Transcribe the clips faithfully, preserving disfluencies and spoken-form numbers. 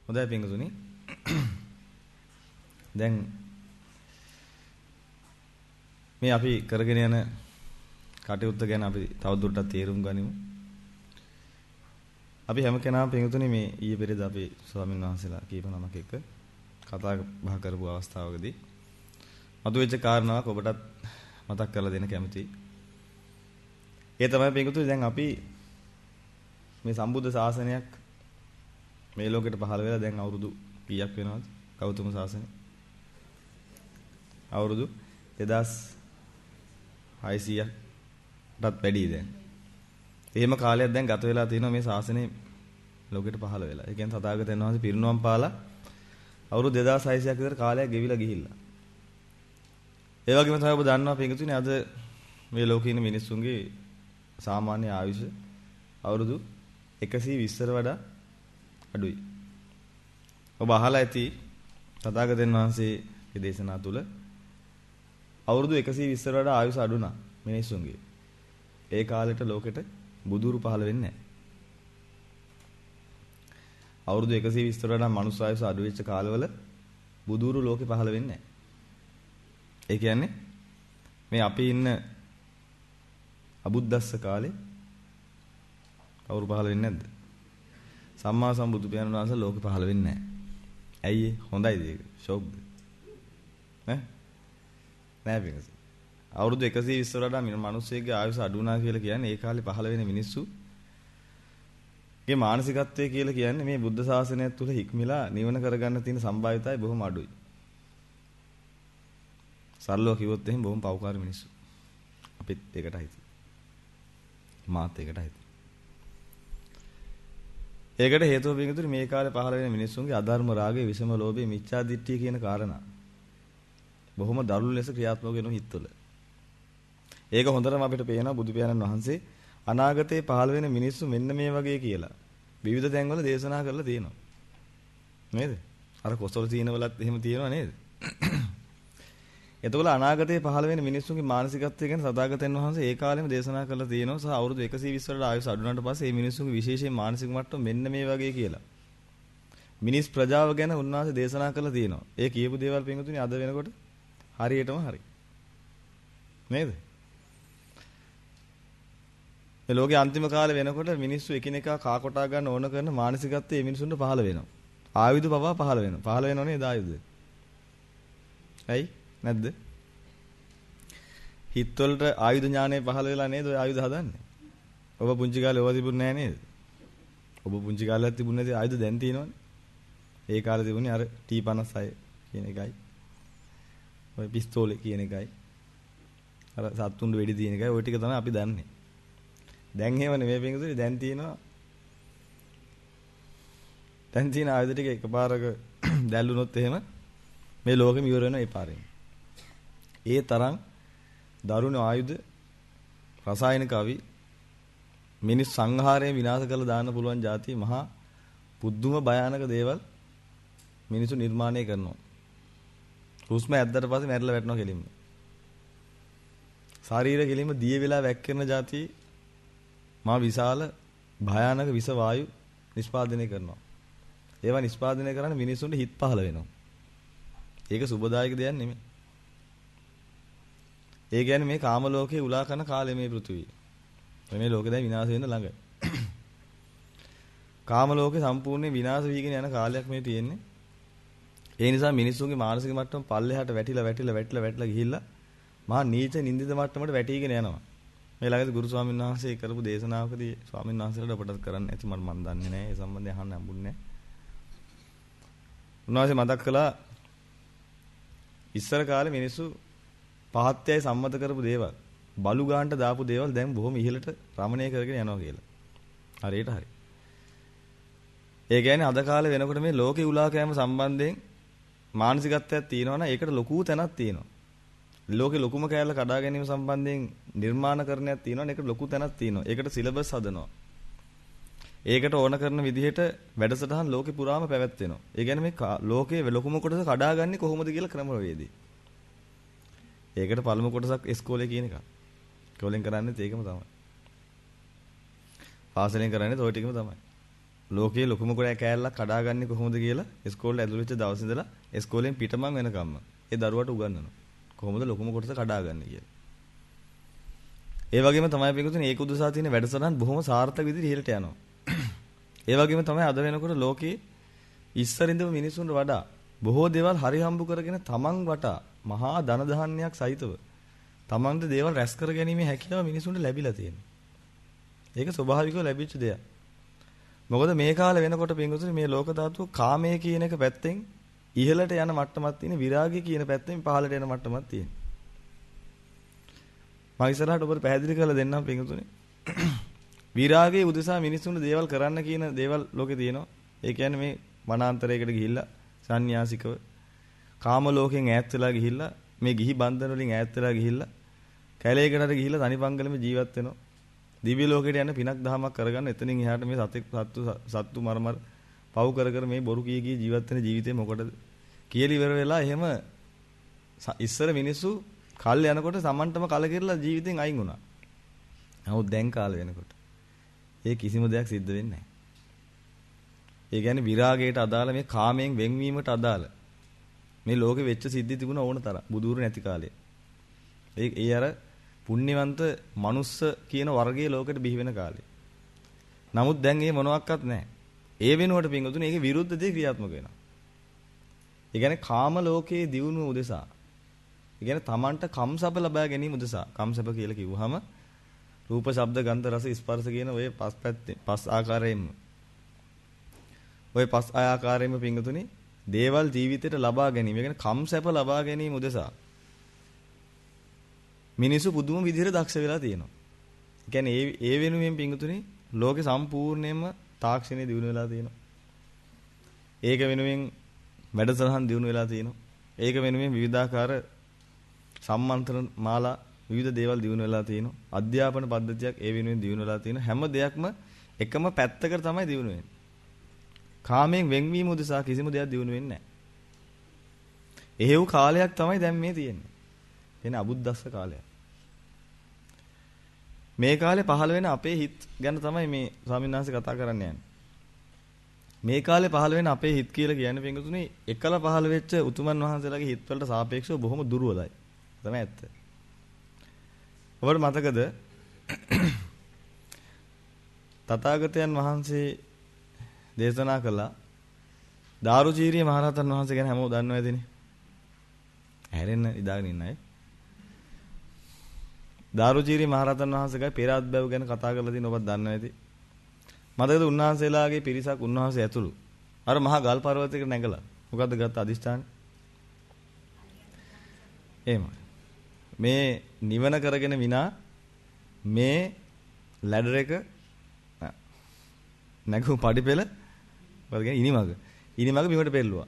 හොඳයි පින්තුනි. දැන් මේ අපි කරගෙන යන කටයුත්ත ගැන අපි තවදුරටත් තේරුම් ගනිමු. අපි හැම කෙනාම පින්තුනි මේ ඊයේ පෙරේද අපි ස්වාමීන් වහන්සේලා කීප නමක් එක්ක කතා බහ කරපු අවස්ථාවකදී මතුවෙච්ච කාරණාවක් ඔබටත් මතක් කරලා දෙන්න කැමතියි. ඒ තමයි පින්තුනි දැන් අපි මේ සම්බුද්ධ ශාසනයක් මේ ලෝකෙට පහළ වෙලා දැන් අවුරුදු කීයක් වෙනවද? ගෞතම ශාසනය අවුරුදු දෙදාස් හයසීයටත් වැඩි දැන්. එහෙම කාලයක් දැන් ගත වෙලා තියෙනවා මේ ශාසනය ලෝකෙට පහළ වෙලා. ඒ කියන්නේ තථාගතයන් වහන්සේ පිරිනුවම් පාලා අවුරුදු දෙදාස් හයසීයක් විතර කාලයක් ගෙවිලා ගිහිල්ලා. ඒ වගේම තමයි ඔබ දන්නවා පින්තුනේ අද මේ ලෝකේ ඉන්න මිනිස්සුන්ගේ සාමාන්‍ය ආයුෂ අවුරුදු එකසිය විස්සට වඩා අඩුයි. ඔබ අහලා ඇති තථාගතයන් වහන්සේගේ දේශනා තුල අවුරුදු එකසිය විස්සට වඩා ආයුෂ අඩුනා මිනිස්සුන්ගේ. ඒ කාලෙට ලෝකෙට බුදුරු පහළ වෙන්නේ නැහැ. අවුරුදු එකසිය විස්සට වඩා මනුස්ස ආයුෂ අඩු වෙච්ච කාලවල බුදුරු ලෝකෙ පහළ වෙන්නේ නැහැ. ඒ කියන්නේ මේ අපි ඉන්න අබුද්දස්ස කාලේ කවුරු පහළ වෙන්නේ නැද්ද? සම්මා සම්බුදු පියාණන් වහන්සේ ලෝකෙ පහළ වෙන්නේ නැහැ. ඇයි ඒ? හොඳයිද ඒක? ෂොක්ද? ඈ? නෑ පිටස. අවුරුදු එකසිය විස්සට වඩා මිනිස්සෙක්ගේ ආයුෂ අඩු වුණා කියලා කියන්නේ ඒ කාලේ පහළ වෙන මිනිස්සු ගේ මානසිකත්වය කියලා කියන්නේ මේ බුද්ධ ශාසනය තුල හික්මිලා නිවන කරගන්න තියෙන සම්භාවිතය බොහොම අඩුයි. සරලව කිව්වොත් එහෙනම් බොහොම පව්කාර මිනිස්සු. අපිත් ඒකට හිතේ. මාත් ඒකට හිතේ. ඒකට හේතුව පිටුතුනි මේ කාලේ පහළ වෙන මිනිස්සුන්ගේ අධර්ම රාගය, විෂම ලෝභය, මිච්ඡා දිට්ඨිය කියන කාරණා බොහොම දරුණු ලෙස ක්‍රියාත්මක වෙන හිත්වල. ඒක හොඳටම අපිට පේනවා බුදු පියාණන් වහන්සේ අනාගතේ පහළ වෙන මිනිස්සු මෙන්න මේ වගේ කියලා විවිධ තැන්වල දේශනා කරලා තියෙනවා. නේද? අර කොසල් සීනවලත් එහෙම තියෙනවා නේද? එතකොට අනාගතේ පහළ වෙන මිනිස්සුන්ගේ මානසිකත්වය ගැන සදාගතයන් වහන්සේ ඒ කාලෙම දේශනා කරලා තියෙනවා. සහ අවුරුදු එකසිය විස්සට ආයුෂ අඩුනාට පස්සේ මේ මිනිස්සුන්ගේ විශේෂයෙන් මානසික මට්ටම මෙන්න මේ වගේ කියලා. මිනිස් ප්‍රජාව ගැන උන්වහන්සේ දේශනා කරලා තියෙනවා. ඒ කියපු දේවල් පින්වතුනි අද වෙනකොට හරියටම හරි. නේද? මේ ලෝකේ අන්තිම කාලේ වෙනකොට මිනිස්සු එකිනෙකා කා කොටා ගන්න ඕන කරන මානසිකත්වයේ මේ මිනිසුන්ට පහළ වෙනවා. ආයුධ පවා පහළ වෙනවා. පහළ වෙනව නේද ආයුධ? ඇයි? නැද්ද? හිත වලට ආයුධ ඥානය පහළ වෙලා නේද ඔය ආයුධ හදන්නේ? ඔබ පුංචි කාලේ ඔව තිබුණේ නැහැ නේද? ඔබ පුංචි කාලේත් තිබුණේ නැති ආයුධ දැන් තියෙනවනේ. ඒ කාලේ තිබුණේ අර ටී පනස් හය කියන එකයි. ඔය පිස්තෝලේ කියන එකයි. අර සත්තුන්ට වෙඩි තියෙන එකයි. ওই ටික තමයි අපි දන්නේ. දැන් එහෙම නෙමෙයි පින්තුනේ දැන් තියෙනවා. දැන් තියෙන ආයුධ ටික එකපාරක දැල්ලුනොත් එහෙම මේ ලෝකෙම ඉවර වෙනවා ඒ පාරෙන්. ඒ තරම් දරුණු ආයුධ රසායනික අවි මිනිස් සංහාරය විනාශ කරලා දාන්න පුළුවන් જાතිය මහා පුදුම භයානක දේවල් මිනිසු නිර්මාණය කරනවා. හුස්ම ඇද්දට පස්සේ මැරිලා වැටෙනවා කෙලින්ම. ශරීර කෙලින්ම දිය වෙලා වැක්කිරන જાතිය මහා විශාල භයානක විස වායු නිෂ්පාදනය කරනවා. ඒවා නිෂ්පාදනය කරන්නේ මිනිසුන්ට හිත පහළ වෙනවා. ඒක සුබදායක දෙයක් නෙමෙයි. ඒ කියන්නේ මේ කාම ලෝකේ උලා කරන කාලේ මේ පෘථිවිය. මේ ලෝකේ දැන් විනාශ වෙන්න ළඟයි. කාම ලෝකේ සම්පූර්ණයෙන් විනාශ වීගෙන යන කාලයක් මේ තියෙන්නේ. ඒ නිසා මිනිස්සුන්ගේ මානසික මට්ටම පල්ලෙහාට වැටිලා වැටිලා වැටිලා වැටිලා ගිහිල්ලා මහා නීච නින්දිත මට්ටමට වැටිගෙන යනවා. මේ ළඟදී ගුරු ස්වාමීන් වහන්සේ කරපු දේශනාවකදී ස්වාමීන් වහන්සේලාට අපටත් කරන්න ඇති මම මන් දන්නේ නැහැ. ඒ සම්බන්ධයෙන් අහන්න හම්බුන්නේ නැහැ. උන්වහන්සේ මතක් කළා ඉස්සර කාලේ මිනිස්සු පහත්යයි සම්මත කරපු දේවල් බලු ගානට දාපු දේවල් දැන් බොහොම ඉහළට රමණය කරගෙන යනවා කියලා. හරියට හරි. ඒ කියන්නේ අද කාලේ වෙනකොට මේ ලෝකේ උලා කෑම සම්බන්ධයෙන් මානසිකත්වයක් තියෙනවනම් ඒකට ලොකු තැනක් තියෙනවා. ලෝකේ ලොකුම කෑල්ල කඩා ගැනීම සම්බන්ධයෙන් නිර්මාණකරණයක් තියෙනවනේ ඒකට ලොකු තැනක් තියෙනවා. ඒකට සිලබස් හදනවා. ඒකට ඕන කරන විදිහට වැඩසටහන් ලෝකේ පුරාම පැවැත්වෙනවා. ඒ කියන්නේ මේ ලෝකයේ ලොකුම කොටස කඩාගන්නේ කොහොමද කියලා ක්‍රමවේදේ. ඒකට පළමු කොටසක් ඉස්කෝලේ කියන එක. ඉස්කෝලෙන් කරන්නේත් ඒකම තමයි. පාසලෙන් කරන්නේත් ওই ටිකම තමයි. ලෝකයේ ලොකුම කොට කෑල්ලක් කඩාගන්නේ කොහොමද කියලා ඉස්කෝලේ ඇතුළු වෙච්ච දවස් ඉඳලා ඉස්කෝලෙන් පිටමන් වෙනකම්ම ඒ දරුවට උගන්වනවා. කොහොමද ලොකුම කොටස කඩාගන්නේ කියලා. ඒ වගේම තමයි පිටුතුනේ ඒක උදෙසා තියෙන වැඩසටහන් බොහොම සාර්ථක විදිහට ඉහළට යනවා. ඒ වගේම තමයි අද වෙනකොට ලෝකේ ඉස්සරින්දම මිනිසුන්ට වඩා බොහෝ දේවල් හරි හම්බු කරගෙන තමන් වටා මහා ධන ධාන්‍යයක් සහිතව තමන්ට දේවල් රැස් කර ගැනීමේ හැකියාව මිනිසුන්ට ලැබිලා තියෙනවා. ඒක ස්වභාවිකව ලැබිච්ච දෙයක්. මොකද මේ කාලේ වෙනකොට පින්වතුනි මේ ලෝක ධාතුව කාමයේ කියන එක පැත්තෙන් ඉහළට යන මට්ටමක් තියෙන විරාගය කියන පැත්තෙන් පහළට යන මට්ටමක් තියෙන. මම ඉස්සරහට ඔබට පැහැදිලි කරලා දෙන්නම් පින්වතුනි. විරාගයේ උදෙසා මිනිසුන්ට දේවල් කරන්න කියන දේවල් ලෝකේ තියෙනවා. ඒ කියන්නේ මේ වනාන්තරයකට ගිහිල්ලා සන්‍යාසිකව කාම ලෝකෙන් ඈත් වෙලා ගිහිල්ලා මේ ගිහි බන්ධන වලින් ඈත් වෙලා ගිහිල්ලා කැලේකටට ගිහිල්ලා තනිපංගලෙම ජීවත් වෙනවා. දිව්‍ය ලෝකෙට යන පිනක් දහමක් කරගන්න එතනින් එහාට මේ සතෙක් සත්තු සත්තු මරමර පව් කර කර මේ බොරු කී කී ජීවත් වෙන ජීවිතේ මොකටද කියලා ඉවර වෙලා එහෙම ඉස්සර මිනිස්සු කල් යනකොට Tamanටම කලකිරලා ජීවිතෙන් අයින් වුණා. නමුත් දැන් කාලේ වෙනකොට ඒ කිසිම දෙයක් සිද්ධ වෙන්නේ නැහැ. ඒ කියන්නේ විරාගයට අදාළ මේ කාමයෙන් වෙන්වීමට අදාළ මේ ලෝකෙ වෙච්ච සිද්ධි තිබුණ ඕන තරම් බුදුරු නැති කාලේ. ඒ ඒ අර පුණ්‍යවන්ත මනුස්ස කියන වර්ගයේ ලෝකෙට බිහි වෙන කාලේ. නමුත් දැන් ඒ මොනවත් නැහැ. ඒ වෙනුවට පින්වතුනි ඒකේ විරුද්ධ දේ ක්‍රියාත්මක වෙනවා. ඒ කියන්නේ කාම ලෝකයේ දියුණුව උදෙසා. ඒ කියන්නේ Tamanට කම්සප ලබා ගැනීම උදෙසා. කම්සප කියලා කිව්වහම රූප, ශබ්ද, ගන්ධ, රස, ස්පර්ශ කියන ඔය පස් පැත්තේ පස් ආකාරයෙන්ම ඔය පස් ආකාරයෙන්ම පින්වතුනි දේවල් ජීවිතේට ලබා ගැනීම. ඒ කියන්නේ කම්සප ලබා ගැනීම උදෙසා මිනිස්සු පුදුම විදිහට දක්ෂ වෙලා තියෙනවා. ඒ කියන්නේ ඒ ඒ වෙනුවෙන් පින්වතුනි ලෝකේ සම්පූර්ණයෙන්ම තාක්ෂණය දියුණු වෙලා තියෙනවා. ඒක වෙනුවෙන් වැඩසටහන් දියුණු වෙලා තියෙනවා. ඒක වෙනුවෙන් විවිධාකාර සම්මන්ත්‍රණ මාලා විවිධ දේවල් දියුණු වෙලා තියෙනවා. අධ්‍යාපන පද්ධතියක් ඒ වෙනුවෙන් දියුණු වෙලා තියෙනවා. හැම දෙයක්ම එකම පැත්තකට තමයි දියුණු වෙන්නේ. කාමයෙන් වෙන්වීම උදෙසා කිසිම දෙයක් දියුණු වෙන්නේ නැහැ. එහෙව් කාලයක් තමයි දැන් මේ තියෙන්නේ. එන අබුද්දස්ස කාලයක්. මේ කාලේ පහළ වෙන අපේ හිත් ගැන තමයි මේ ස්වාමීන් වහන්සේ කතා කරන්න යන්නේ. මේ කාලේ පහළ වෙන අපේ හිත් කියලා කියන්නේ පින්වතුනි එකල පහළ වෙච්ච උතුමන් වහන්සේලාගේ හිත් වලට සාපේක්ෂව බොහොම දුර්වලයි. තමයි ඇත්ත. ඔබට මතකද තථාගතයන් වහන්සේ දේශනා කළා දාරුචීරිය මහරහතන් වහන්සේ ගැන හැමෝම දන්නව ඇතිනේ. ඇහැරෙන්න ඉඳාගෙන ඉන්න අය. දාරුචීරිය මහරහතන් වහන්සේගේ පෙරාත් බැව් ගැන කතා කරලා තියෙන ඔබත් දන්නව ඇති. මතකද උන්වහන්සේලාගේ පිරිසක් උන්වහන්සේ ඇතුළු අර මහා ගල් පර්වතයකට නැගලා මොකද්ද ගත්ත අදිෂ්ඨාන? එහෙමයි. මේ නිවන කරගෙන විනා මේ ලැඩර් එක නැගු පඩිපෙළ මොකද කියන්නේ ඉනිමග. ඉනිමග බිමට පෙරළුවා.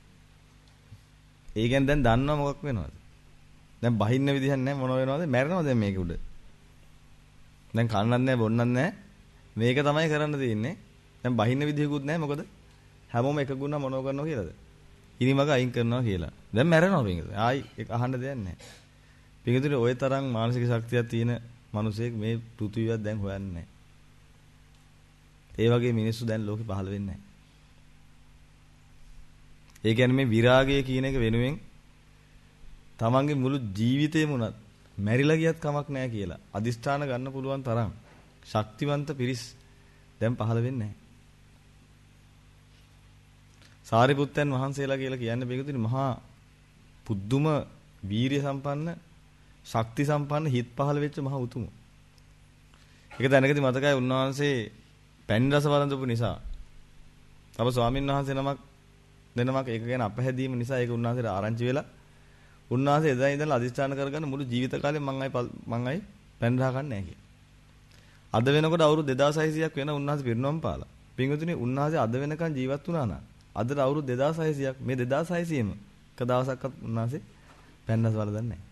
ඒ කියන්නේ දැන් දන්නව මොකක් වෙනවද? දැන් බහින්න විදිහක් නැහැ මොන වෙනවද? මැරෙනවද දැන් මේක උඩ? දැන් කන්නත් නැහැ බොන්නත් නැහැ. මේක තමයි කරන්න තියෙන්නේ. දැන් බහින්න විදිහකුත් නැහැ මොකද? හැමෝම එක ගුණ මොනව කරනවා කියලාද? ඉනිමග අයින් කරනවා කියලා. දැන් මැරෙනවා පිංගුද? ආයි ඒක අහන්න දෙයක් නැහැ. පිංගුදුනේ ওই තරම් මානසික ශක්තියක් තියෙන මිනිසෙක් මේ පෘථිවියක් දැන් හොයන්නේ නැහැ. ඒ වගේ මිනිස්සු දැන් ලෝකෙ පහළ වෙන්නේ නැහැ. ඒ කියන්නේ මේ විරාගය කියන එක වෙනුවෙන් තමන්ගේ මුළු ජීවිතේම උනත් මැරිලා ගියත් කමක් නැහැ කියලා අදිෂ්ඨාන ගන්න පුළුවන් තරම් ශක්තිවන්ත පිරිස් දැන් පහළ වෙන්නේ නැහැ. සාරිපුත්තයන් වහන්සේලා කියලා කියන්නේ මේකතුනි මහා පුදුම වීරිය සම්පන්න ශක්ති සම්පන්න හිත් පහළ වෙච්ච මහා උතුම. ඒක දැනගදී මතකයි උන්වහන්සේ පැන් රස වළඳපු නිසා තව ස්වාමීන් වහන්සේ නමක් දෙනමක් ඒක ගැන අපහැදීම නිසා ඒක උන්වහන්සේට ආරංචි වෙලා උන්වහන්සේ එදා ඉඳලා අදිස්ථාන කරගන්න මුළු ජීවිත කාලෙම මං අය මං අය පැන් රහ ගන්න නැහැ කියලා. අද වෙනකොට අවුරුදු දෙදාස් හයසියයක් වෙන උන්වහන්සේ පිරිනොම් පාලා. පින්වතුනි උන්වහන්සේ අද වෙනකන් ජීවත් වුණා නම් අදට අවුරුදු දෙදාස් හයසියයක් මේ දෙදාස් හයසියෙම එක දවසක්වත් උන්වහන්සේ පැන් රස වළඳන්නේ නැහැ.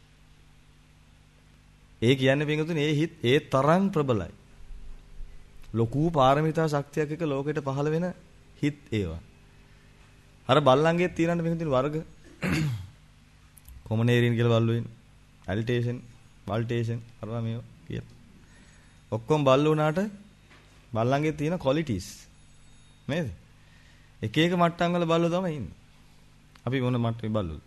ඒ කියන්නේ පින්වතුනි ඒ හිත් ඒ තරම් ප්‍රබලයි. ලොකු පාරමිතා ශක්තියක් එක ලෝකෙට පහළ වෙන හිත් ඒවා. අර බල්ලන්ගේ තියෙනන්න පින්වතුනි වර්ග කොමනේරින් කියලා බල්ලෝ ඉන්නේ. ඇල්ටේෂන්, වල්ටේෂන් අරවා මේවා කියලා. ඔක්කොම බල්ලෝ උනාට බල්ලන්ගේ තියෙන ක්වොලිටිස් නේද? එක එක මට්ටම් වල බල්ලෝ තමයි ඉන්නේ. අපි මොන මට්ටමේ බල්ලෝද?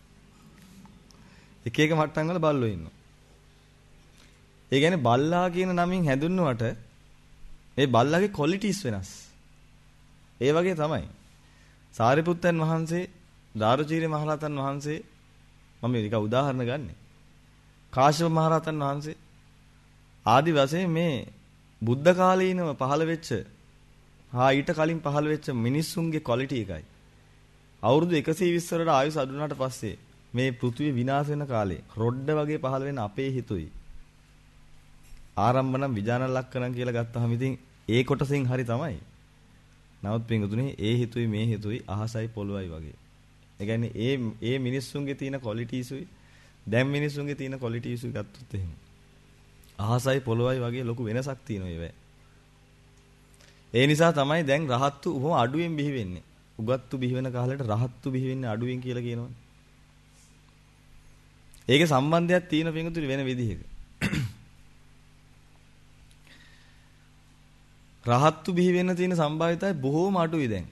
එක එක මට්ටම් වල බල්ලෝ ඉන්නවා. ඒ කියන්නේ බල්ලා කියන නමින් හැඳුන්වුවට මේ බල්ලාගේ ක්වොලිටිස් වෙනස්. ඒ වගේ තමයි. සාරිපුත්තයන් වහන්සේ, දාරුචීර මහරහතන් වහන්සේ මම මේක උදාහරණ ගන්නෙ. කාශ්‍යප මහරහතන් වහන්සේ ආදි වශයෙන් මේ බුද්ධ කාලීනව පහළ වෙච්ච හා ඊට කලින් පහළ වෙච්ච මිනිස්සුන්ගේ ක්වොලිටි එකයි. අවුරුදු එකසිය විස්ස වලට ආයුෂ අඩුනාට පස්සේ මේ පෘථිවිය විනාශ වෙන කාලේ රොඩ්ඩ වගේ පහළ වෙන අපේ හිතුයි. ආරම්භනම් විජානන ලක්කනම් කියලා ගත්තාම ඉතින් ඒ කොටසෙන් හරි තමයි. නමුත් පින්තුනේ ඒ හිතුයි මේ හිතුයි අහසයි පොළොවයි වගේ. ඒ කියන්නේ ඒ ඒ මිනිස්සුන්ගේ තියෙන ක්වොලිටිස්ුයි දැන් මිනිස්සුන්ගේ තියෙන ක්වොලිටිස්ුයි ගත්තොත් එහෙම. අහසයි පොළොවයි වගේ ලොකු වෙනසක් තියෙනවා ඒවැ. ඒ නිසා තමයි දැන් රහත්තු උහුම අඩුවෙන් බිහි වෙන්නේ. උගත්තු බිහි වෙන කාලෙට රහත්තු බිහි වෙන්නේ අඩුවෙන් කියලා කියනවනේ. ඒකේ සම්බන්ධයක් තියෙන පින්තුනේ වෙන විදිහක. රහත්තු බිහි වෙන්න තියෙන සම්භාවිතය බොහෝම අඩුයි දැන්.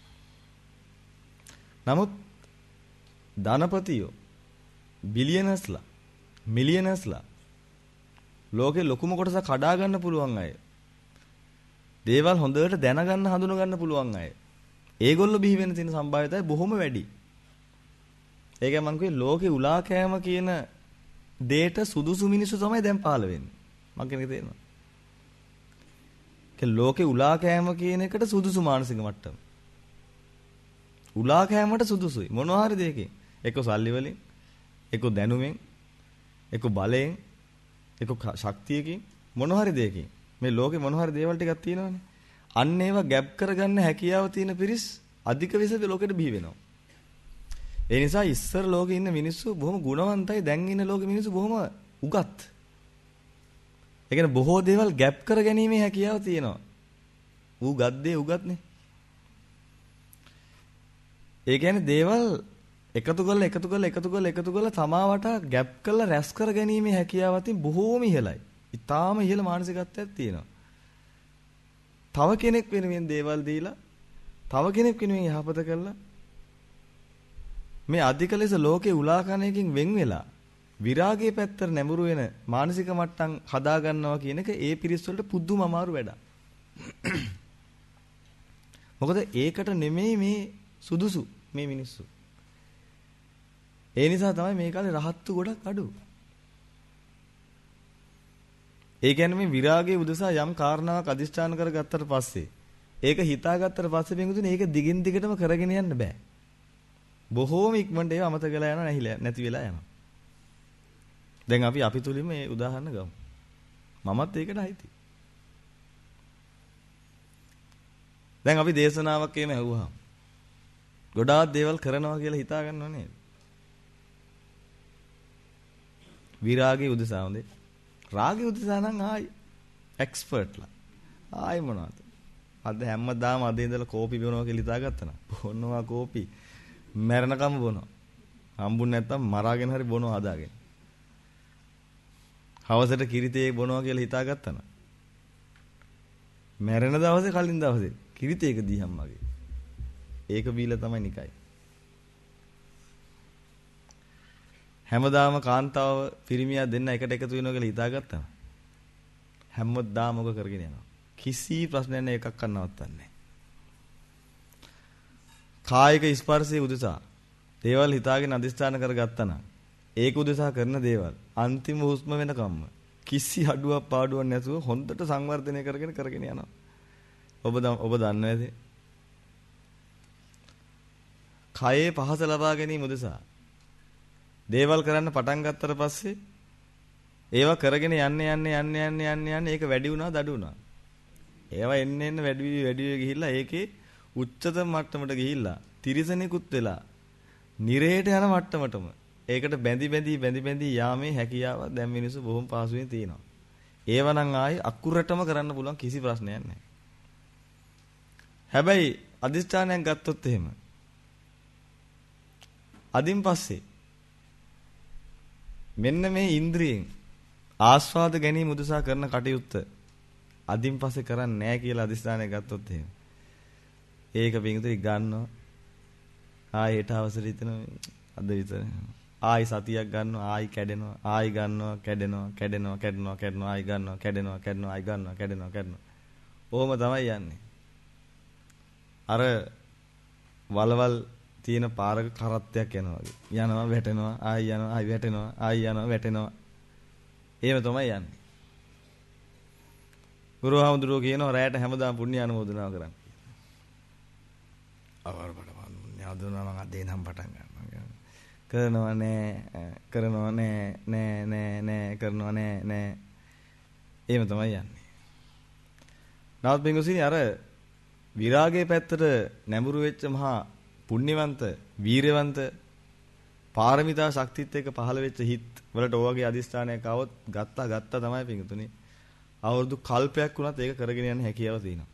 නමුත් ධනපතියෝ බිලියනර්ස්ලා මිලියනර්ස්ලා ලෝකේ ලොකුම කොටස කඩා ගන්න පුළුවන් අය. දේවල් හොඳට දැනගන්න හඳුන ගන්න පුළුවන් අය. ඒගොල්ලෝ බිහි වෙන්න තියෙන සම්භාවිතය බොහොම වැඩි. ඒකයි මම කිව්වේ ලෝකේ උලා කෑම කියන දෙයට සුදුසු මිනිස්සු තමයි දැන් පහළ වෙන්නේ. මම කියන්නේ තේරෙනවද? ලෝකේ උලා කෑම කියන එකට සුදුසු මානසික මට්ටම. උලා කෑමට සුදුසුයි. මොනවා හරි දෙයකින්. එක්ක සල්ලි වලින්, එක්ක දැනුමෙන්, එක්ක බලයෙන්, එක්ක ශක්තියකින් මොනවා හරි දෙයකින්. මේ ලෝකේ මොනවා හරි දේවල් ටිකක් තියෙනවානේ. අන්න ඒවා ගැප් කරගන්න හැකියාව තියෙන පිරිස් අධික විසද ලෝකෙට බිහි වෙනවා. ඒ නිසා ඉස්සර ලෝකේ ඉන්න මිනිස්සු බොහොම ගුණවන්තයි. දැන් ඉන්න ලෝකේ මිනිස්සු බොහොම උගත්. ඒ කියන්නේ බොහෝ දේවල් ගැප් කර ගැනීමේ හැකියාව තියෙනවා. ඌ ගද්දේ උගත්නේ. ඒ කියන්නේ දේවල් එකතු කරලා එකතු කරලා එකතු කරලා එකතු කරලා තමාවට ගැප් කරලා රැස් කර ගැනීමේ හැකියාව අතින් බොහෝම ඉහළයි. ඊටාම ඉහළ මානසිකත්වයක් තියෙනවා. තව කෙනෙක් වෙනුවෙන් දේවල් දීලා තව කෙනෙක් වෙනුවෙන් යහපත කළා මේ අධික ලෙස ලෝකේ උලා කන එකකින් වෙන් වෙලා විරාගයේ පැත්තට නැඹුරු වෙන මානසික මට්ටම් හදා ගන්නවා කියන එක ඒ පිරිස් වලට පුදුම අමාරු වැඩක්. මොකද ඒකට නෙමෙයි මේ සුදුසු මේ මිනිස්සු. ඒ නිසා තමයි මේ කාලේ රහත්තු ගොඩක් අඩු. ඒ කියන්නේ මේ විරාගයේ උදෙසා යම් කාරණාවක් අදිෂ්ඨාන කරගත්තට පස්සේ ඒක හිතාගත්තට පස්සේ බින්දුනේ ඒක දිගින් දිගටම කරගෙන යන්න බෑ. බොහෝම ඉක්මනට ඒව අමතක වෙලා යනවා නැහිලා නැති වෙලා යනවා. දැන් අපි අපි තුලින්ම මේ උදාහරණ ගමු. මමත් ඒකට අයිති. දැන් අපි දේශනාවක් එහෙම ඇහුවාම ගොඩාක් දේවල් කරනවා කියලා හිතා ගන්නව නේද? විරාගයේ උදෙසා හොඳේ. රාගයේ උදෙසා නම් ආයි එක්ස්පර්ට්ලා. ආයි මොනවද? අද හැමදාම අද ඉඳලා කෝපි බොනවා කියලා හිතාගත්තා නා. බොනවා කෝපි. මැරෙනකම් බොනවා. හම්බුනේ නැත්තම් මරාගෙන හරි බොනවා හදාගෙන. හවසට කිරිතේ බොනවා කියලා හිතාගත්තා නා. මැරෙන දවසේ කලින් දවසේ කිරිතේක දීහම් මගේ. ඒක බීලා තමයි නිකයි. හැමදාම කාන්තාව පිරිමියා දෙන්න එකට එකතු වෙනවා කියලා හිතාගත්තා. හැමදාම ඔක කරගෙන යනවා. කිසි ප්‍රශ්නයක් නැහැ එකක් කරන්නවත්තන්නේ නැහැ. කායික ස්පර්ශයේ උදෙසා දේවල් හිතාගෙන අදිස්ථාන කරගත්තා නම් ඒක උදෙසා කරන දේවල් අන්තිම හුස්ම වෙනකම්ම කිසි අඩුවක් පාඩුවක් නැතුව හොඳට සංවර්ධනය කරගෙන කරගෙන යනවා. ඔබ ඔබ දන්නේ නැති. කයේ පහස ලබා ගැනීම උදෙසා දේවල් කරන්න පටන් ගත්තට පස්සේ ඒවා කරගෙන යන්න යන්න යන්න යන්න යන්න යන්න ඒක වැඩි වුණා දඩු වුණා. ඒවා එන්න එන්න වැඩි වී වැඩි වී ගිහිල්ලා ඒකේ උච්චතම මට්ටමට ගිහිල්ලා තිරිසනෙකුත් වෙලා නිරේට යන මට්ටමටම ඒකට බැඳි බැඳි බැඳි බැඳි යාමේ හැකියාව දැන් මිනිස්සු බොහොම පාසුවෙන් තියෙනවා. ඒවනම් ආයි අකුරටම කරන්න පුළුවන් කිසි ප්‍රශ්නයක් නැහැ. හැබැයි අදිස්ථානයක් ගත්තොත් එහෙම අදින් පස්සේ මෙන්න මේ ඉන්ද්‍රියෙන් ආස්වාද ගැනීම උදෙසා කරන කටයුත්ත අදින් පස්සේ කරන්නේ නැහැ කියලා අදිස්ථානයක් ගත්තොත් එහෙම ඒක පිංගුතුනි ගන්නවා. ආයි හෙට අවසර හිතනවා අද විතර. ආයි සතියක් ගන්නවා ආයි කැඩෙනවා ආයි ගන්නවා කැඩෙනවා කැඩෙනවා කැඩෙනවා කැඩෙනවා ආයි ගන්නවා කැඩෙනවා කැඩෙනවා ආයි ගන්නවා කැඩෙනවා කැඩෙනවා. ඔහොම තමයි යන්නේ. අර වලවල් තියෙන පාරක කරත්තයක් යනවා වගේ. යනවා වැටෙනවා ආයි යනවා ආයි වැටෙනවා ආයි යනවා වැටෙනවා. එහෙම තමයි යන්නේ. ගුරුහාමුදුරුවෝ කියනවා රැයට හැමදාම පුණ්‍ය අනුමෝදනාව කරන්න. අවරපඩ පුණ්‍ය අනුමෝදනාව මම අද එනම් පටන් ගන්නවා. කරනවා නෑ කරනවා නෑ නෑ නෑ නෑ කරනවා නෑ නෑ. එහෙම තමයි යන්නේ. නවත් බින්ගුසිනි අර විරාගයේ පැත්තට නැඹුරු වෙච්ච මහා පුණ්‍යවන්ත වීරවන්ත පාරමිතා ශක්තිත් එක්ක පහළ වෙච්ච හිත් වලට ඔයගේ අදිස්ථානයක් આવොත් ගත්තා ගත්තා තමයි පිංගුතුනි. අවුරුදු කල්පයක් වුණත් ඒක කරගෙන යන්න හැකියාව තියෙනවා.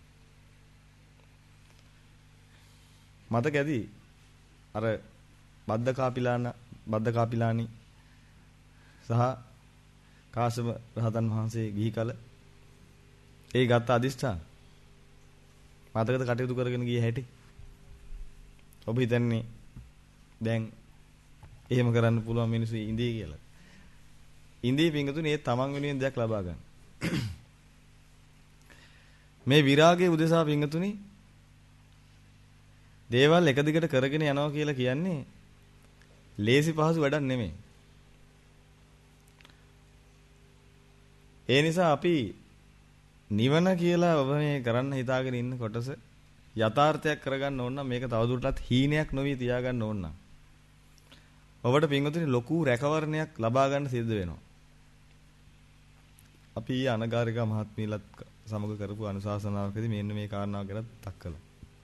මතක ඇති අර බද්දකාපිලාන බද්දකාපිලානි සහ කාශ්‍යප රහතන් වහන්සේ ගිහි කල ඒ ගත්ත අදිස්ථාන මතකද කටයුතු කරගෙන ගියේ හැටි? ඔබ හිතන්නේ දැන් එහෙම කරන්න පුළුවන් මිනිස්සු ඉඳී කියලා. ඉඳී පිංගුතුනි ඒ තමන් වෙනුවෙන් දෙයක් ලබා ගන්න. මේ විරාගයේ උදෙසා පිංගුතුනි දේවල් එක දිගට කරගෙන යනවා කියලා කියන්නේ ලේසි පහසු වැඩක් නෙමෙයි. ඒ නිසා අපි නිවන කියලා ඔබ මේ කරන්න හිතාගෙන ඉන්න කොටස යථාර්ථයක් කරගන්න ඕන නම් මේක තවදුරටත් හීනයක් නොවි තියාගන්න ඕන නම් ඔබට පින්වතුනි ලොකු රැකවරණයක් ලබා ගන්න සිද්ධ වෙනවා. අපි අනගාരിക මහත්මියලත් සමග කරපු අනුශාසනාවකදී මෙන්න මේ කාරණාව ගැන තක් කළා.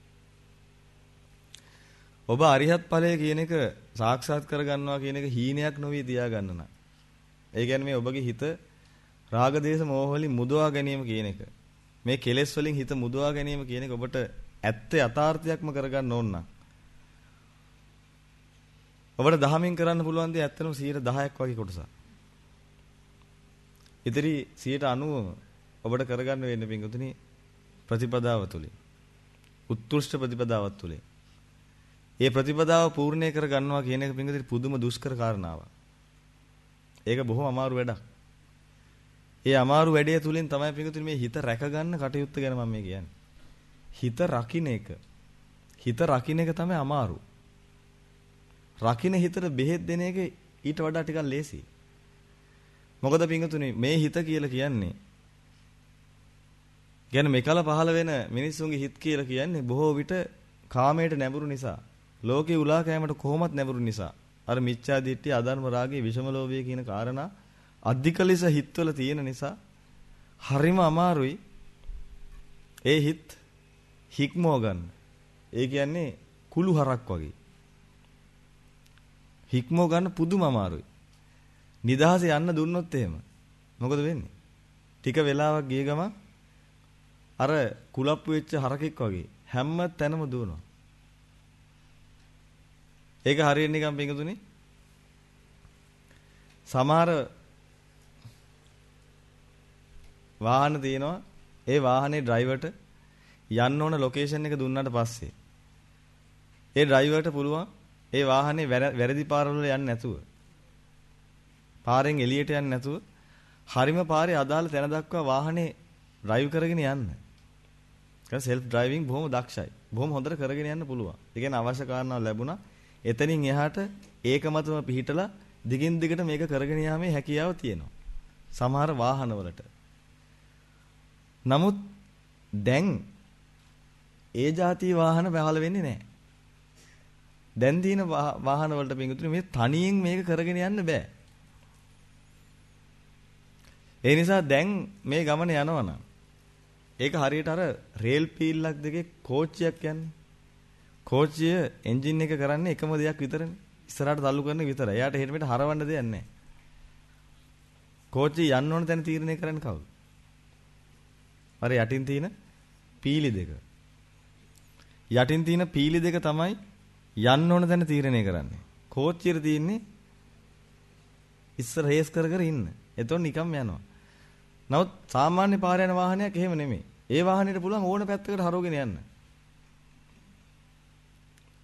ඔබ අරිහත් ඵලය කියන එක සාක්ෂාත් කරගන්නවා කියන එක හීනයක් නොවි තියාගන්න නම් ඒ කියන්නේ මේ ඔබගේ හිත රාග දේශ මොහ වලින් මුදවා ගැනීම කියන එක මේ කෙලෙස් වලින් හිත මුදවා ගැනීම කියන එක ඔබට ඇත්ත යථාර්ථයක්ම කරගන්න ඕන නම් ඔබට දහමින් කරන්න පුළුවන් දේ ඇත්තටම සියයට දහයක් වගේ කොටසක්. ඉතිරි සියයට අනූවම ඔබට කරගන්න වෙන්නේ පින්වතුනි ප්‍රතිපදාව තුලින්. උත්කෘෂ්ඨ ප්‍රතිපදාවක් තුලින්. ඒ ප්‍රතිපදාව පූර්ණේ කර ගන්නවා කියන එක පින්වතුනි පුදුම දුෂ්කර කාරණාවක්. ඒක බොහොම අමාරු වැඩක්. ඒ අමාරු වැඩේ තුලින් තමයි පින්වතුනි මේ හිත රැක ගන්න කටයුත්ත ගැන මම මේ කියන්නේ. හිත රකින්න එක. හිත රකින්න එක තමයි අමාරු. රකින්න හිතට බෙහෙත් දෙන එක ඊට වඩා ටිකක් ලේසි. මොකද පින්වතුනි මේ හිත කියලා කියන්නේ කියන්නේ මෙකල පහළ වෙන මිනිස්සුන්ගේ හිත කියලා කියන්නේ බොහෝ විට කාමයට නැඹුරු නිසා, ලෝකේ උලා කෑමට කොහොමත් නැඹුරු නිසා, අර මිච්ඡා දිට්ඨිය, අධර්ම රාගය, විෂම ලෝභය කියන කාරණා අධික ලෙස හිතවල තියෙන නිසා හරිම අමාරුයි ඒ හිත හික්මව ගන්න. ඒ කියන්නේ කුළු හරක් වගේ. හික්මව ගන්න පුදුම අමාරුයි. නිදහසේ යන්න දුන්නොත් එහෙම මොකද වෙන්නේ? ටික වෙලාවක් ගිය ගමන් අර කුලප්පු වෙච්ච හරකෙක් වගේ හැම තැනම දුවනවා. ඒක හරියට නිකන් පිටුතුනේ සමහර වාහන තියෙනවා. ඒ වාහනේ ඩ්‍රයිවර්ට යන්න ඕන ලොකේෂන් එක දුන්නාට පස්සේ ඒ ඩ්‍රයිවර්ට පුළුවන් ඒ වාහනේ වැරදි පාරවල යන්නේ නැතුව පාරෙන් එළියට යන්නේ නැතුව හරිම පාරේ අදාළ තැන දක්වා වාහනේ ඩ්‍රයිව් කරගෙන යන්න. ඒක සෙල්ෆ් ඩ්‍රයිවිං බොහොම දක්ෂයි. බොහොම හොඳට කරගෙන යන්න පුළුවන්. ඒ කියන්නේ අවශ්‍ය කාරණා ලැබුණා. එතනින් එහාට ඒකමතම පිහිටලා දිගින් දිගට මේක කරගෙන යාමේ හැකියාව තියෙනවා. සමහර වාහනවලට. නමුත් දැන් ඒ જાති වාහන පහළ වෙන්නේ නැහැ. දැන් තියෙන වාහන වලට පිටුතුනේ මේ තනියෙන් මේක කරගෙන යන්න බෑ. ඒ නිසා දැන් මේ ගමන යනවනම් ඒක හරියට අර රේල් පීල්ලක් දෙකේ කෝච්චියක් යන්නේ. කෝච්චිය එන්ජින් එක කරන්නේ එකම දෙයක් විතරනේ. ඉස්සරහට තල්ලු කරන එක විතරයි. එයාට එහෙට මෙහෙට හරවන්න දෙයක් නැහැ. කෝච්චිය යන්න ඕන තැන තීරණය කරන්නේ කවුද? අර යටින් තියෙන පීලි දෙක. යටින් තියෙන පීලි දෙක තමයි යන්න ඕන තැන තීරණය කරන්නේ. කෝච්චියේ තියෙන්නේ ඉස්සර රේස් කර කර ඉන්න. එතකොට නිකම්ම යනවා. නමුත් සාමාන්‍ය පාර යන වාහනයක් එහෙම නෙමෙයි. ඒ වාහනේට පුළුවන් ඕන පැත්තකට හරවගෙන යන්න.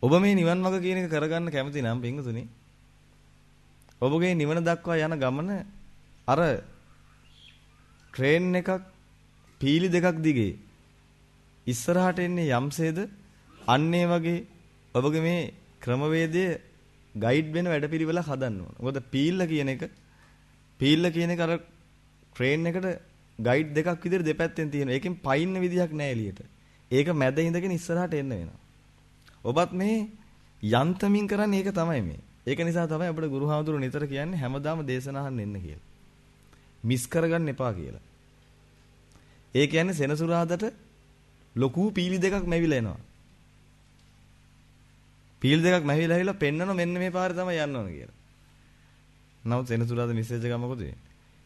ඔබ මේ නිවන් මාර්ග කියන එක කරගන්න කැමති නම් පින්වතුනි ඔබගේ නිවන දක්වා යන ගමන අර ට්‍රේන් එකක් පීලි දෙකක් දිගේ ඉස්සරහට එන්නේ යම්සේද අන්න ඒ වගේ ඔබගේ මේ ක්‍රමවේදයේ ගයිඩ් වෙන වැඩපිළිවෙලක් හදන්න ඕන. මොකද පීල්ල කියන එක පීල්ල කියන එක අර ට්‍රේන් එකට ගයිඩ් දෙකක් විදිහට දෙපැත්තෙන් තියෙනවා. ඒකෙන් පයින්න විදිහක් නැහැ එළියට. ඒක මැද ඉඳගෙන ඉස්සරහට එන්න වෙනවා. ඔබත් මේ යන්තමින් කරන්නේ ඒක තමයි මේ. ඒක නිසා තමයි අපේ ගුරුහාමුදුරු නිතර කියන්නේ හැමදාම දේශනා අහන්න එන්න කියලා. මිස් කරගන්න එපා කියලා. ඒ කියන්නේ සෙනසුරාදාට ලොකු පීලි දෙකක් මැවිලා එනවා. පීලි දෙකක් මැවිලා ඇවිල්ලා පෙන්නන මෙන්න මේ පාරේ තමයි යන්න ඕන කියලා. නමුත් සෙනසුරාදා මෙසේජ් එක මොකද වෙන්නේ?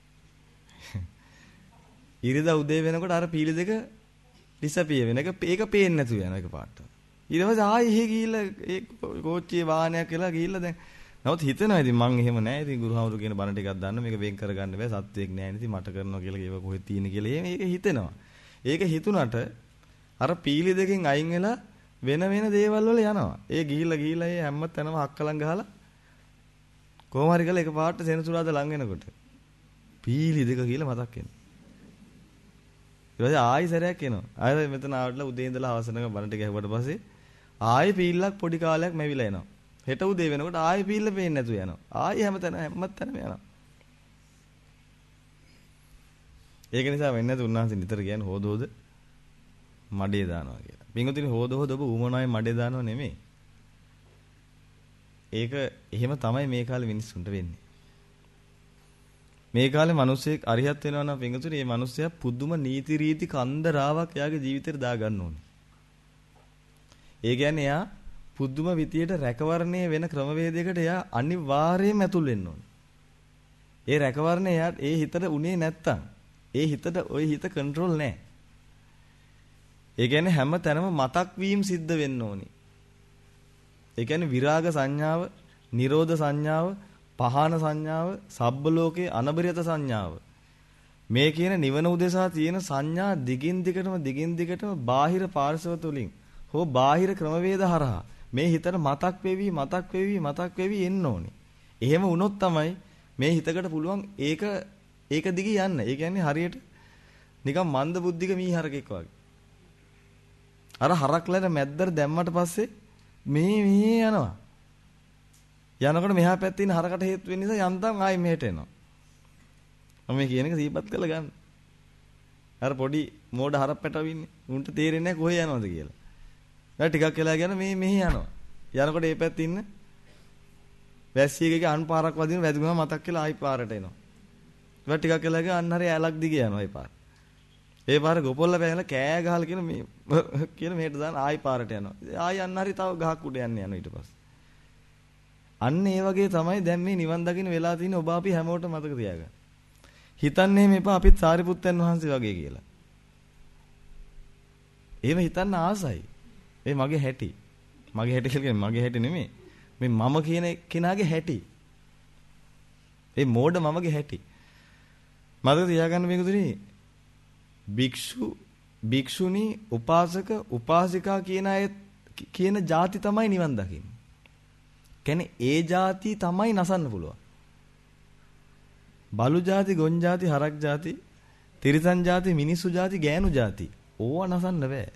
ඉරිදා උදේ වෙනකොට අර පීලි දෙක ඩිසපියර් වෙන එක ඒක පේන්නේ නැතු වෙන එක පාට. ඊට පස්සේ ආයෙ එහෙ ගිහිල්ලා ඒ කෝච්චියේ වාහනයක් කියලා ගිහිල්ලා දැන් නමුත් හිතනවා ඉතින් මං එහෙම නැහැ. ඉතින් ගුරුහාමුදුරු කියන බණ ටිකක් දන්න මේක වෙන් කරගන්න බෑ. සත්වයක් නැහැ නේ. ඉතින් මට කරනවා කියලා ඒව කොහෙද තියෙන්නේ කියලා මේක හිතෙනවා. ඒක හිතුණට අර පීලි දෙකෙන් අයින් වෙලා වෙන වෙන දේවල් වල යනවා. ඒ ගිහිල්ලා ගිහිල්ලා ඒ හැම තැනම හක්කලන් ගහලා කොහොම හරි කරලා එකපාරට සෙනසුරාදා ලඟ වෙනකොට පීලි දෙක කියලා මතක් වෙනවා. ඊට පස්සේ ආයෙ සැරයක් එනවා. ආයෙ මෙතන ආවටලා උදේ ඉඳලා හවසනක බණ ටික ඇහුවට පස්සේ ආයෙ පීල්ලක් පොඩි කාලයක් මැවිලා එනවා. හෙට උදේ වෙනකොට ආයෙ පීල්ල පේන්නේ නැතුව යනවා. ආයෙ හැමතැන හැමතැනම යනවා. ඒක නිසා වෙන්නේ නැතු උන්වහන්සේ නිතර කියන්නේ හොද හොද මඩේ දානවා කියලා. පින්වතුනි හොද හොද ඔබ උමනාවේ මඩේ දානව නෙමෙයි. ඒක එහෙම තමයි මේ කාලේ මිනිස්සුන්ට වෙන්නේ. මේ කාලේ මිනිස්සෙක් අරිහත් වෙනවා නම් පින්වතුනි මේ මිනිස්සයා පුදුම නීති රීති කන්දරාවක් එයාගේ ජීවිතේට දාගන්න ඕනේ. ඒ කියන්නේ එයා පුදුම විදියට රැකවරණය වෙන ක්‍රමවේදයකට එයා අනිවාර්යයෙන්ම ඇතුල් වෙන්න ඕනේ. ඒ රැකවරණය එයා ඒ හිතට උනේ නැත්තම් ඒ හිතට ওই හිත කන්ට්‍රෝල් නැහැ. ඒ කියන්නේ හැම තැනම මතක් වීම සිද්ධ වෙන්න ඕනි. ඒ කියන්නේ විරාග සංඥාව, නිරෝධ සංඥාව, පහාන සංඥාව, සබ්බ ලෝකේ අනබරිත සංඥාව. මේ කියන නිවන උදෙසා තියෙන සංඥා දිගින් දිගටම දිගින් දිගටම බාහිර පාර්ශව තුලින් හෝ බාහිර ක්‍රමවේද හරහා මේ හිතට මතක් වෙවි මතක් වෙවි මතක් වෙවි එන්න ඕනේ. එහෙම වුණොත් තමයි මේ හිතකට පුළුවන් ඒක ඒක දිගේ යන්න. ඒ කියන්නේ හරියට නිකන් මන්ද බුද්ධික මීහරකෙක් වගේ. අර හරක්ලට මැද්දට දැම්මට පස්සේ මේ මේ යනවා. යනකොට මෙහා පැත්තේ ඉන්න හරකට හේතු වෙන නිසා යන්තම් ආයි මෙහෙට එනවා. මම මේ කියන එක සීපත් කරලා ගන්න. අර පොඩි මෝඩ හරක් පැටවින්නේ. උන්ට තේරෙන්නේ නැහැ කොහේ යනවද කියලා. ඊට ටිකක් වෙලා යන මේ මෙහි යනවා. යනකොට මේ පැත්තේ ඉන්න වැස්සියකගේ අන් පාරක් වදින වැදුනම මතක් කියලා ආයි පාරට එනවා. ඊට ටිකක් වෙලා ගියා අන්න හරිය ඇලක් දිගේ යනවා ඒ පාර. ඒ පාර ගොපොල්ල පැනලා කෑ ගහලා කියන මේ කියලා මෙහෙට දාන ආයි පාරට යනවා. ආයි අන්න හරිය තව ගහක් උඩ යන්න යනවා ඊට පස්සේ. අන්න ඒ වගේ තමයි දැන් මේ නිවන් දකින්න වෙලා තියෙන ඔබ අපි හැමෝටම මතක තියාගන්න. හිතන්නේ මේපා අපිත් සාරිපුත්තයන් වහන්සේ වගේ කියලා. එහෙම හිතන්න ආසයි. ඒ මගේ හැටි. මගේ හැටි කියන්නේ මගේ හැටි නෙමෙයි. මේ මම කියන කෙනාගේ හැටි. ඒ මෝඩ මමගේ හැටි. මතක තියාගන්න මේකදුනේ භික්ෂු භික්ෂුණී උපාසක උපාසිකා කියන අය කියන ಜಾති තමයි නිවන් දකින්නේ. කියන්නේ ඒ ಜಾති තමයි නසන්න පුළුවන්. බලු ಜಾති, ගොන් ಜಾති, හරක් ಜಾති, තිරිසන් ಜಾති, මිනිස්සු ಜಾති, ගෑනු ಜಾති. ඕවා නසන්න බෑ.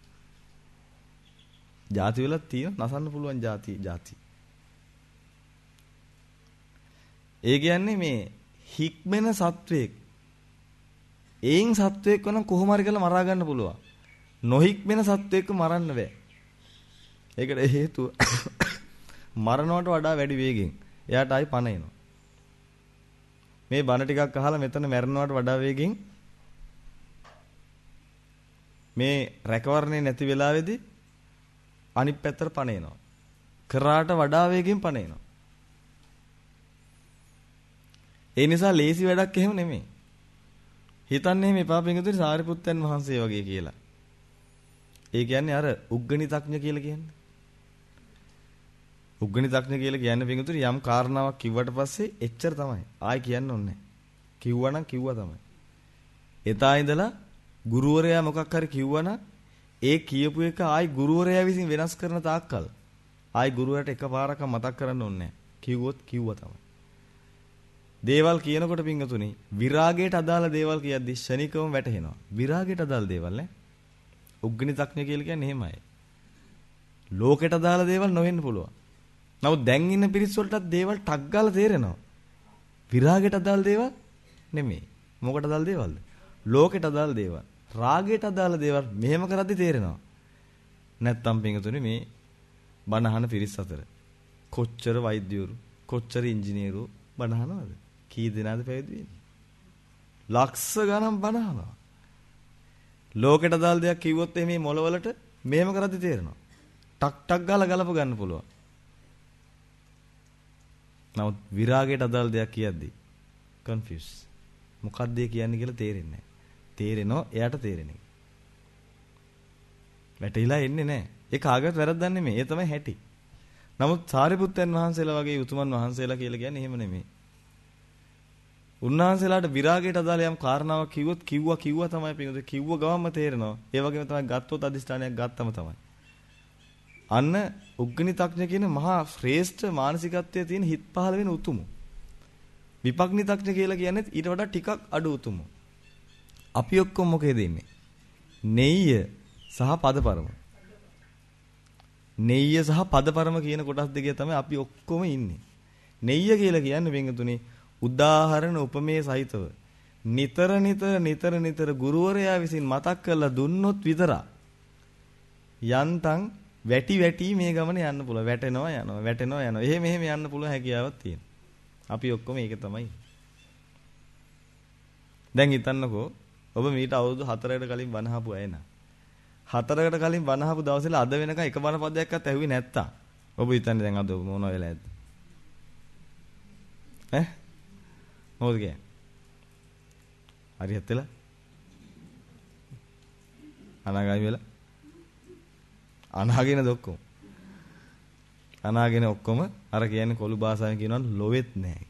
ಜಾති වල තියෙන නසන්න පුළුවන් ಜಾති ಜಾති. ඒ කියන්නේ මේ හික්මෙන සත්වයක්. ඒන් සත්වයක් වනම් කොහොම හරි කරලා මරා ගන්න පුළුවන්. නොහික්මෙන සත්වයක්ව මරන්න බෑ. ඒකට හේතුව මරණයට වඩා වැඩි වේගෙන් එයාට ආයි පණ එනවා. මේ බණ ටිකක් අහලා මෙතන මැරෙනවට වඩා වේගෙන් මේ රැකවරණේ නැති වෙලාවේදී අනිත් පැත්තට පණ එනවා. කරාට වඩා වේගෙන් පණ එනවා. ඒ නිසා ලේසි වැඩක් එහෙම නෙමෙයි. හිතන්නේ මේ පාපෙන්ගතුනි සාරිපුත්තයන් වහන්සේ වගේ කියලා. ඒ කියන්නේ අර උග්ගණිතඥ කියලා කියන්නේ. උග්ගණිතඥ කියලා කියන්නේ පින්ගතුනි යම් කාරණාවක් කිව්වට පස්සේ එච්චර තමයි. ආයි කියන්න ඕනේ නැහැ. කිව්වනම් කිව්වා තමයි. එතා ඉඳලා ගුරුවරයා මොකක් හරි කිව්වනම් ඒ කියපු එක ආයි ගුරුවරයා විසින් වෙනස් කරන තාක්කල් ආයි ගුරුවරට එකපාරක් මතක් කරන්න ඕනේ නැහැ. කිව්වොත් කිව්වා තමයි. දේවල් කියනකොට පිංගතුනි විරාගයට අදාළ දේවල් කියද්දි ශනිකවම වැටහෙනවා. විරාගයට අදාළ දේවල් නේ. උග්ගනිතඥ කියලා කියන්නේ එහෙමයි. ලෝකයට අදාළ දේවල් නොවෙන්න පුළුවන්. නමුත් දැන් ඉන්න පිරිස් වලටත් දේවල් ටක් ගාලා තේරෙනවා. විරාගයට අදාළ දේවල් නෙමෙයි. මොකට අදාළ දේවල්ද? ලෝකයට අදාළ දේවල්. රාගයට අදාළ දේවල් මෙහෙම කරද්දි තේරෙනවා. නැත්තම් පිංගතුනි මේ බණ අහන පිරිස් අතර කොච්චර වෛද්‍යවරු කොච්චර ඉංජිනේරු බණ අහනවද? කී දෙනාද පැවිදි වෙන්නේ? ලක්ෂ ගණන් බණ අහනවා. ලෝකෙට අදාළ දෙයක් කිව්වොත් එමේ මොළවලට මෙහෙම කරද්දි තේරෙනවා. ටක් ටක් ගාලා ගලප ගන්න පුළුවන්. නමුත් විරාගයට අදාළ දෙයක් කියද්දි කන්ෆියුස්. මොකක්ද ඒ කියන්නේ කියලා තේරෙන්නේ නැහැ. තේරෙනවා එයාට තේරෙන්නේ. වැටහිලා එන්නේ නැහැ. ඒ කාගවත් වැරද්දක් නෙමෙයි. ඒ තමයි හැටි. නමුත් සාරිපුත්තයන් වහන්සේලා වගේ උතුමන් වහන්සේලා කියලා කියන්නේ එහෙම නෙමෙයි. උන්වහන්සේලාට විරාගයට අදාළ යම් කාරණාවක් කිව්වොත් කිව්වා කිව්වා තමයි පිටුද කිව්ව ගමන්ම තේරෙනවා. ඒ වගේම තමයි ගත්තොත් අදිෂ්ඨානයක් ගත්තම තමයි. අන්න උග්ගනිතඥ කියන මහා ශ්‍රේෂ්ඨ මානසිකත්වයේ තියෙන හිත් පහළ වෙන උතුමු. විපග්නිතඥ කියලා කියන්නේ ඊට වඩා ටිකක් අඩු උතුමු. අපි ඔක්කොම මොකේද ඉන්නේ? නෙය්‍ය සහ පදපරම. නෙය්‍ය සහ පදපරම කියන කොටස් දෙකේ තමයි අපි ඔක්කොම ඉන්නේ. නෙය්‍ය කියලා කියන්නේ වෙන්තුනේ උදාහරණ උපමේය සහිතව නිතර නිතර නිතර නිතර ගුරුවරයා විසින් මතක් කරලා දුන්නොත් විතරක් යන්තම් වැටි වැටි මේ ගමන යන්න පුළුවන්. වැටෙනවා යනවා වැටෙනවා යනවා. එහෙම එහෙම යන්න පුළුවන් හැකියාවක් තියෙනවා. අපි ඔක්කොම ඒක තමයි. දැන් හිතන්නකෝ ඔබ මීට අවුරුදු හතරකට කලින් බණ අහපු අය නා. හතරකට කලින් බණ අහපු දවසේලා අද වෙනකන් එක බණ පදයක්වත් ඇහුවේ නැත්තම් ඔබ හිතන්නේ දැන් අද ඔබ මොන වෙලාවද? ඈ? මොකද කියන්නේ? හරියට වෙලා? අනාගාමී වෙලා? අනාගෙන ඔක්කොම. අනාගෙන ඔක්කොම අර කියන්නේ කොළු භාෂාවෙන් කියනවා ලොවෙත් නැහැ.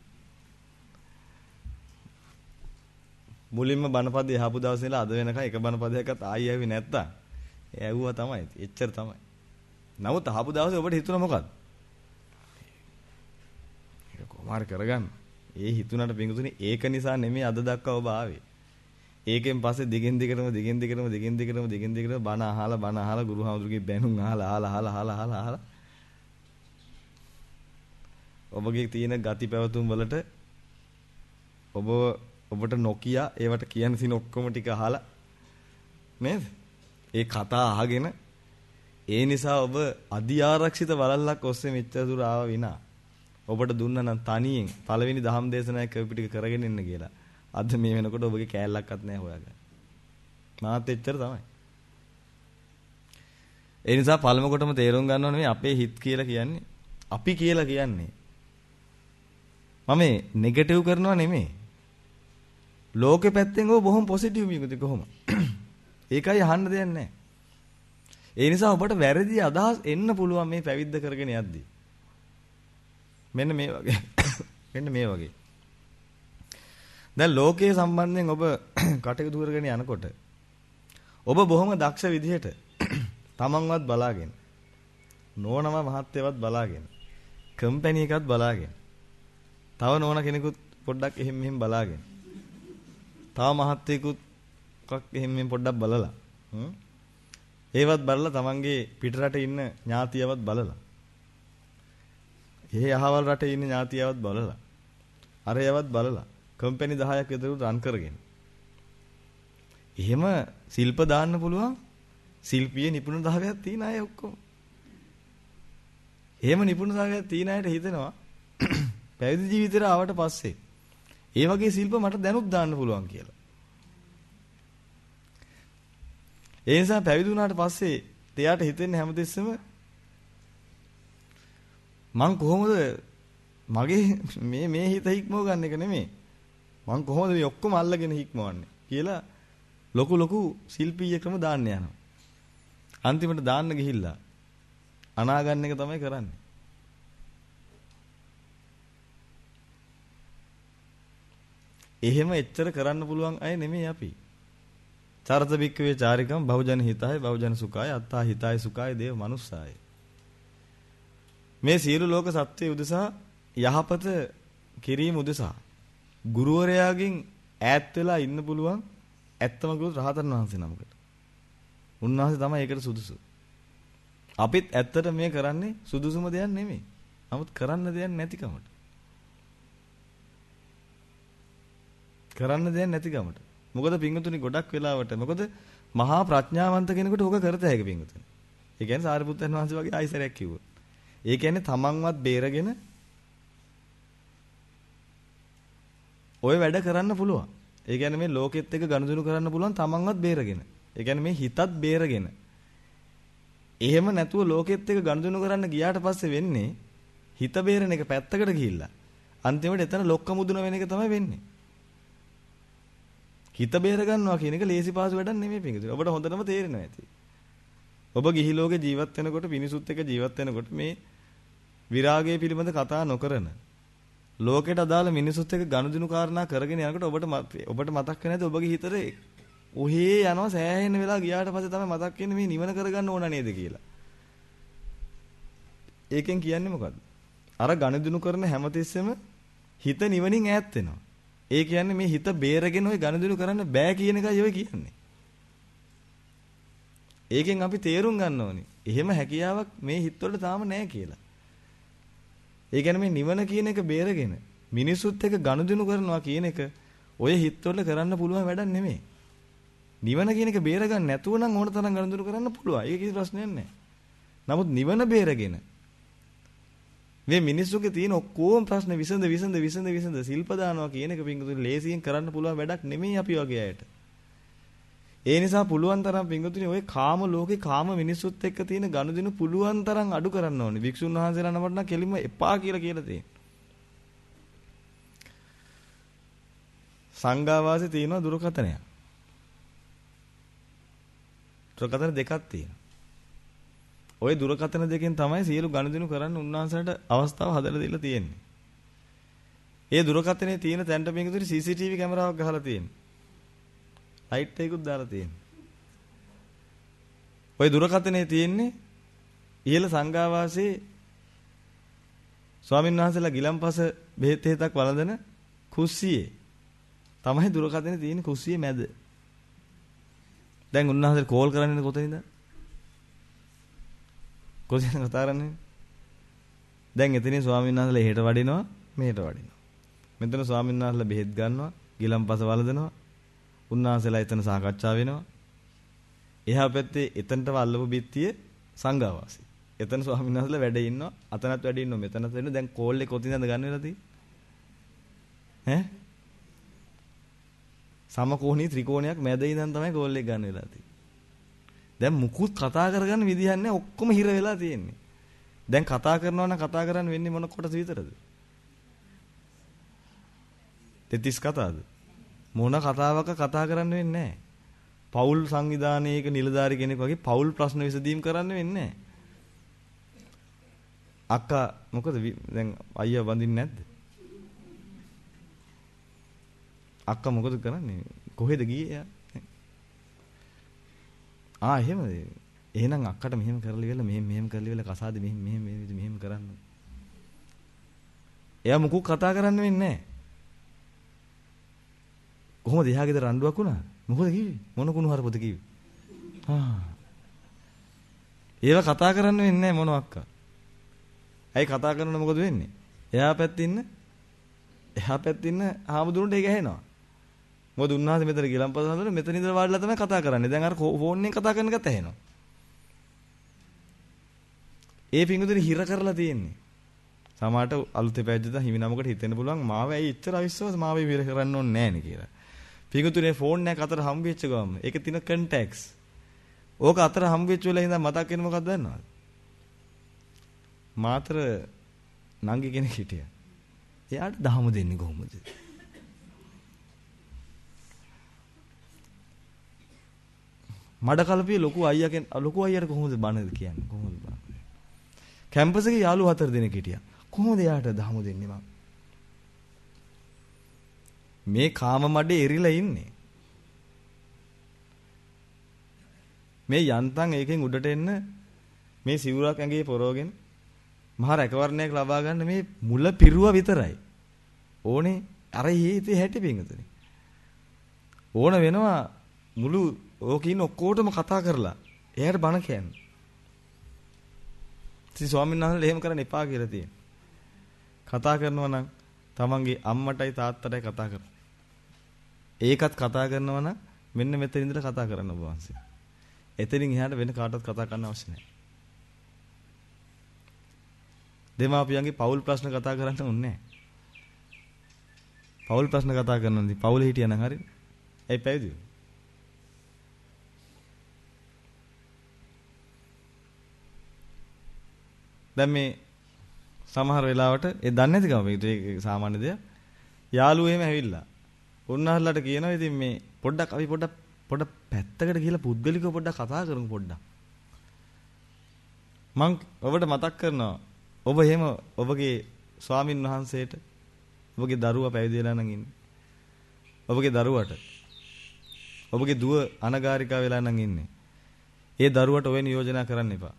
මුලින්ම බණපදේ අහපු දවසේ ඉඳලා අද වෙනකන් එක බණපදයක්වත් ආයි ඇවි නැත්තම් ඇහුවා තමයි. එච්චර තමයි. නමුත් අහපු දවසේ ඔබට හිතුණා මොකද්ද? ඒක කොහොමාර කරගන්න. ඒ හිතුණාට පිඟුතුනේ ඒක නිසා නෙමෙයි අද දක්වා ඔබ ආවේ. ඒකෙන් පස්සේ දිගින් දිගටම දිගින් දිගටම දිගින් දිගටම දිගින් දිගටම බණ අහලා බණ අහලා ගුරුහාමුදුරුගේ බැනුම් අහලා අහලා අහලා අහලා අහලා අහලා ඔබගේ තියෙන ගති පැවතුම් වලට ඔබ ඔබට නොකිය ඒවට කියන සින ඔක්කොම ටික අහලා නේද? ඒ කතා අහගෙන ඒ නිසා ඔබ අධි ආරක්ෂිත වලල්ලක් ඔස්සේ මෙච්චර දුර ආව විනා ඔබට දුන්නා නම් තනියෙන් පළවෙනි දහම් දේශනාවේ කවි ටික කරගෙන ඉන්න කියලා. අද මේ වෙනකොට ඔබගේ කෑල්ලක්වත් නැහැ හොයාගන්න. මාත් එච්චර තමයි. ඒ නිසා පළමු කොටම තේරුම් ගන්න ඕනේ අපේ හිත් කියලා කියන්නේ අපි කියලා කියන්නේ මම නෙගටිව් කරනවා නෙමෙයි. ලෝකෙ පැත්තෙන් ඔබ බොහොම පොසිටිව් මියුද කොහොම? ඒකයි අහන්න දෙයක් නැහැ. ඒ නිසා ඔබට වැරදි අදහස් එන්න පුළුවන් මේ පැවිද්ද කරගෙන යද්දී. මෙන්න මේ වගේ. මෙන්න මේ වගේ. දැන් ලෝකයේ සම්බන්ධයෙන් ඔබ කටයුතු කරගෙන යනකොට ඔබ බොහොම දක්ෂ විදිහට තමන්වත් බලාගෙන නෝනම මහත්යවත් බලාගෙන කම්පැනි එකත් බලාගෙන තව නෝන කෙනෙකුත් පොඩ්ඩක් එහෙම මෙහෙම බලාගෙන තව මහත්යෙකුත් එකක් එහෙම මෙහෙම පොඩ්ඩක් බලලා ඒවත් බලලා තමන්ගේ පිටරට ඉන්න ඥාතියවත් බලලා එහෙ අහවල් රටේ ඉන්න ඥාතියවත් බලලා අරයවත් බලලා කම්පැනි දහයක් විතර රන් කරගෙන. එහෙම ශිල්ප දාන්න පුළුවන් ශිල්පීය නිපුණතාවයක් තියෙන අය ඔක්කොම. එහෙම නිපුණතාවයක් තියෙන අයට හිතෙනවා පැවිදි ජීවිතේට ආවට පස්සේ ඒ වගේ ශිල්ප මට දැනුත් දාන්න පුළුවන් කියලා. ඒ නිසා පැවිදි වුණාට පස්සේ එයාට හිතෙන්නේ හැමතිස්සෙම මං කොහොමද මගේ මේ මේ හිත හික්මව ගන්න එක නෙමෙයි. මං කොහොමද මේ ඔක්කොම අල්ලගෙන හික්මවන්නේ කියලා ලොකු ලොකු ශිල්පීය ක්‍රම දාන්න යනවා. අන්තිමට දාන්න ගිහිල්ලා අනාගන්න එක තමයි කරන්නේ. එහෙම එච්චර කරන්න පුළුවන් අය නෙමෙයි අපි. චරත බික්කවේ චාරිකම් බහුජන හිතාය බහුජන සුඛාය අත්තා හිතාය සුඛාය දේව මනුස්සාය. මේ සියලු ලෝක සත්‍ය උදෙසා යහපත කිරීම උදෙසා ගුරුවරයාගෙන් ඈත් වෙලා ඉන්න පුළුවන් ඇත්තම කිව්වොත් රහතන් වහන්සේ නමකට. උන්වහන්සේ තමයි ඒකට සුදුසු. අපිත් ඇත්තට මේ කරන්නේ සුදුසුම දෙයක් නෙමෙයි. නමුත් කරන්න දෙයක් නැතිකමට. කරන්න දෙයක් නැතිකමට. මොකද පිංගුතුනි ගොඩක් වෙලාවට මොකද මහා ප්‍රඥාවන්ත කෙනෙකුට ඕක කරත හැකි පිංගුතුනි. ඒ කියන්නේ සාරිපුත්තයන් වහන්සේ වගේ ආයිසරයක් කිව්වා. ඒ කියන්නේ තමන්වත් බේරගෙන ඔය වැඩ කරන්න පුළුවන්. ඒ කියන්නේ මේ ලෝකෙත් එක්ක ගනුදෙනු කරන්න පුළුවන් තමන්වත් බේරගෙන. ඒ කියන්නේ මේ හිතත් බේරගෙන. එහෙම නැතුව ලෝකෙත් එක්ක ගනුදෙනු කරන්න ගියාට පස්සේ වෙන්නේ හිත බේරන එක පැත්තකට ගිහිල්ලා අන්තිමට එතන ලොක්ක මුදුන වෙන එක තමයි වෙන්නේ. හිත බේර ගන්නවා කියන එක ලේසි පාසු වැඩක් නෙමෙයි පිංගුතුනි. ඔබට හොඳටම තේරෙනවා ඇති. ඔබ ගිහි ලෝකේ ජීවත් වෙනකොට මිනිසුත් එක්ක ජීවත් වෙනකොට මේ විරාගය පිළිබඳ කතා නොකරන ලෝකෙට අදාළ මිනිසුත් එක්ක ගනුදෙනු කාරණා කරගෙන යනකොට ඔබට ඔබට මතක් වෙන්නේ නැද්ද ඔබගේ හිතේ ඔහේ යනවා සෑහෙන වෙලා ගියාට පස්සේ තමයි මතක් වෙන්නේ මේ නිවන කරගන්න ඕන නේද කියලා. ඒකෙන් කියන්නේ මොකද්ද? අර ගනුදෙනු කරන හැමතිස්සෙම හිත නිවනින් ඈත් වෙනවා. ඒ කියන්නේ මේ හිත බේරගෙන ওই ගනුදෙනු කරන්න බෑ කියන එකයි ඔය කියන්නේ. ඒකෙන් අපි තේරුම් ගන්න ඕනේ. එහෙම හැකියාවක් මේ හිතවල තාම නැහැ කියලා. ඒ කියන්නේ මේ නිවන කියන එක බේරගෙන මිනිසුත් එක්ක ගනුදෙනු කරනවා කියන එක ඔය හිතවල කරන්න පුළුවන් වැඩක් නෙමෙයි. නිවන කියන එක බේර ගන්න නැතුව නම් ඕන තරම් ගනුදෙනු කරන්න පුළුවන්. ඒක කිසි ප්‍රශ්නයක් නැහැ. නමුත් නිවන බේරගෙන මේ මිනිස්සුගේ තියෙන ඔක්කොම ප්‍රශ්න විසඳ විසඳ විසඳ විසඳ සිල්ප දානවා කියන එක පිංගුතුනි ලේසියෙන් කරන්න පුළුවන් වැඩක් නෙමෙයි අපි වගේ අයට. ඒ නිසා පුළුවන් තරම් පිංගුතුනි ඔය කාම ලෝකේ කාම මිනිස්සුත් එක්ක තියෙන ගනුදෙනු පුළුවන් තරම් අඩු කරන්න ඕනේ. වික්ෂුන් වහන්සේලා නමට නම් කෙලින්ම එපා කියලා කියලා තියෙනවා. සංඝාවාසයේ තියෙන දුරකථනයක්. දුරකථන දෙකක් තියෙනවා. ওই දුරකථන දෙකෙන් තමයි සියලු ගනුදෙනු කරන්න උන්වහන්සේට අවස්ථාව හදලා දීලා තියෙන්නේ. ඒ දුරකථනයේ තියෙන තැනට පිංගුතුනි සී සී ටී වී කැමරාවක් ගහලා තියෙනවා. ලයිට් එකකුත් දාලා තියෙනවා. ওই දුරකථනයේ තියෙන්නේ ඉහළ සංඝාවාසයේ ස්වාමීන් වහන්සේලා ගිලම්පස බෙහෙත් හේතක් වළඳන කුස්සියේ තමයි දුරකථනයේ තියෙන්නේ කුස්සියේ මැද. දැන් උන්වහන්සේ කෝල් කරන්නේ කොතනින්ද? කොහෙන්ද කතා කරන්නේ? දැන් එතනින් ස්වාමීන් වහන්සේලා එහෙට වඩිනවා මෙහෙට වඩිනවා. මෙතන ස්වාමීන් වහන්සේලා බෙහෙත් ගන්නවා ගිලම්පස වළඳනවා. උන්වහන්සේලා එතන සාකච්ඡා වෙනවා. එහා පැත්තේ එතනටම අල්ලපු බිත්තිය සංඝාවාසී. එතන ස්වාමීන් වහන්සේලා වැඩ ඉන්නවා. අතනත් වැඩ ඉන්නවා. මෙතනත් වෙන්න දැන් කෝල් එක කොතින්ද ගන්න වෙලා තියෙන්නේ? ඈ? සමකෝණී ත්‍රිකෝණයක් මැද ඉඳන් තමයි කෝල් එක ගන්න වෙලා තියෙන්නේ. දැන් මුකුත් කතා කරගන්න විදිහක් නැහැ. ඔක්කොම හිර වෙලා තියෙන්නේ. දැන් කතා කරනවා නම් කතා කරන්න වෙන්නේ මොන කොටස විතරද? තෙතිස් කතාවද? මොන කතාවක කතා කරන්න වෙන්නේ නැහැ. පෞල් සංවිධානයේක නිලධාරි කෙනෙක් වගේ පෞල් ප්‍රශ්න විසඳීම් කරන්න වෙන්නේ නැහැ. අක්කා මොකද දැන් අයියා වඳින්නේ නැද්ද? අක්කා මොකද කරන්නේ? කොහෙද ගියේ එයා? ආ එහෙමද? එහෙනම් අක්කට මෙහෙම කරලා ඉවරලා මෙහෙම මෙහෙම කරලා ඉවරලා කසාද මෙහෙම මෙහෙම මෙහෙම කරන්න. එයා මොකක් කතා කරන්න වෙන්නේ නැහැ. කොහොමද එහා ගෙදර රණ්ඩුවක් වුණා? මොකද කිව්වේ? මොන කුණු හරපොද කිව්වේ? ආ. ඒව කතා කරන්න වෙන්නේ නැහැ මොන අක්කා. ඇයි කතා කරනකොට මොකද වෙන්නේ? එහා පැත්තේ ඉන්න එහා පැත්තේ ඉන්න ආමුදුරන්ට ඒක ඇහෙනවා. මොකද උන්වහන්සේ මෙතන ගිලම්පස හදලා මෙතන ඉඳලා වාඩිලා තමයි කතා කරන්නේ. දැන් අර ෆෝන් එකෙන් කතා කරන එකත් ඇහෙනවා. ඒ පිංගුතුනි හිර කරලා තියෙන්නේ. සමහරට අලුතේ පැවිදිද හිමිනමකට හිතෙන්න පුළුවන් මාව ඇයි එච්චර අවිශ්වාස මාව විර කරන්න ඕනේ නැහැ නේ කියලා. පිංගුතුනේ ෆෝන් එක අතර හම් වෙච්ච ගමන් ඒකේ තියෙන කන්ටැක්ට්ස්. ඕක අතර හම් වෙච්ච වෙලාව ඉඳන් මතක් වෙන්නේ මොකක්ද දන්නවද? මාතර නංගි කෙනෙක් හිටියා. එයාට දහම දෙන්නේ කොහොමද? මඩ කලපිය ලොකු අයියා කෙන ලොකු අයියාට කොහොමද බණද කියන්නේ? කොහොමද බණ? කැම්පස් එකේ යාළුවෝ හතර දෙනෙක් හිටියා. කොහොමද එයාට දහම දෙන්නේ මම? මේ කාම මඩේ එරිලා ඉන්නේ. මේ යන්තම් ඒකෙන් උඩට එන්න මේ සිවුරක් ඇඟේ පොරවගෙන මහා රැකවරණයක් ලබා ගන්න මේ මුල පිරුව විතරයි. ඕනේ අර හේතේ හැටි පිංගුතුනි. ඕන වෙනවා මුළු ඕකේ ඉන්න ඔක්කොටම කතා කරලා එයාට බණ කියන්නේ. ඉතින් ස්වාමීන් වහන්සේ එහෙම කරන්න එපා කියලා තියෙනවා. කතා කරනවා නම් තමන්ගේ අම්මටයි තාත්තටයි කතා කරන්න. ඒකත් කතා කරනවා නම් මෙන්න මෙතන ඉඳලා කතා කරන්න ඔබ වහන්සේ. එතනින් එහාට වෙන කාටවත් කතා කරන්න අවශ්‍ය නැහැ. දෙමාපියන්ගේ පෞල් ප්‍රශ්න කතා කරන්න ඕනේ නැහැ. පෞල් ප්‍රශ්න කතා කරනදී පෞලේ හිටියනම් හරි. ඒ පැවිදි. දැන් මේ සමහර වෙලාවට ඒ දන්නේ නැති කම මේක සාමාන්‍ය දෙයක්. යාළුවෝ එහෙම ඇවිල්ලා. උන්වහන්සේලාට කියනවා ඉතින් මේ පොඩ්ඩක් අපි පොඩ්ඩක් පොඩ පැත්තකට ගිහලා පුද්ගලිකව පොඩ්ඩක් කතා කරමු පොඩ්ඩක්. මං ඔබට මතක් කරනවා ඔබ එහෙම ඔබගේ ස්වාමින් වහන්සේට ඔබගේ දරුවා පැවිදි වෙලා නම් ඉන්නේ. ඔබගේ දරුවට ඔබගේ දුව අනගාരികා වෙලා නම් ඉන්නේ. ඒ දරුවට ඔය නියෝජනා කරන්න එපා.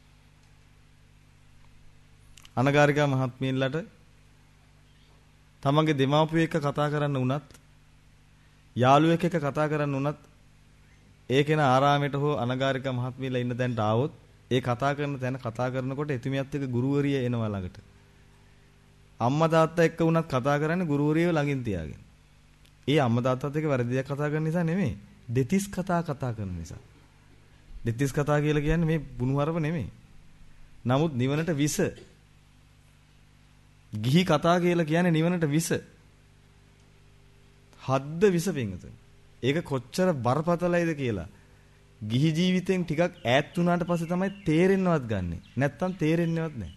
අනගාരികා මහත්මියන්ලට තමන්ගේ දෙමාපියෝ එක්ක කතා කරන්න උනත් යාළුවෙක් එක්ක කතා කරන්න උනත් ඒ කෙනා ආරාමයට හෝ අනගාരികා මහත්මියලා ඉන්න තැනට ආවොත් ඒ කතා කරන තැන කතා කරනකොට එතුමියත් එක්ක ගුරුවරිය එනවා ළඟට. අම්මා තාත්තා එක්ක උනත් කතා කරන්නේ ගුරුවරියව ළඟින් තියාගෙන. ඒ අම්මා තාත්තත් එක්ක වැරදියක් කතා කරන නිසා නෙමෙයි. දෙතිස් කතා කතා කරන නිසා. දෙතිස් කතා කියලා කියන්නේ මේ බුණුහරප නෙමෙයි. නමුත් නිවනට විස. ගිහි කතා කියලා කියන්නේ නිවනට විස. හද්ද විස පිංගුතුනි. ඒක කොච්චර බරපතලයිද කියලා. ගිහි ජීවිතෙන් ටිකක් ඈත් වුණාට පස්සේ තමයි තේරෙන්නවත් ගන්නෙ. නැත්තම් තේරෙන්නවත් නැහැ.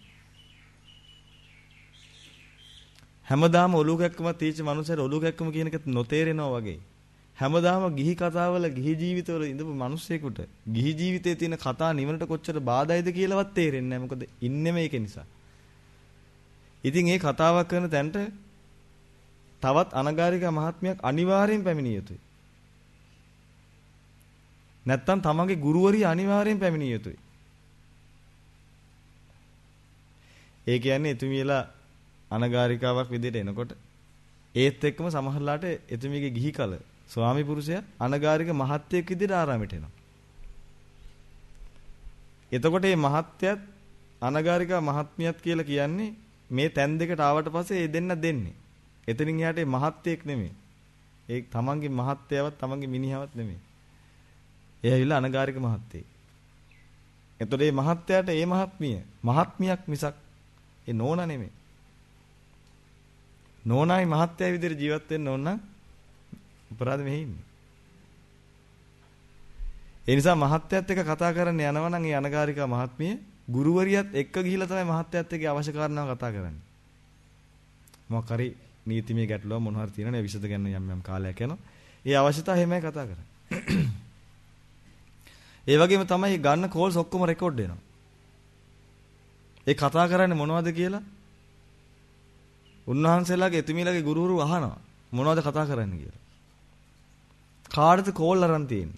හැමදාම ඔලුව කැක්කම තීච්ච මනුස්සයර ඔලුව කැක්කම කියන එක නොතේරෙනවා වගේ. හැමදාම ගිහි කතාවල ගිහි ජීවිතවල ඉඳපු මිනිස්සෙකුට ගිහි ජීවිතයේ තියෙන කතා නිවනට කොච්චර බාධායිද කියලාවත් තේරෙන්නේ නැහැ. මොකද ඉන්නෙම ඒක නිසා. ඉතින් මේ කතාවක් කරන තැනට තවත් අනගාരികා මහත්මියක් අනිවාර්යෙන් පැමිණිය යුතුයි. නැත්තම් තමන්ගේ ගුරුවරිය අනිවාර්යෙන් පැමිණිය යුතුයි. ඒ කියන්නේ එතුමියලා අනගාരികාවක් විදිහට එනකොට ඒත් එක්කම සමහරලාට එතුමියගේ ගිහි කල ස්වාමි පුරුෂයා අනගාരിക මහත්යෙක් විදිහට ආරාමයට එනවා. එතකොට මේ මහත්යත් අනගාരികා මහත්මියත් කියලා කියන්නේ මේ තැන් දෙකට ආවට පස්සේ ඒ දෙන්න දෙන්නේ. එතනින් එහාට මේ මහත්යෙක් නෙමෙයි. ඒ තමන්ගේ මහත්යවත් තමන්ගේ මිනිහවත් නෙමෙයි. ඒ ඇවිල්ලා අනගාരിക මහත්යෙක්. එතකොට මේ මහත්යාට මේ මහත්මිය මහත්මියක් මිසක් ඒ නෝනා නෙමෙයි. නෝනායි මහත්යයි විදිහට ජීවත් වෙන්න ඕන නම් අපරාධ මෙහි ඉන්නේ. ඒ නිසා මහත්යත් එක්ක කතා කරන්න යනවා නම් ඒ අනගාരികා මහත්මිය ගුරුවරියත් එක්ක ගිහිලා තමයි මහත්යත් එක්ක අවශ්‍ය කාරණාව කතා කරන්නේ. මොකක් හරි නීතිමය ගැටලුව මොන හරි තියෙනවනේ විසඳ ගන්න යම් යම් කාලයක් යනවා. ඒ අවශ්‍යතාව හැමයි කතා කරන්නේ. ඒ වගේම තමයි ගන්න කෝල්ස් ඔක්කොම රෙකෝඩ් වෙනවා. ඒ කතා කරන්නේ මොනවද කියලා උන්වහන්සේලාගේ එතුමියලාගේ ගුරුවරු අහනවා. මොනවද කතා කරන්නේ කියලා. කාටද කෝල් අරන් තියෙන්නේ?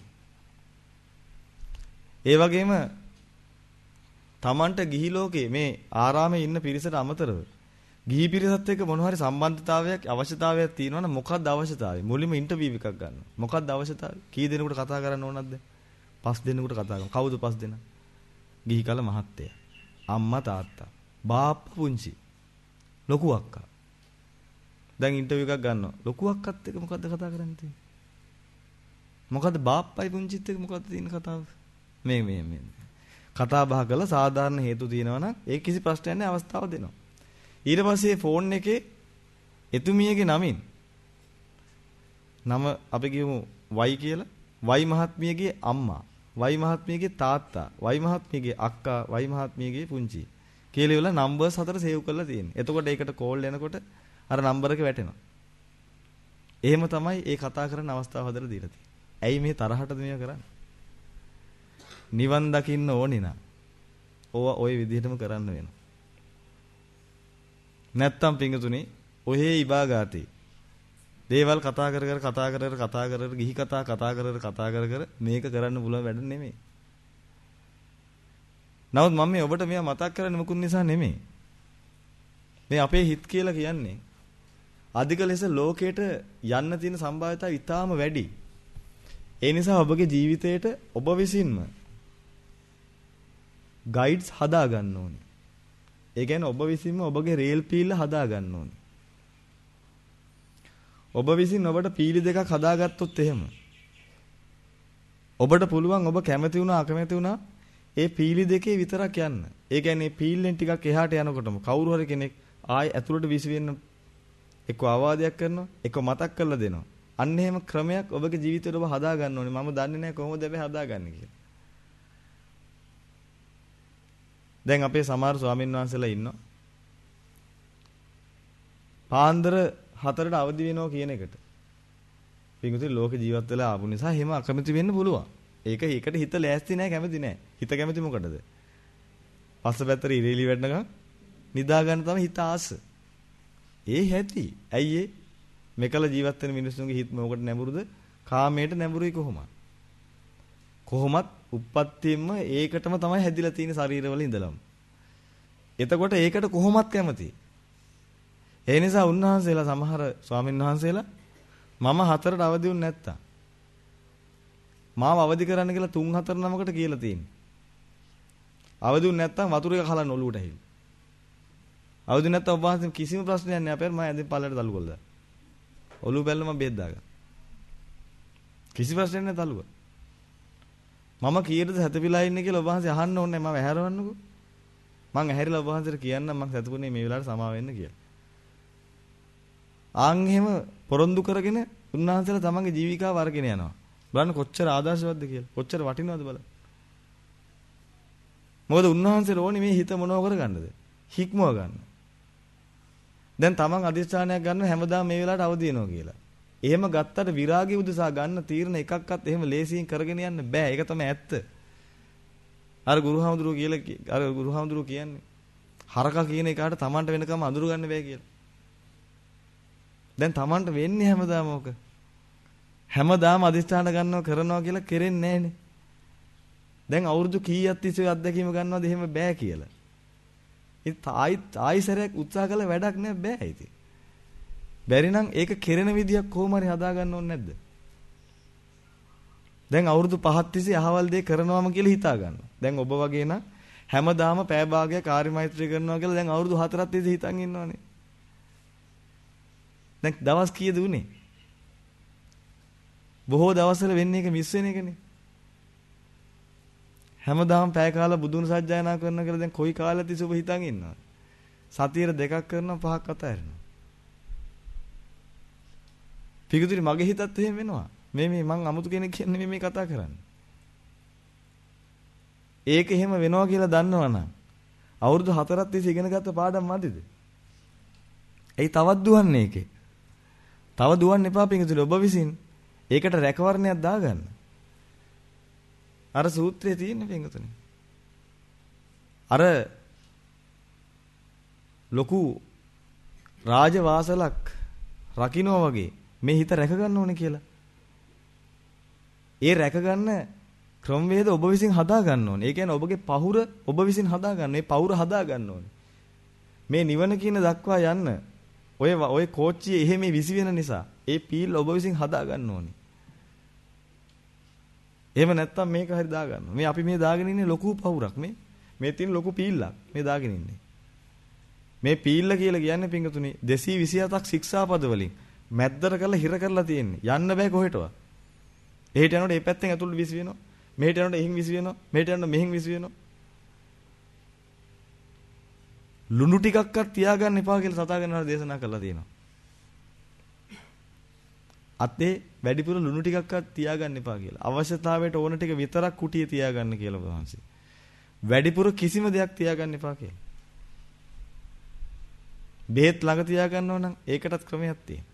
ඒ වගේම Tamanට ගිහි ලෝකේ මේ ආරාමේ ඉන්න පිරිසට අමතරව ගිහි පිරිසත් එක්ක මොන හරි සම්බන්ධතාවයක් අවශ්‍යතාවයක් තියෙනවා නම් මොකක්ද අවශ්‍යතාවය? මුලින්ම ඉන්ටර්විව් එකක් ගන්නවා. මොකක්ද අවශ්‍යතාවය? කී දෙනෙකුට කතා කරන්න ඕනද? පස් දෙනෙකුට කතා කරනවා. කවුද පස් දෙනා? ගිහි කල මහත්තයා, අම්මා තාත්තා, බාප්පා පුංචි, ලොකු අක්කා. දැන් ඉන්ටර්විව් එකක් ගන්නවා. ලොකු අක්කත් එක්ක මොකද්ද කතා කරන්න තියෙන්නේ? මොකද්ද බාප්පයි පුංචිත් එක්ක මොකද්ද තියෙන කතාව? මේ මේ මේ කතා බහ කළා සාධාරණ හේතු තියෙනවා නම් ඒ කිසි ප්‍රශ්නයක් නැහැ අවස්ථාව දෙනවා. ඊට පස්සේ ෆෝන් එකේ එතුමියගේ නමින් නම අපි කියමු වයි කියලා. වයි මහත්මියගේ අම්මා, වයි මහත්මියගේ තාත්තා, වයි මහත්මියගේ අක්කා, වයි මහත්මියගේ පුංචි කියලා ඉවල නම්බර්ස් හතර සේව් කරලා තියෙනවා. එතකොට ඒකට කෝල් එනකොට අර නම්බර එක වැටෙනවා. එහෙම තමයි ඒ කතා කරන අවස්ථාව හදලා දීලා තියෙන්නේ. ඇයි මේ තරහටද මේක කරන්නේ? නිවන් දකින්න ඕනේ නා. ඕවා ওই විදිහටම කරන්න වෙනවා. නැත්තම් පිංගුතුනි ඔහේ ඉබාගාතේ දේවල් කතා කර කර කතා කර කර කතා කර කර ගිහි කතා කතා කර කර කතා කර කර මේක කරන්න පුළුවන් වැඩ නෙමෙයි. නමුත් මම මේ ඔබට මේවා මතක් කරන්නේ මොකුත් නිසා නෙමෙයි. මේ අපේ හිත කියලා කියන්නේ අධික ලෙස ලෝකයට යන්න තියෙන සම්භාවිතය ඉතාම වැඩි. ඒ නිසා ඔබගේ ජීවිතේට ඔබ විසින්ම ගයිඩ්ස් හදා ගන්න ඕනේ. ඒ කියන්නේ ඔබ විසින්ම ඔබගේ රේල් පීල්ල හදා ගන්න ඕනේ. ඔබ විසින් ඔබට පීලි දෙකක් හදාගත්තොත් එහෙම ඔබට පුළුවන් ඔබ කැමති වුණා අකමැති වුණා ඒ පීලි දෙකේ විතරක් යන්න. ඒ කියන්නේ පීල්ලෙන් ටිකක් එහාට යනකොටම කවුරු හරි කෙනෙක් ආයි ඇතුළට විසි වෙන්න එක්ක අවවාදයක් කරනවා එක්ක මතක් කරලා දෙනවා. අන්න එහෙම ක්‍රමයක් ඔබගේ ජීවිතේට ඔබ හදා ගන්න ඕනේ. මම දන්නේ නැහැ කොහොමද අපි හදාගන්නේ කියලා. දැන් අපේ සමහර ස්වාමීන් වහන්සේලා ඉන්නවා. පාන්දර හතරට අවදි වෙනවා කියන එකට. පිටුතුන් ලෝක ජීවත් වෙලා ආපු නිසා එහෙම අකමැති වෙන්න පුළුවන්. ඒක ඒකට හිත ලෑස්ති නැහැ කැමති නැහැ. හිත කැමති මොකටද? පස්සපැත්තට ඉරේලි වැටෙනකම් නිදා ගන්න තමයි හිත ආස. ඒ හැටි. ඇයි ඒ? මෙකල ජීවත් වෙන මිනිස්සුන්ගේ හිත මොකට නැඹුරුද? කාමයට නැඹුරුයි කොහොමද? කොහොමත් උප්පත්තියෙම ඒකටම තමයි හැදිලා තියෙන ශරීරවල ඉඳලම. එතකොට ඒකට කොහොමත් කැමති. ඒ නිසා උන්වහන්සේලා සමහර ස්වාමීන් වහන්සේලා මම හතරට අවදි වුනේ නැත්තම් මාව අවදි කරන්න කියලා තුන් හතර නමකට කියලා තියෙනවා. අවදි වුනේ නැත්තම් වතුර එක කලන්න ඔලුවට ඇහිලා. අවදි නැත්තම් ඔබ වහන්සේ කිසිම ප්‍රශ්නයක් නැහැ අපේ මම ඇඳින් පල්ලයට තල්ලු කළා. ඔලුව බැලලා මම බෙහෙත් දාගත්තා. කිසි ප්‍රශ්නයක් නැහැ තල්ලුව. මම කීයටද සැතපීලා ඉන්නේ කියලා ඔබ වහන්සේ අහන්න ඕනේ මම ඇහැරවන්නකෝ. මං ඇහැරිලා ඔබ වහන්සේට කියන්නම් මං සැතපුනේ මේ වෙලාවට සමා වෙන්න කියලා. ආන් එහෙම පොරොන්දු කරගෙන උන්වහන්සේලා තමන්ගේ ජීවිකාව අරගෙන යනවා. බලන්න කොච්චර ආදර්ශවත්ද කියලා. කොච්චර වටිනවද බලන්න. මොකද උන්වහන්සේට ඕනේ මේ හිත මොනව කරගන්නද? හික්මව ගන්න. දැන් තමන් අධිෂ්ඨානයක් ගන්න හැමදාම මේ වෙලාවට අවදි වෙනවා කියලා. එහෙම ගත්තට විරාගය උදෙසා ගන්න තීරණ එකක්වත් එහෙම ලේසියෙන් කරගෙන යන්න බෑ. ඒක තමයි ඇත්ත. අර ගුරුහාමුදුරුවෝ කියලා අර ගුරුහාමුදුරුවෝ කියන්නේ හරකා කියන එකාට තමන්ට වෙනකම අඳුර ගන්න බෑ කියලා. දැන් තමන්ට වෙන්නේ හැමදාම ඕක. හැමදාම අධිෂ්ඨාන ගන්නව කරනවා කියලා කෙරෙන්නේ නැහනේ. දැන් අවුරුදු කීයක් තිස්සේ අත්දැකීම ගන්නවද එහෙම බෑ කියලා. ඉතින් ආයි ආයිසරයක් උත්සාහ කළ වැඩක් නෑ බෑ ඉතින්. බැරි නම් ඒක කෙරෙන විදියක් කොහොම හරි හදා ගන්න ඕනේ නැද්ද? දැන් අවුරුදු පහක් තිස්සේ අහවල් දේ කරනවාම කියලා හිතා ගන්නවා. දැන් ඔබ වගේ නම් හැමදාම පෑ භාගයක් කාර්ය මෛත්‍රී කරනවා කියලා දැන් අවුරුදු හතරක් තිස්සේ හිතන් ඉන්නවනේ. දැන් දවස් කීයද උනේ? බොහෝ දවස්වල වෙන්නේ එක මිස් වෙන එකනේ. හැමදාම පැය කාලා බුදුන් සජ්ජායනා කරන කියලා දැන් කොයි කාලෙද ඉතින් ඔබ හිතන් ඉන්නවද? සතියේ දෙකක් කරනවා පහක් අතහැරෙනවා. පිටුතුනි මගේ හිතත් එහෙම වෙනවා. මේ මේ මං අමුතු කෙනෙක් කියන්නේ මේ මේ කතා කරන්නේ. ඒක එහෙම වෙනවා කියලා දන්නවනම් අවුරුදු හතරක් තිස්සේ ඉගෙන ගත්ත පාඩම් මදිද? එයි තවත් දුවන්නේ ඒකේ. තව දුවන්න එපා පිටුතුනි ඔබ විසින් ඒකට රැකවරණයක් දාගන්න. අර සූත්‍රයේ තියෙන පිටුතුනි. අර ලොකු රාජවාසලක් රකින්නවා වගේ මේ හිත රැක ගන්න ඕනේ කියලා. ඒ රැක ගන්න ක්‍රමවේද ඔබ විසින් හදා ගන්න ඕනේ. ඒ කියන්නේ ඔබගේ පහුර ඔබ විසින් හදා ගන්න. මේ පහුර හදා ගන්න ඕනේ. මේ නිවන කියන දක්වා යන්න ඔය ඔය කෝච්චියේ එහෙම විසි වෙන නිසා ඒ පීල් ඔබ විසින් හදා ගන්න ඕනේ. එහෙම නැත්තම් මේක හරි දා ගන්න. මේ අපි මේ දාගෙන ඉන්නේ ලොකු පහුරක් මේ. මේ තියෙන ලොකු පීල්ලක් මේ දාගෙන ඉන්නේ. මේ පීල්ල කියලා කියන්නේ පිංගුතුනි දෙසිය විසි හතක් ශික්ෂාපද වලින් මැද්දට කරලා හිර කරලා තියෙන්නේ. යන්න බෑ කොහෙටවත්. එහෙට යනකොට මේ පැත්තෙන් ඇතුළට විසි වෙනවා. මෙහෙට යනකොට එහින් විසි වෙනවා. මෙහෙට යනකොට මෙහින් විසි වෙනවා. ලුණු ටිකක්වත් තියාගන්න එපා කියලා සතාගන්නවල දේශනා කරලා තියෙනවා. අතේ වැඩිපුර ලුණු ටිකක්වත් තියාගන්න එපා කියලා. අවශ්‍යතාවයට ඕන ටික විතරක් කුටියේ තියාගන්න කියලා වහන්සේ. වැඩිපුර කිසිම දෙයක් තියාගන්න එපා කියලා. බෙහෙත් ළඟ තියාගන්නව නම් ඒකටත් ක්‍රමයක් තියෙනවා.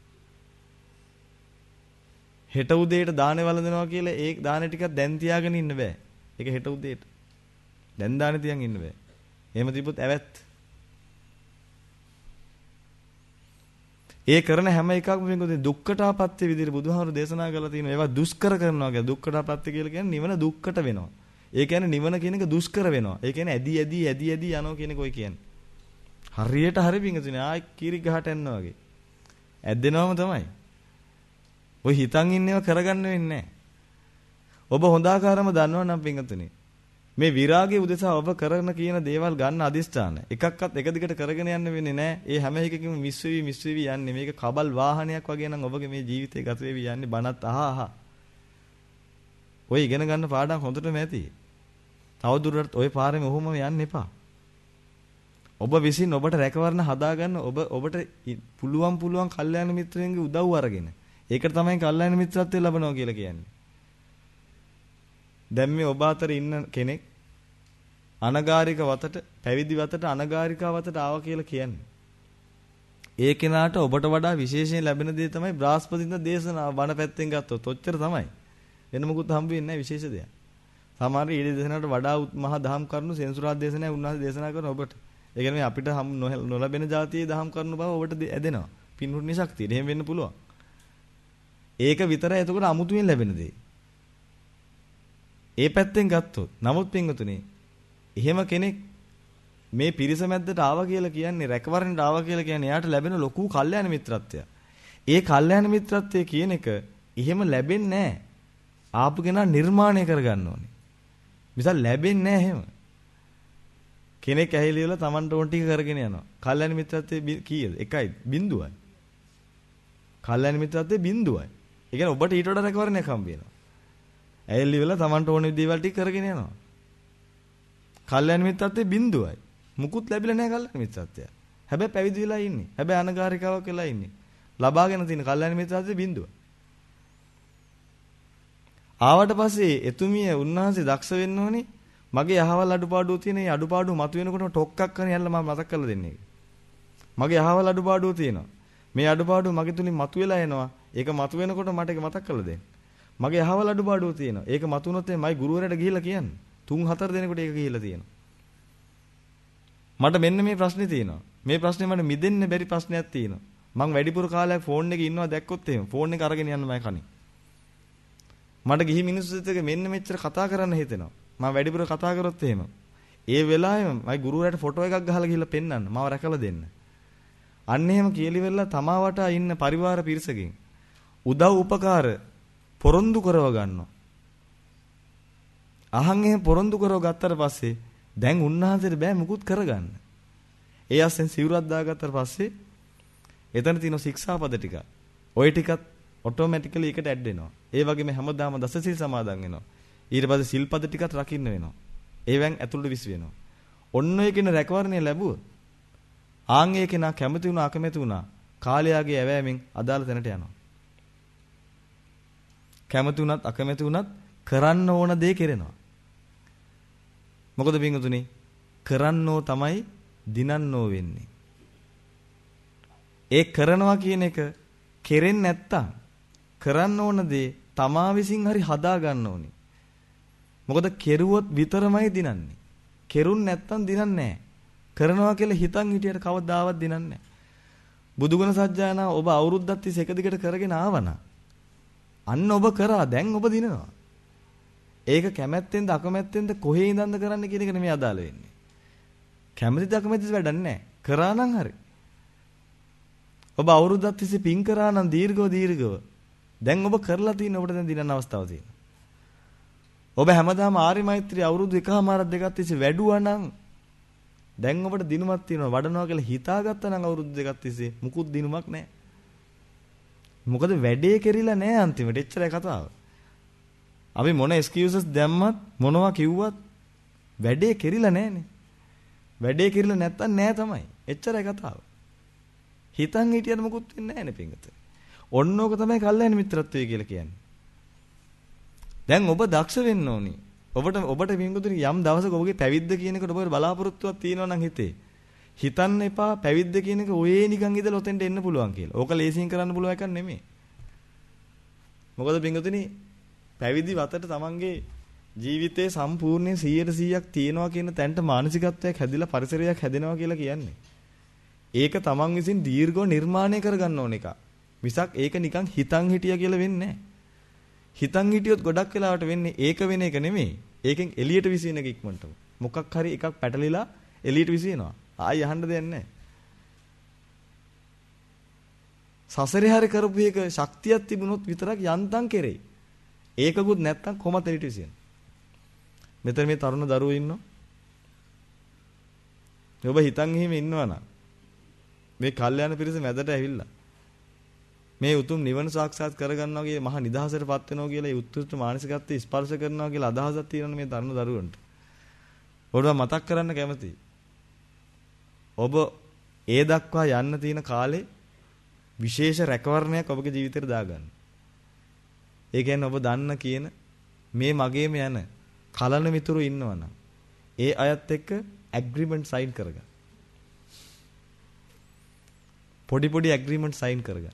හෙට උදේට දානේ වළඳනවා කියලා ඒ දානේ ටිකක් දැන් තියාගෙන ඉන්න බෑ. ඒක හෙට උදේට. දැන් දානේ තියන් ඉන්න බෑ. එහෙම තිබ්බොත් ඇවැත්. ඒ කරන හැම එකක්ම මේකද දුක්ඛටාපත්‍ය විදිහට බුදුහාමුදුරු දේශනා කරලා තියෙනවා. ඒවා දුෂ්කර කරනවා කියලා. දුක්ඛටාපත්‍ය කියලා කියන්නේ නිවන දුක්කට වෙනවා. ඒ කියන්නේ නිවන කියන එක දුෂ්කර වෙනවා. ඒ කියන්නේ ඇදි ඇදි ඇදි ඇදි යනවා කියන එක ඔය කියන්නේ. හරියට හරි පිංගුතුනේ ආයි කිරි ගහට යනවා වගේ. ඇද්දෙනවම තමයි. ඔය හිතන් ඉන්නේව කරගන්න වෙන්නේ නැහැ. ඔබ හොඳාකාරම දන්නවා නම් පිංගුතුනේ. මේ විරාගයේ උදෙසා ඔබ කරන කියන දේවල් ගන්න අදිෂ්ඨාන එකක්වත් එක දිගට කරගෙන යන්න වෙන්නේ නැහැ. ඒ හැම එකකින්ම මිස් වෙවි මිස් වෙවි යන්නේ. මේක කබල් වාහනයක් වගේ නම් ඔබගේ මේ ජීවිතේ ගත වෙවි යන්නේ බනත් අහ අහ. ඔය ඉගෙන ගන්න පාඩම් හොඳටම ඇති. තවදුරටත් ඔය පාරෙම ඔහොම යන්න එපා. ඔබ විසින් ඔබට රැකවරණ හදාගන්න ඔබ ඔබට පුළුවන් පුළුවන් කල්යාණ මිත්‍රයන්ගේ උදව් අරගෙන. ඒකට තමයි කල්යාණ මිත්‍රත්වය ලබනවා කියලා කියන්නේ. දැන් මේ ඔබ අතර ඉන්න කෙනෙක් අනගාരിക වතට පැවිදි වතට අනගාരിക වතට ආවා කියලා කියන්නේ. ඒ කෙනාට ඔබට වඩා විශේෂයෙන් ලැබෙන දේ තමයි බ්‍රහස්පතින්ද දේශනාව බණ පැත්තෙන් ගත්තොත් ඔච්චර තමයි. වෙන මොකුත් හම්බ වෙන්නේ නැහැ විශේෂ දෙයක්. සමහර ඊළි දේශනාවට වඩා මහා දහම් කරුණු සෙන්සුරාත් දේශනාවේ උන්වහන්සේ දේශනා කරන ඔබට. ඒ කියන්නේ අපිට හම් නොලැබෙන જાතියේ දහම් කරුණු බව ඔබට ඇදෙනවා. පින්හුණි ශක්තිය. එහෙම වෙන්න පුළුවන්. ඒක විතරයි එතකොට අමුතුවෙන් ලැබෙන දේ. ඒ පැත්තෙන් ගත්තොත් නමුත් පින්වතුනි එහෙම කෙනෙක් මේ පිරිස මැද්දට ආවා කියලා කියන්නේ රැකවරණයට ආවා කියලා කියන්නේ එයාට ලැබෙන ලොකු කල්යාණ මිත්‍රත්වය. ඒ කල්යාණ මිත්‍රත්වය කියන එක එහෙම ලැබෙන්නේ නැහැ. ආපු කෙනා නිර්මාණය කරගන්න ඕනේ. මිසක් ලැබෙන්නේ නැහැ එහෙම. කෙනෙක් ඇහිලි වල Tamanට ඕන ටික කරගෙන යනවා. කල්යාණ මිත්‍රත්වයේ කීයද? එකයි බිඳුවයි. කල්යාණ මිත්‍රත්වයේ බිඳුවයි. ඒ කියන්නේ ඔබට ඊට වඩා රැකවරණයක් හම්බ වෙනවා. ඇහිලි වල Tamanට ඕන දේවල් ටික කරගෙන යනවා. කල්යාණ මිත්‍රත්වයේ බිඳුවයි. මුකුත් ලැබිලා නැහැ කල්යාණ මිත්‍රත්වය. හැබැයි පැවිදි වෙලා ඉන්නේ. හැබැයි අනගාരികාවක් වෙලා ඉන්නේ. ලබාගෙන තියෙන කල්යාණ මිත්‍රත්වයේ බිඳුව. ආවට පස්සේ එතුමිය උන්වහන්සේ දක්ෂ වෙන්න ඕනේ. මගේ අහවල් අඩුපාඩුව තියෙන මේ අඩුපාඩුව මතුවෙනකොටම ටොක්ක්ක් කරන යන්න මම මතක් කරලා දෙන්නේ. මගේ අහවල් අඩුපාඩුව තියෙනවා. මේ අඩුපාඩුව මගේ තුලින් මතුවෙලා එනවා. ඒක මතුවෙනකොට මට ඒක මතක් කරලා දෙන්න. මගේ අහවල් අඩුපාඩුව තියෙනවා. ඒක මතුනොත් මයි ගුරුවරයාට ගිහිල්ලා කියන්නේ. තුන් හතර දෙනෙකුට ඒක ගිහිල්ලා තියෙනවා. මට මෙන්න මේ ප්‍රශ්නේ තියෙනවා. මේ ප්‍රශ්නේ මට මිදෙන්න බැරි ප්‍රශ්නයක් තියෙනවා. මං වැඩිපුර කාලයක් ෆෝන් එකේ ඉන්නවා දැක්කොත් එහෙම ෆෝන් එක අරගෙන යන්න මම කණි. මට ගිහි මිනිස්සුත් එක්ක මෙන්න මෙච්චර කතා කරන්න හිතෙනවා. මම වැඩිපුර කතා කරොත් එහෙම. ඒ වෙලාවෙම මයි ගුරුවරයාට ෆොටෝ එකක් ගහලා ගිහලා පෙන්නන්න. මාව රැකලා දෙන්න. අන්න එහෙම කියලි වෙලා තමා වටා ඉන්න පරිවාර පිරිසකින් උදව් උපකාර පොරොන්දු කරව ගන්නවා. අහන් එහෙම පොරොන්දු කරව ගත්තට පස්සේ දැන් උන්වහන්සේට බෑ මුකුත් කරගන්න. ඒ අස්සෙන් සිවුරක් දාගත්තට පස්සේ එතන තියෙන ශික්ෂාපද ටික. ওই ටිකත් ඔටෝමැටිකලි එකට ඇඩ් වෙනවා. ඒ වගේම හැමදාම දසසිල් සමාදන් වෙනවා. ඊට පස්සේ සිල්පද ටිකත් රකින්න වෙනවා. ඒවෙන් ඇතුළට විසි වෙනවා. ඔන්න ඔය කියන රැකවරණය ලැබුවොත් ආන් ඒ කෙනා කැමති වුණා අකමැති වුණා කාලයාගේ ඇවෑමෙන් අදාළ තැනට යනවා. කැමති වුණත් අකමැති වුණත් කරන්න ඕන දේ කෙරෙනවා. මොකද පින්වතුනි කරන්නෝ තමයි දිනන්නෝ වෙන්නේ. ඒ කරනවා කියන එක කෙරෙන්නේ නැත්තම් කරන්න ඕන දේ තමා විසින් හරි හදා ගන්න ඕනේ. මොකද කෙරුවොත් විතරමයි දිනන්නේ. කෙරුන් නැත්තම් දිනන්නේ නැහැ. කරනවා කියලා හිතන් හිටියට කවදාවත් දිනන්නේ නැහැ. බුදුගුණ සජ්ජායනා ඔබ අවුරුද්දක් තිස්සේ එක දිගට කරගෙන ආවනා. අන්න ඔබ කරා දැන් ඔබ දිනනවා. ඒක කැමැත්තෙන්ද අකමැත්තෙන්ද කොහේ ඉඳන්ද කරන්න කියන එක නෙමෙයි අදාළ වෙන්නේ. කැමැතිද අකමැතිද වැඩක් නැහැ. කරා නම් හරි. ඔබ අවුරුද්දක් තිස්සේ පින් කරා නම් දීර්ඝව දීර්ඝව දැන් ඔබ කරලා තියෙන ඔබට දැන් දිනන අවස්ථාව තියෙනවා. ඔබ හැමදාම ආර්ය මෛත්‍රී අවුරුදු එකමාරක් දෙකක් තිස්සේ වැඩුවා නම් දැන් ඔබට දිනුමක් තියෙනවා. වඩනවා කියලා හිතාගත්තා නම් අවුරුදු දෙකක් තිස්සේ මුකුත් දිනුමක් නැහැ. මොකද වැඩේ කෙරිලා නැහැ අන්තිමට. එච්චරයි කතාව. අපි මොන excuses දැම්මත් මොනවා කිව්වත් වැඩේ කෙරිලා නැහනේ. වැඩේ කෙරිලා නැත්තම් නෑ තමයි. එච්චරයි කතාව. හිතන් හිටියට මොකුත් වෙන්නේ නැහනේ පිංගත. ඔන්නෝක තමයි කල්යාණ මිත්‍රත්වය කියලා කියන්නේ. දැන් ඔබ දක්ෂ වෙන්න ඕනි. ඔබට ඔබට පිංගුතුනි යම් දවසක ඔබගේ පැවිද්ද කියන එකට ඔබට බලාපොරොත්තුවක් තියෙනවා නම් හිතේ. හිතන්න එපා පැවිද්ද කියන එක ඔයේ නිකන් ඉඳලා ඔතෙන්ට එන්න පුළුවන් කියලා. ඕක ලේසියෙන් කරන්න පුළුවන් එකක් නෙමෙයි. මොකද පිංගුතුනි පැවිදි වතට තමන්ගේ ජීවිතේ සම්පූර්ණයෙන් සීයට සීයක් තියෙනවා කියන තැනට මානසිකත්වයක් හැදිලා පරිසරයක් හැදෙනවා කියලා කියන්නේ. ඒක තමන් විසින් දීර්ඝව නිර්මාණය කරගන්න ඕන එක. මිසක් ඒක නිකන් හිතන් හිටියා කියලා වෙන්නේ නැහැ. හිතන් හිටියොත් ගොඩක් වෙලාවට වෙන්නේ ඒක වෙන එක නෙමෙයි. ඒකෙන් එළියට විසින එක ඉක්මනටම. මොකක් හරි එකක් පැටලිලා එළියට විසිනවා. ආයි අහන්න දෙයක් නැහැ. සසරේ හරි කරපු එක ශක්තියක් තිබුණොත් විතරක් යන්තම් කෙරෙයි. ඒකකුත් නැත්තම් කොහොමද එළියට විසින. මෙතන මේ තරුණ දරුවෝ ඉන්නවා. ඔබ හිතන් එහෙම ඉන්නවනම් මේ කල්යාණ පිරිස මැදට ඇවිල්ලා මේ උතුම් නිවන සාක්ෂාත් කරගන්නවා කියේ මහා නිදහසටපත් වෙනවා කියලා ඒ උත්කෘෂ්ඨ මානසිකත්වයේ ස්පර්ශ කරනවා කියලා අදහසක් තියෙනවා මේ තරුණ දරුවන්ට. ඔබට මතක් කරන්න කැමතියි. ඔබ ඒ දක්වා යන්න තියෙන කාලේ විශේෂ රැකවරණයක් ඔබගේ ජීවිතේට දාගන්න. ඒ කියන්නේ ඔබ දන්න කියන මේ මගේම යන කලන මිතුරු ඉන්නවනම් ඒ අයත් එක්ක ඇග්‍රීමන්ට් සයින් කරගන්න. පොඩි පොඩි ඇග්‍රීමන්ට් සයින් කරගන්න.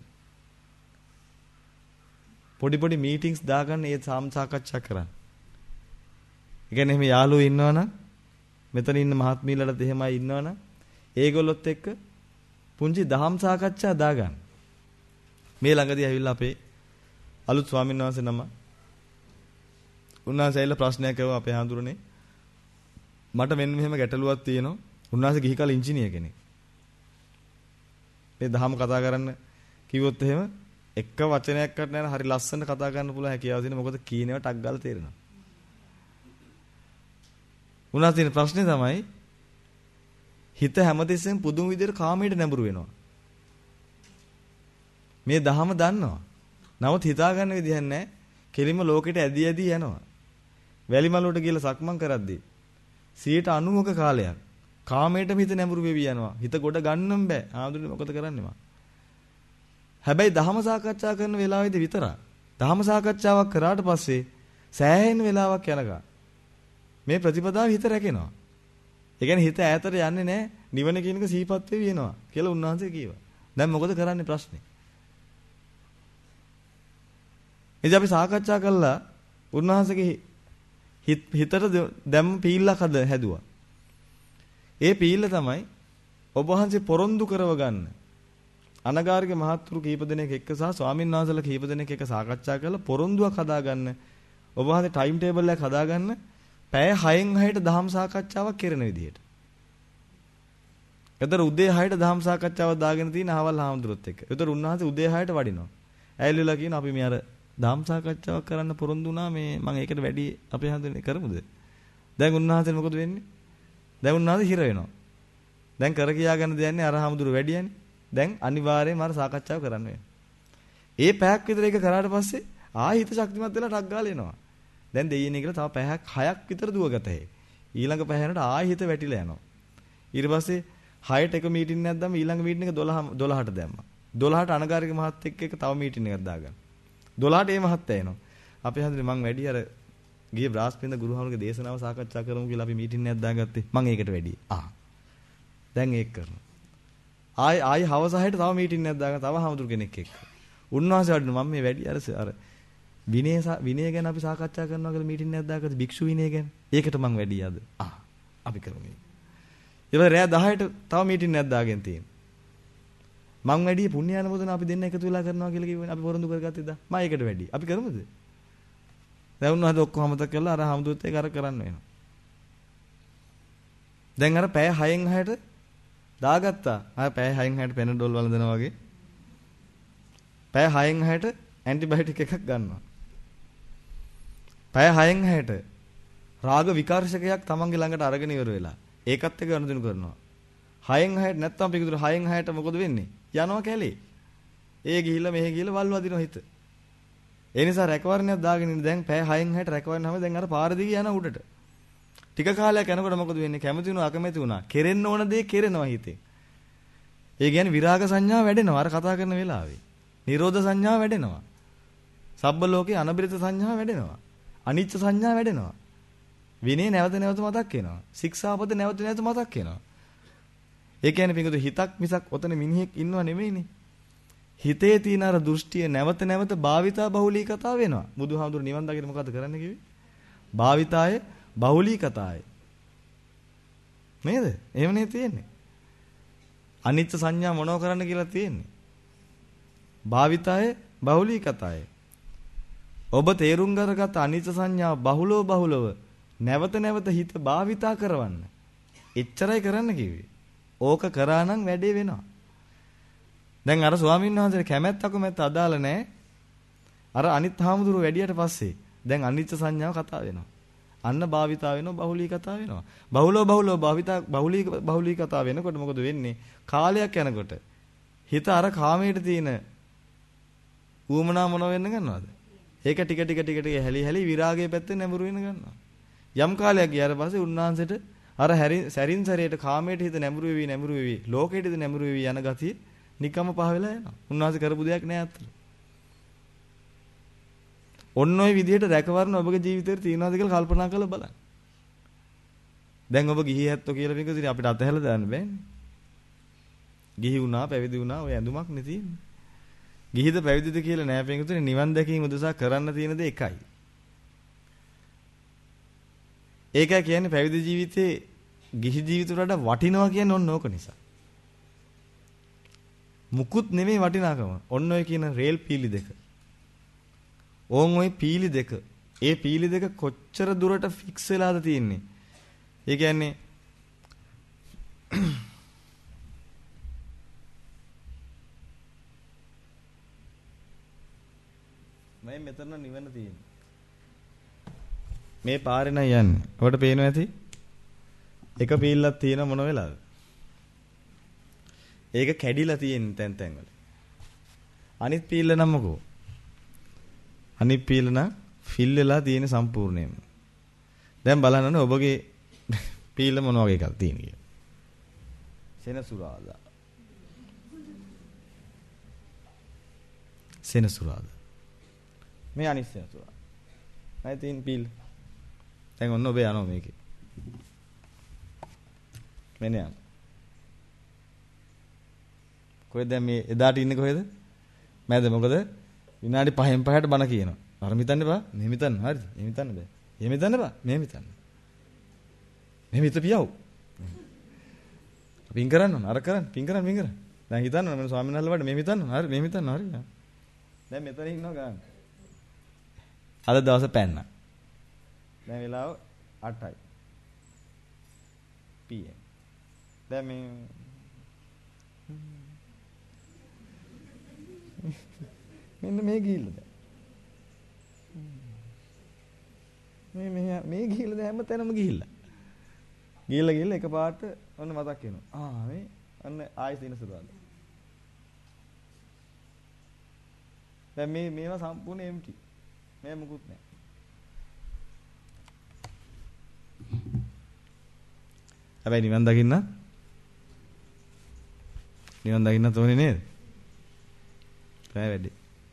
පොඩි පොඩි මීටින්ග්ස් දාගන්න ඒ සාම සාකච්ඡා කරන්න. ඒ කියන්නේ එහෙම යාළුවෝ ඉන්නවනම් මෙතන ඉන්න මහත්මීලට එහෙමයි ඉන්නවනම් ඒගොල්ලොත් එක්ක පුංචි දහම් සාකච්ඡා දාගන්න. මේ ළඟදී ඇවිල්ලා අපේ අලුත් ස්වාමීන් වහන්සේ නම උන්වහන්සේ ඇවිල්ලා ප්‍රශ්නයක් අහුවා අපේ හාමුදුරනේ. මට මෙන්න මෙහෙම ගැටලුවක් තියෙනවා. උන්වහන්සේ ගිහි කල ඉංජිනේර කෙනෙක්. මේ දහම් කතා කරන්න කිව්වොත් එහෙම එක වචනයක්වත් නැහැ හරි ලස්සනට කතා කරන්න පුළුවන් හැකියාව තියෙන. මොකද කීනේව ටක් ගාලා තේරෙනවා. උන්වහන්සේ ප්‍රශ්නේ තමයි හිත හැමතිස්සෙම පුදුම විදිහට කාමයට නැඹුරු වෙනවා. මේ දහම දන්නවා. නමුත් හිතා ගන්න විදිහක් නැහැ. කෙලින්ම ලෝකෙට ඇදී ඇදී යනවා. වැලි මලුවට ගිහලා සක්මන් කරද්දී සියයට අනූවක කාලයක් කාමයටම හිත නැඹුරු වෙවි යනවා. හිත ගොඩ ගන්නම් බෑ. ආඳුනේ මොකද කරන්නේ මම? හැබැයි දහම සාකච්ඡා කරන වෙලාවෙදී විතරක් දහම සාකච්ඡාවක් කරාට පස්සේ සෑහෙන වෙලාවක් යනකම් මේ ප්‍රතිපදාව හිත රැකෙනවා. ඒ කියන්නේ හිත ඈතට යන්නේ නැහැ. නිවන කියන එක සීපත් වෙවි එනවා කියලා උන්වහන්සේ කිව්වා. දැන් මොකද කරන්නේ ප්‍රශ්නේ? ඉතින් අපි සාකච්ඡා කළා උන්වහන්සේගේ හිතට දැම්ම පීල්ලක් හද හැදුවා. ඒ පීල්ල තමයි ඔබ වහන්සේ පොරොන්දු කරව ගන්න. අනගාരിക මහත්තුරු කීප දෙනෙක් එක්ක සහ ස්වාමීන් වහන්සේලා කීප දෙනෙක් එක්ක සාකච්ඡා කරලා පොරොන්දුවක් හදාගන්න. ඔබ වහන්සේ ටයිම් ටේබල් එකක් හදාගන්න. පැය හයෙන් හයට දහම් සාකච්ඡාවක් කෙරෙන විදිහට. ඒතර උදේ හයට දහම් සාකච්ඡාවක් දාගෙන තියෙන අහවල් හාමුදුරුවොත් එක්ක. ඒතර උන්වහන්සේ උදේ හයට වඩිනවා. ඇවිල්ලා කියන අපි මේ අර දහම් සාකච්ඡාවක් කරන්න පොරොන්දු වුණා මේ මම ඒකට වැඩි අපේ හඳුනේ කරමුද? දැන් උන්වහන්සේ මොකද වෙන්නේ? දැන් උන්වහන්සේ හිර වෙනවා. දැන් කර කියාගෙන දෙන්නේ අර හාමුදුරුව වැඩියනේ. දැන් අනිවාර්යයෙන්ම අර සාකච්ඡාව කරන්න වෙනවා. ඒ පැයක් විතර ඒක කරාට පස්සේ ආයෙ හිත ශක්තිමත් වෙලා ටක් ගාලා එනවා. දැන් දෙයියනේ කියලා තව පැයක් හයක් විතර දුවගත හැයි. ඊළඟ පැයකට ආයෙ හිත වැටිලා යනවා. ඊට පස්සේ හයට එක මීටින් එකක් දැම්ම ඊළඟ මීටින් එක දොළහ දොළහට දැම්මා. දොළහට අනගාരിക මහත් එක්ක එක තව මීටින් එකක් දාගන්න. දොළහට ඒ මහත්තයා එනවා. අපි හන්දේ මං වැඩි අර ගියේ බ්‍රාස්පින්ද ගුරුහාමුදුරගේ දේශනාව සාකච්ඡා කරමු කියලා අපි මීටින් එකක් දාගත්තේ. මං ඒකට වැඩි. ආ. දැන් ඒක කරනවා. ආයි ආයි හවස හයට තව මීටින් එකක් දාගන්න තව හාමුදුරු කෙනෙක් එක්ක. උන්වහන්සේ වඩිනවා මම මේ වැඩි අර අර විනය විනය ගැන අපි සාකච්ඡා කරනවා කියලා මීටින් එකක් දාගත්ත භික්ෂු විනය ගැන. ඒකට මං වැඩි අද. ආ. අපි කරමු. ඊළඟ රෑ දහයට තව මීටින් එකක් දාගෙන තියෙනවා. මං වැඩි පුණ්‍යානුමෝදන අපි දෙන්න එකතු වෙලා කරනවා කියලා කිව්වනේ අපි පොරොන්දු කරගත්තේ දා. මම ඒකට වැඩි. අපි කරමුද? දැන් උන්වහන්සේ ඔක්කොම අමතක කරලා අර හමුදුත් ඒක අර කරන්න වෙනවා. දැන් අර පැය හයෙන් හයට දාගත්තා. ආ පැය හයෙන් හයට පෙනඩෝල් වළඳනවා වගේ. පැය හයෙන් හයට ඇන්ටිබයොටික් එකක් ගන්නවා. පැය හයෙන් හයට රාග විකර්ෂකයක් තමන්ගේ ළඟට අරගෙන ඉවර වෙලා ඒකත් එක්ක අනුදිනු කරනවා. හයෙන් හයට නැත්තම් අපි කිව්වොත් හයෙන් හයට මොකද වෙන්නේ? යනවා කැලේ. ඒ ගිහිල්ලා මෙහෙ ගිහිල්ලා වල් වදිනවා හිත. ඒ නිසා රැකවරණයක් දාගෙන ඉන්න දැන් පැය හයෙන් හයට රැකවරණම දැන් අර පාර දිගේ යන උඩට. ටික කාලයක් යනකොට මොකද වෙන්නේ? කැමති වුණා අකමැති වුණා. කෙරෙන්න ඕන දේ කෙරෙනවා හිතේ. ඒ කියන්නේ විරාග සංඥා වැඩෙනවා අර කතා කරන වෙලාවේ. නිරෝධ සංඥා වැඩෙනවා. සබ්බ ලෝකේ අනබිරත සංඥා වැඩෙනවා. අනිච්ච සංඥා වැඩෙනවා. විනේ නැවත නැවත මතක් වෙනවා. ශික්ෂාපද නැවත නැවත මතක් වෙනවා. ඒ කියන්නේ පිටුදු හිතක් මිසක් ඔතන මිනිහෙක් ඉන්නව නෙමෙයිනේ. හිතේ තියෙන අර දෘෂ්ටිය නැවත නැවත භාවිතා බහුලී කතා වෙනවා. බුදුහාමුදුරු නිවන් දකින්න මොකද කරන්න කිව්වේ? භාවිතාය බහුලී කතාය. නේද? එහෙමනේ තියෙන්නේ. අනිත්‍ය සංඥා මොනව කරන්න කියලා තියෙන්නේ? භාවිතාය බහුලී කතාය. ඔබ තේරුම් ගන්නගත් අනිත්‍ය සංඥා බහුලව බහුලව නැවත නැවත හිත භාවිතා කරවන්න. එච්චරයි කරන්න කිව්වේ. ඕක කරා නම් වැඩේ වෙනවා. දැන් අර ස්වාමීන් වහන්සේ කැමැත්තක මැත්ත අදාළ නැහැ. අර අනිත් හාමුදුරුව වැඩියට පස්සේ දැන් අනිච්ච සංඥාව කතා වෙනවා. අන්න භාවිතා වෙනවා බහුලී කතා වෙනවා. බහුලව බහුලව භාවිතා බහුලී බහුලී කතා වෙනකොට මොකද වෙන්නේ? කාලයක් යනකොට හිත අර කාමයට තියෙන ඌමනා මොන වෙන්න ගන්නවද? ඒක ටික ටික ටික ටික හැලි හැලි විරාගයේ පැත්තෙන් නැඹුරු වෙන ගන්නවා. යම් කාලයක් ගියාට පස්සේ උන්වහන්සේට අර සැරින් සැරේට කාමයට හිත නැඹුරු වෙවි නැඹුරු වෙවි ලෝකයට හිත නැඹුරු වෙවි යන ගතිය නිකම්ම පහ වෙලා යනවා. උන්වහන්සේ කරපු දෙයක් නෑ අතට. ඔන්න ඔය විදිහට රැකවරණ ඔබගේ ජීවිතේට තියනවාද කියලා කල්පනා කරලා බලන්න. දැන් ඔබ ගිහි ඇත්තෝ කියලා මේක ඉතින් අපිට අතහැරලා දාන්න බෑනේ. ගිහි වුණා පැවිදි වුණා ඔය ඇඳුමක් නේ තියෙන්නේ. ගිහිද පැවිදිද කියලා නෑ පිටුතුනේ නිවන් දැකීම උදෙසා කරන්න තියෙන දේ එකයි. ඒකයි කියන්නේ පැවිදි ජීවිතේ ගිහි ජීවිතයට වඩා වටිනවා කියන්නේ ඔන්න ඕක නිසා. මුකුත් නෙමෙයි වටිනාකම. ඔන්න ඔය කියන රේල් පීලි දෙක. ඕන් ඔය පීලි දෙක. ඒ පීලි දෙක කොච්චර දුරට ෆික්ස් වෙලාද තියෙන්නේ. ඒ කියන්නේ මම මෙතන නිවන තියෙන්නේ. මේ පාරේ නම් යන්නේ. ඔබට පේනවා ඇති? එක පීල්ලක් තියෙන මොන වෙලාවද? ඒක කැඩිලා තියෙන තැන් තැන් වල. අනිත් පීල්ල නම් මොකෝ? අනිත් පීල්ල නම් ෆිල් වෙලා තියෙන සම්පූර්ණයෙන්ම. දැන් බලන්න ඔබගේ පීල්ල මොන වගේ එකක්ද තියෙන්නේ කියලා. සෙනසුරාදා. සෙනසුරාදා. මේ අනිත් සෙනසුරාදා. නැයි තියෙන පීල්ල. දැන් ඔන්න ඔබ යනවා මේකේ. මෙන්න යන්න. කොහෙද දැන් මේ එදාට ඉන්නේ කොහෙද? මෑද මොකද? විනාඩි පහෙන් පහට බණ කියනවා. අර මිතන්න බා. මෙහෙම හිතන්න. හරිද? මෙහෙම හිතන්න බෑ. එහෙම හිතන්න බා. මෙහෙම හිතන්න. මෙහෙම හිත පියව්. පින් කරන්න ඕන. අර කරන්න. පින් කරන්න පින් කරන්න. දැන් හිතන්න ඕන මම ස්වාමීන් වහන්සේලා වඩ මෙහෙම හිතන්න. හරි මෙහෙම හිතන්න. හරි. දැන් මෙතන ඉන්නවා ගන්න. අද දවසේ පැන්න. දැන් වෙලාව අටයි. පී එම්. දැන් මේ මෙන්න මේ ගිහිල්ලා දැන්. මේ මේ මේ ගිහිල්ලා දැන් හැමතැනම ගිහිල්ලා. ගිහිල්ලා ගිහිල්ලා එකපාරට ඔන්න මතක් වෙනවා. ආ මේ ඔන්න ආයෙත් දිනසුරුවද. දැන් මේ මේවා සම්පූර්ණ එම්ටි. මේ මුකුත් නැහැ. හැබැයි නිවන් දකින්න නිවන් දකින්න තෝරන්නේ නේද? බෑ වැඩි.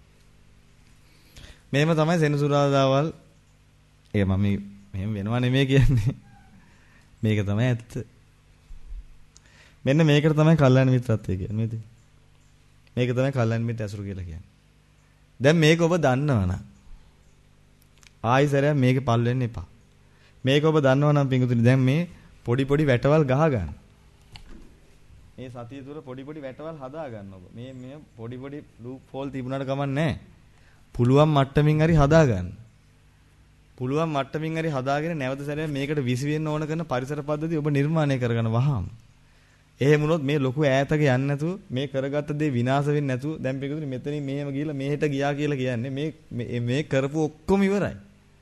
මේම තමයි සෙනසුරාදාවල් ඒ මම මෙහෙම වෙනවා නෙමෙයි කියන්නේ. මේක තමයි ඇත්ත. මෙන්න මේකට තමයි කල්යාණ මිත්‍රත්වය කියන්නේ නේද? මේක තමයි කල්යාණ මිත්‍ර ඇසුරු කියලා කියන්නේ. දැන් මේක ඔබ දන්නවනම් ආයි සැරයක් මේකේ පල් වෙන්න එපා. මේක ඔබ දන්නවනම් පිංගුතුනි දැන් මේ පොඩි පොඩි වැටවල් ගහ ගන්න. මේ සතිය තුර පොඩි පොඩි වැටවල් හදා ගන්න ඔබ. මේ මේ පොඩි පොඩි ලූප් හෝල් තිබුණාට කමක් නැහැ. පුළුවන් මට්ටමින් හරි හදා ගන්න. පුළුවන් මට්ටමින් හරි හදාගෙන නැවත සැරයක් මේකට විසි වෙන්න ඕන කරන පරිසර පද්ධතිය ඔබ නිර්මාණය කරගන්න වහාම. එහෙම වුණොත් මේ ලොකු ඈතක යන්නේ නැතුව මේ කරගත්ත දේ විනාශ වෙන්නේ නැතුව දැන් පිටුතුනි මෙතනින් මෙහෙම ගිහලා මෙහෙට ගියා කියලා කියන්නේ මේ මේ කරපු ඔක්කොම ඉවරයි.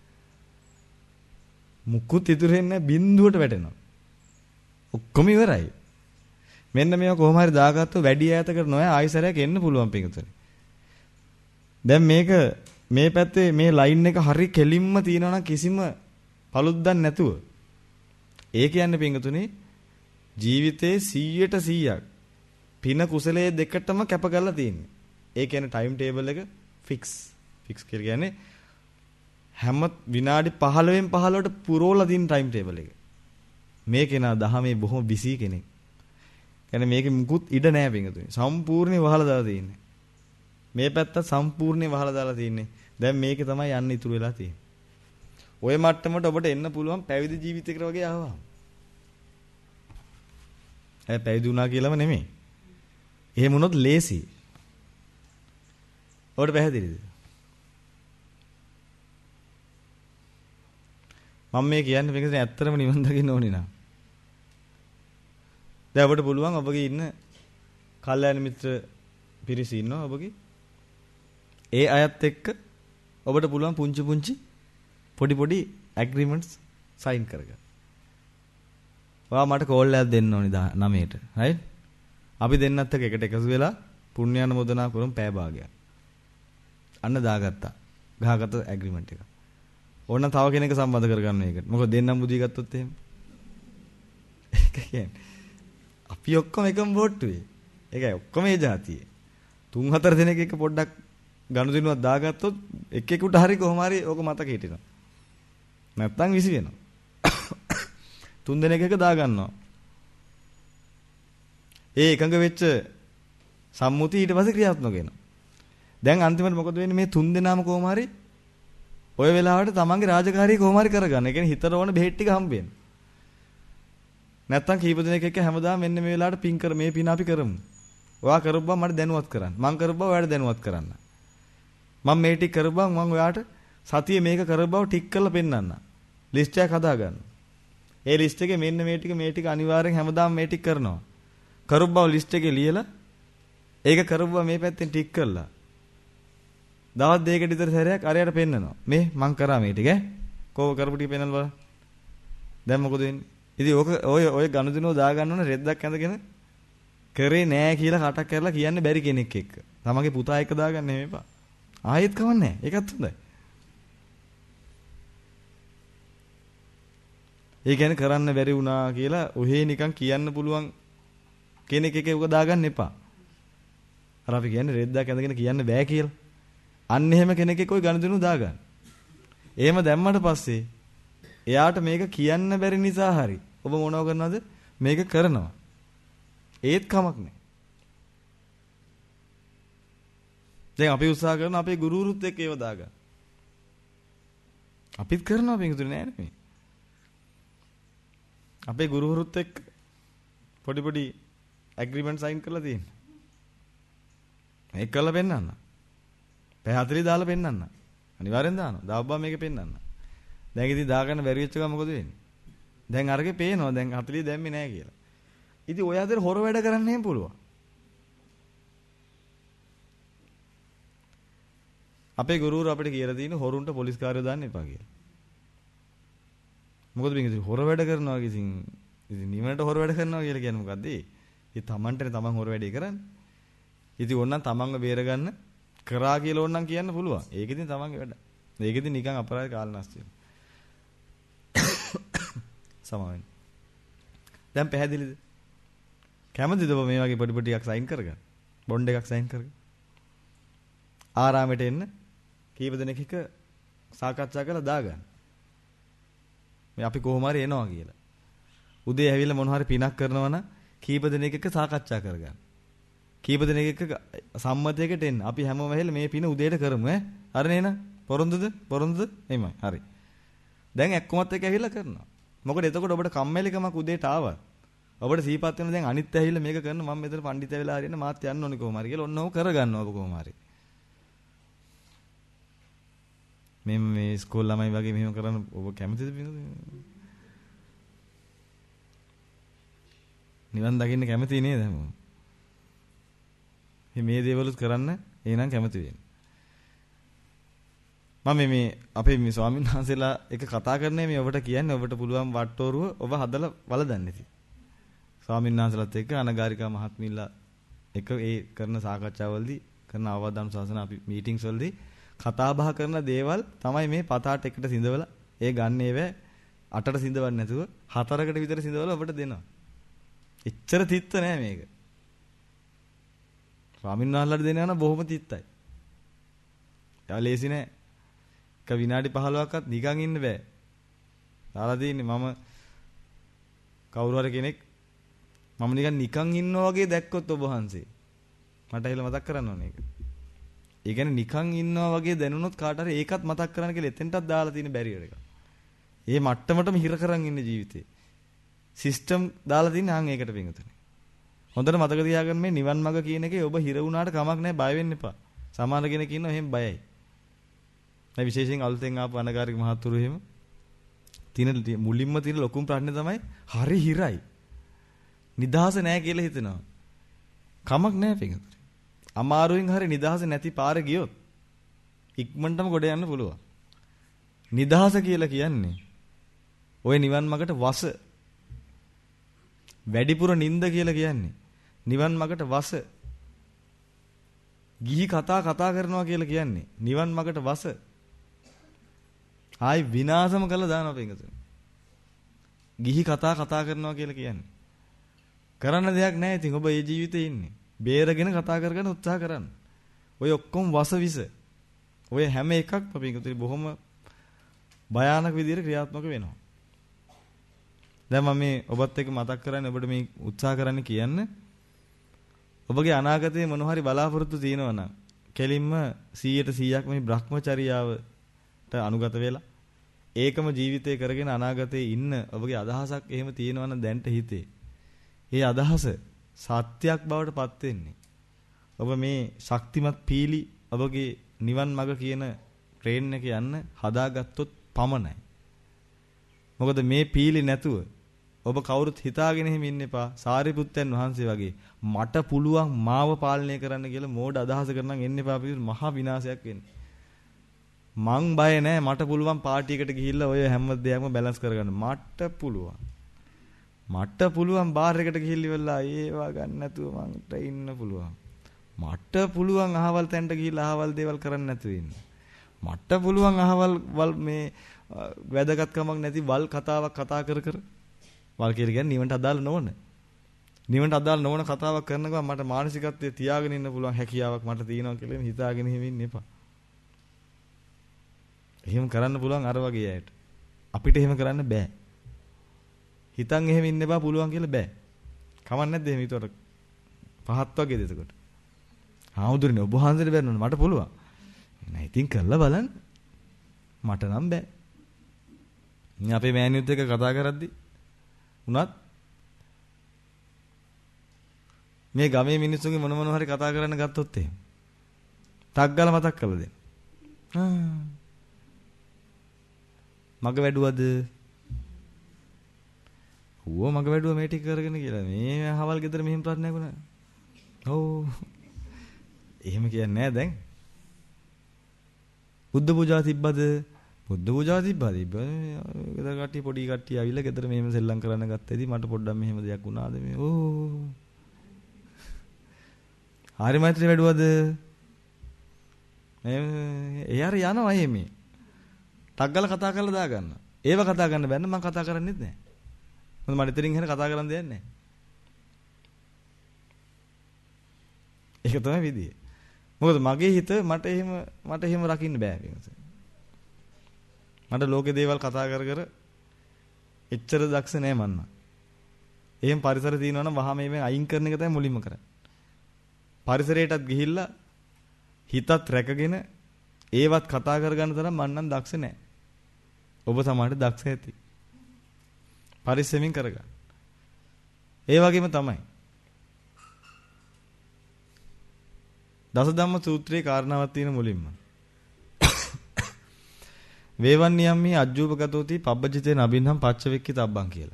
මුකුත් ඉතුරු වෙන්නේ නැහැ බින්දුවට වැටෙනවා. ඔක්කොම ඉවරයි. මෙන්න මේක කොහොම හරි දාගත්තොත් වැඩි ඈතකට නොය ආයිසරයක් එන්න පුළුවන් පිටුතුනි. දැන් මේක මේ පැත්තේ මේ ලයින් එක හරි කෙලින්ම තියෙනවා නම් කිසිම පළුද්දක් නැතුව. ඒ කියන්නේ පිටුතුනි ජීවිතේ සීයට සීයක් පින කුසලයේ දෙකටම කැප කරලා තියෙන්නේ. ඒ කියන්නේ ටයිම් ටේබල් එක ෆික්ස්. ෆික්ස් කියලා කියන්නේ හැම විනාඩි පහළොවෙන් පහළොවට පුරවලා තියෙන ටයිම් ටේබල් එක. මේ කෙනා දහමේ බොහොම බිසි කෙනෙක්. කියන්නේ මේකේ මුකුත් ඉඩ නැහැ පිටුතුනි. සම්පූර්ණේ වහලා දාලා තියෙන්නේ. මේ පැත්ත සම්පූර්ණේ වහලා දාලා තියෙන්නේ. දැන් මේකේ තමයි යන්න ඉතුරු වෙලා තියෙන්නේ. ওই මට්ටමට ඔබට එන්න පුළුවන් පැවිදි ජීවිතයකට වගේ ආවම. ඒ පැවිදි වුණා කියලාම නෙමෙයි. එහෙම වුණොත් ලේසි. ඔබට පැහැදිලිද? මම මේ කියන්නේ මේක ඇත්තටම නිවන් දකින්න ඕනේ නා. දැන් ඔබට පුළුවන් ඔබගේ ඉන්න කල්යාණ මිත්‍ර පිරිස ඉන්නවා ඔබගේ. ඒ අයත් එක්ක ඔබට පුළුවන් පුංචි පුංචි පොඩි පොඩි ඇග්‍රීමන්ට්ස් සයින් කරගන්න. ඔයා මට කෝල් එකක් දෙන්න ඕනේ නවයට. right? අපි දෙන්නත් එක්ක එකට එකතු වෙලා පුණ්‍යාන මොදනා කරමු පෑ භාගයක්. අන්න දාගත්තා. ගහගත්ත ඇග්‍රීමන්ට් එක. ඕන තව කෙනෙක් සම්බන්ධ කරගන්න මේකට. මොකද දෙන්නම බුදිය ගත්තොත් එහෙම. ඒක කියන්නේ. අපි ඔක්කොම එකම බෝට්ටුවේ. ඒකයි ඔක්කොම ඒ જાතියේ. තුන් හතර දෙනෙක් එක පොඩ්ඩක් ගනුදෙනුවක් දාගත්තොත් එක් එකුට හරි කොහොම හරි ඕක මතක හිටිනවා. නැත්තම් විසි වෙනවා. තුන් දෙනෙක් එක දාගන්නවා. ඒ එකඟ වෙච්ච සම්මුතිය ඊට පස්සේ ක්‍රියාත්මක වෙනවා. දැන් අන්තිමට මොකද වෙන්නේ මේ තුන් දෙනාම කොහොම හරි ඔය වෙලාවට තමන්ගේ රාජකාරිය කොහොම හරි කරගන්න. ඒ කියන්නේ හිතට ඕන බෙහෙත් ටික හම්බ වෙන. නැත්තම් කීප දෙනෙක් එක්ක හැමදාම මෙන්න මේ වෙලාවට පින් කර මේ පින අපි කරමු. ඔයා කරපුවා මට දැනුවත් කරන්න. මං කරපුවා ඔයාට දැනුවත් කරන්න. මම මේ ටික කරපුවා මම ඔයාට සතියේ මේක කරපුවා ටික් කරලා පෙන්නන්න. ලිස්ට් එකක් හදාගන්න. ඒ ලිස්ට් එකේ මෙන්න මේ ටික මේ ටික අනිවාර්යෙන් හැමදාම මේ ටික කරනවා. කරපුවා ලිස්ට් එකේ ලියලා ඒක කරපුවා මේ පැත්තෙන් ටික් කරලා දවස් දෙකකට විතර සැරයක් අරයට පෙන්නනවා. මේ මං කරා මේ ටික ඈ. කොහොම කරපු ටික පෙන්නන්න බලන්න. දැන් මොකද වෙන්නේ? ඉතින් ඔක ඔය ඔය ගනුදෙනුව දා ගන්න ඕන රෙද්දක් ඇඳගෙන කරේ නෑ කියලා කටක් කරලා කියන්නේ බැරි කෙනෙක් එක්ක. තමන්ගේ පුතා එක්ක දාගන්න නෙමෙයි බා. ආයෙත් කවන්නේ. ඒකත් හොඳයි. ඒ කියන්නේ කරන්න බැරි වුණා කියලා ඔහේ නිකන් කියන්න පුළුවන් කෙනෙක් එක උක දාගන්න එපා. අර අපි කියන්නේ රෙද්දක් ඇඳගෙන කියන්න බෑ කියලා. අන්න එහෙම කෙනෙක් එක්ක ওই ගනුදෙනු දාගන්න. එහෙම දැම්මට පස්සේ එයාට මේක කියන්න බැරි නිසා හරි ඔබ මොනව කරනවද? මේක කරනවා. ඒත් කමක් නැහැ. දැන් අපි උත්සාහ කරන අපේ ගුරුවරුත් එක්ක ඒව දාගන්න. අපිත් කරනවා මේක නෑ නෙමෙයි. අපේ ගුරුවරුත් එක්ක පොඩි පොඩි ඇග්‍රීමන්ට් සයින් කරලා තියෙනවා. මේක කරලා පෙන්නන්න. පැය හතරේ දාලා පෙන්නන්න. අනිවාර්යෙන් දානවා. දාවබා මේක පෙන්නන්න. දැන් ඉතින් දාගන්න බැරි වෙච්ච ගමන් මොකද වෙන්නේ? දැන් අරගේ පේනවා දැන් හතරේ දැම්මේ නෑ කියලා. ඉතින් ඔය අතර හොර වැඩ කරන්න එහෙම පුළුවන්. අපේ ගුරුවරු අපිට කියලා තියෙන හොරුන්ට පොලිස් කාර්යය දාන්න එපා කියලා. මොකද මේ ඉතින් හොර වැඩ කරනවා ඉතින් ඉතින් නිවනට හොර වැඩ කරනවා කියලා කියන්නේ මොකද්ද? ඒ තමන්ටනේ තමන් හොර වැඩේ කරන්නේ. ඉතින් ඕනනම් තමන්ව බේරගන්න කරා කියලා ඕනනම් කියන්න පුළුවන්. ඒක ඉතින් තමන්ගේ වැඩ. ඒක ඉතින් නිකන් අපරාධ කාලනාස්ති වෙනවා. සමාවෙන්න. දැන් පැහැදිලිද? කැමතිද ඔබ මේ වගේ පොඩි පොඩි එකක් සයින් කරගන්න? බොන්ඩ් එකක් සයින් කරගන්න. ආරාමයට එන්න කීප දෙනෙක් එක සාකච්ඡා කරලා දාගන්න. මේ අපි කොහොම හරි එනවා කියලා. උදේ ඇවිල්ලා මොන හරි පිනක් කරනවා නම් කීප දෙනෙක් එක සාකච්ඡා කරගන්න. කීප දෙනෙක් එක සම්මතයකට එන්න. අපි හැමෝම ඇවිල්ලා මේ පින උදේට කරමු ඈ. හරි නේද? පොරොන්දුද? පොරොන්දුද? එයිමයි. හරි. දැන් එක්කමත් එක්ක ඇවිල්ලා කරනවා. මොකද එතකොට ඔබට කම්මැලිකමක් උදේට ආවා. ඔබට සීපත් වෙන දැන් අනිත් ඇවිල්ලා මේක කරන මම මෙතන පඬිත වෙලා හරියන්න මාත් යන්න ඕනේ කොහොම හරි කියලා ඔන්න ඔව් කරගන්නවා ඔබ කොහොම හරි. මේ මේ ස්කෝල් ළමයි වගේ මෙහෙම කරන්න ඔබ කැමතිද බින්ද? නිවන් දකින්න කැමති නේද හැමෝම? මේ දේවලුත් කරන්න එහෙනම් කැමති වෙන්න. මම මේ අපේ මේ ස්වාමීන් වහන්සේලා එක කතා කරන්නේ මේ ඔබට කියන්නේ ඔබට පුළුවන් වට්ටෝරුව ඔබ හදලා වලදන්න ඉතින්. ස්වාමීන් වහන්සේලාත් එක්ක අනගාരികා මහත්මිලා එක ඒ කරන සාකච්ඡාවලදී කරන අවවාදානුශාසන අපි මීටින්ග්ස් වලදී කතා බහ කරන දේවල් තමයි මේ පතාට එකට සිඳවලා ඒ ගන්න ඒවා අටට සිඳවන්නේ නැතුව හතරකට විතර සිඳවලා ඔබට දෙනවා. එච්චර තිත්ත නෑ මේක. ස්වාමීන් වහන්සේලාට දෙනවා නම් බොහොම තිත්තයි. ඒවා ලේසි නෑ. එක විනාඩි පහළොවක්වත් නිකන් ඉන්න බෑ. දාලා තියෙන්නේ මම කවුරු හරි කෙනෙක් මම නිකන් නිකන් ඉන්නවා වගේ දැක්කොත් ඔබ වහන්සේ මට එහෙල මතක් කරන්න ඕනේ ඒක. ඒ කියන්නේ නිකන් ඉන්නවා වගේ දැනුනොත් කාට හරි ඒකත් මතක් කරන්න කියලා එතෙන්ටත් දාලා තියෙන බැරියර් එක. ඒ මට්ටමටම හිර කරන් ඉන්න ජීවිතේ. සිස්ටම් දාලා තින්නේ ආන් ඒකට පිටුතුනේ. හොඳට මතක තියාගන්න මේ නිවන් මඟ කියන එකේ ඔබ හිර වුණාට කමක් නැහැ බය වෙන්න එපා. සමහර කෙනෙක් ඉන්නවා එහෙම බයයි. ඒ විශේෂයෙන් අලුතෙන් ආපු අනගාരിക මහතුරු එහෙම තියෙන මුලින්ම තියෙන ලොකුම ප්‍රශ්නේ තමයි හරි හිරයි. නිදහස නැහැ කියලා හිතනවා. කමක් නැහැ පිටුතුනි. අමාරුවෙන් හරි නිදහස නැති පාරේ ගියොත් ඉක්මනටම ගොඩ යන්න පුළුවන්. නිදහස කියලා කියන්නේ ඔය නිවන් මාර්ගට වස. වැඩිපුර නිନ୍ଦ කියලා කියන්නේ නිවන් මාර්ගට වස. ගිහි කතා කතා කරනවා කියලා කියන්නේ නිවන් මාර්ගට වස. ආයි විනාශම කළා දානවා පිටුතුනි. ගිහි කතා කතා කරනවා කියලා කියන්නේ කරන්න දෙයක් නැහැ. ඉතින් ඔබ මේ ජීවිතේ ඉන්නේ. බේරගෙන කතා කරගෙන උත්සාහ කරන්න. ඔය ඔක්කොම වසවිස. ඔය හැම එකක්ම පිටුතුනි බොහොම භයානක විදිහට ක්‍රියාත්මක වෙනවා. දැන් මම මේ ඔබත් එක්ක මතක් කරන්නේ ඔබට මේ උත්සාහ කරන්න කියන්නේ ඔබගේ අනාගතයේ මොන හරි බලාපොරොත්තු තියෙනවා නම් කෙලින්ම සීයට සීයක් මේ භ්‍රමචර්යාවට අනුගත වෙලා ඒකම ජීවිතේ කරගෙන අනාගතයේ ඉන්න ඔබගේ අදහසක් එහෙම තියෙනවා නම් දැන්ට හිතේ. ඒ අදහස සත්‍යයක් බවට පත් වෙන්නේ. ඔබ මේ ශක්තිමත් පීලි ඔබගේ නිවන් මඟ කියන ට්‍රේන් එක යන්න හදාගත්තොත් පමණයි. මොකද මේ පීලි නැතුව ඔබ කවුරුත් හිතාගෙන එහෙම ඉන්න එපා. සාරිපුත්තයන් වහන්සේ වගේ මට පුළුවන් මාව පාලනය කරන්න කියලා මෝඩ අදහස කරනනම් එන්න එපා. අපි මහා විනාශයක් වෙන්නේ. මං බය නැහැ. මට පුළුවන් පාටි එකට ගිහිල්ලා ඔය හැම දෙයක්ම බැලන්ස් කරගන්න. මට පුළුවන්. මට පුළුවන් බාර් එකට ගිහිල්ලා ඒවා ගන්න නැතුව මන්ට ඉන්න පුළුවන්. මට පුළුවන් අහවල් තැනට ගිහිල්ලා අහවල් දේවල් කරන්න නැතුව ඉන්න. මට පුළුවන් අහවල් වල් මේ වැදගත්කමක් නැති වල් කතාවක් කතා කර කර වල් කියලා කියන්නේ නිවන්ට අදාළ නොවන. නිවන්ට අදාළ නොවන කතාවක් කරනකම මට මානසිකත්වයේ තියාගෙන ඉන්න පුළුවන් හැකියාවක් මට තියෙනවා කියලා හිතාගෙන එහෙම ඉන්න එපා. එහෙම කරන්න පුළුවන් අර වගේ අයට. අපිට එහෙම කරන්න බෑ. හිතන් එහෙම ඉන්න එපා පුළුවන් කියලා බෑ. කමක් නැද්ද එහෙම හිතුවට පහත් වගේද එතකොට. ආමුදුරනේ ඔබ වහන්සේට බැන්නොත් මට පුළුවන්. නෑ ඉතින් කරලා බලන්න. මට නම් බෑ. මේ අපේ මෑණියුත් එක්ක කතා කරද්දි උනත් මේ ගමේ මිනිස්සුන්ගේ මොන මොන හරි කතා කරන්න ගත්තොත් එහෙම. ටක් ගාලා මතක් කරලා දෙන්න. ආ. මග වැඩුවද? ඌව මග වැඩුව මේ ටික කරගෙන කියලා. මේ අහවල් ගෙදර මෙහෙම ප්‍රශ්නයක් වුණා. ඔව්. එහෙම කියන්නේ නෑ දැන්. බුද්ධ පූජා තිබ්බද? බුද්ධ පූජා තිබ්බා තිබ්බා. ගෙදර කට්ටිය පොඩි කට්ටිය ආවිල්ලා ගෙදර මෙහෙම සෙල්ලම් කරන්න ගත්තා. ඉතින් මට පොඩ්ඩක් මෙහෙම දෙයක් වුණාද මේ. ඕ. හරි මෛත්‍රී වැඩුවද? මේ එයාර යනවා එමේ. ටක් ගාලා කතා කරලා දාගන්න. ඒව කතා කරන්න බෑනේ මම කතා කරන්නේත් නෑ. මොකද මට ඉතින් එහෙන කතා කරන්න දෙයක් නෑ. ඒක තමයි විදිය. මොකද මගේ හිත මට එහෙම මට එහෙම රකින්න බෑ පින්වතුනි. මට ලෝකේ දේවල් කතා කර කර එච්චර දක්ෂ නෑ මන්න. එහෙම පරිසර තියෙනවා නම් වහා මේවෙන් අයින් කරන එක තමයි මුලින්ම කරන්නේ. පරිසරයටත් ගිහිල්ලා හිතත් රැකගෙන ඒවත් කතා කරගන්න තරම් මන් නම් දක්ෂ නෑ. ඔබ සමහරට දක්ෂ ඇති. පරිස්සමින් කරගන්න. ඒ වගේම තමයි දසධම්ම සූත්‍රයේ කාරණාවක් තියෙන මුලින්ම. වේවන් නියම්මි අජ්ජූපගතෝති පබ්බජිතේ නබින්නම් පච්චවෙක්කි තබ්බන් කියලා.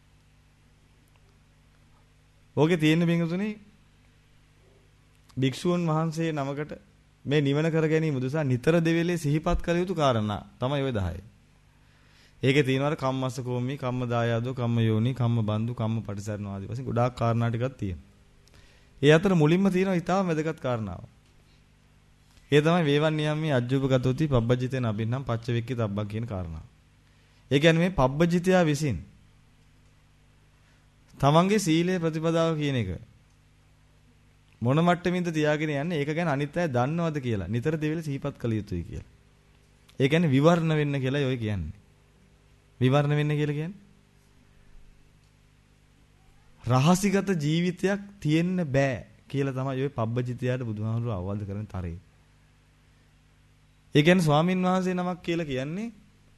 ඕකේ තියෙන බින්දුනේ භික්ෂුන් වහන්සේ නමකට මේ නිවන කර ගැනීම උදෙසා නිතර දෙවිලේ සිහිපත් කළ යුතු කාරණා තමයි ওই දහය. ඒකේ තියෙනවා කම්මස්ස කෝමි, කම්ම දායාදෝ, කම්ම යෝනි, කම්ම බන්දු, කම්ම පටිසරණ ආදී වශයෙන් ගොඩාක් කාරණා ටිකක් තියෙනවා. ඒ අතර මුලින්ම තියෙනවා ඊටාම වැදගත් කාරණාව. ඒ තමයි වේවන් නියම්මි අජ්ජූපගතෝති පබ්බජිතේ නබින්නම් පච්චවෙක්කි තබ්බන් කියන කාරණාව. ඒ කියන්නේ මේ පබ්බජිතයා විසින් තමන්ගේ සීලේ ප්‍රතිපදාව කියන එක මොන මට්ටමින්ද තියාගෙන යන්නේ ඒක ගැන අනිත් අය දන්නවද කියලා නිතර දෙවිල සිහිපත් කළ යුතුයි කියලා. ඒ කියන්නේ විවරණ වෙන්න කියලා ඔය කියන්නේ. විවරණ වෙන්න කියලා කියන්නේ රහසිගත ජීවිතයක් තියෙන්න බෑ කියලා තමයි ඔය පබ්බජිතයාට බුදුහාමුදුරුවෝ අවවාද කරන තරේ. ඒ කියන්නේ ස්වාමින් වහන්සේ නමක් කියලා කියන්නේ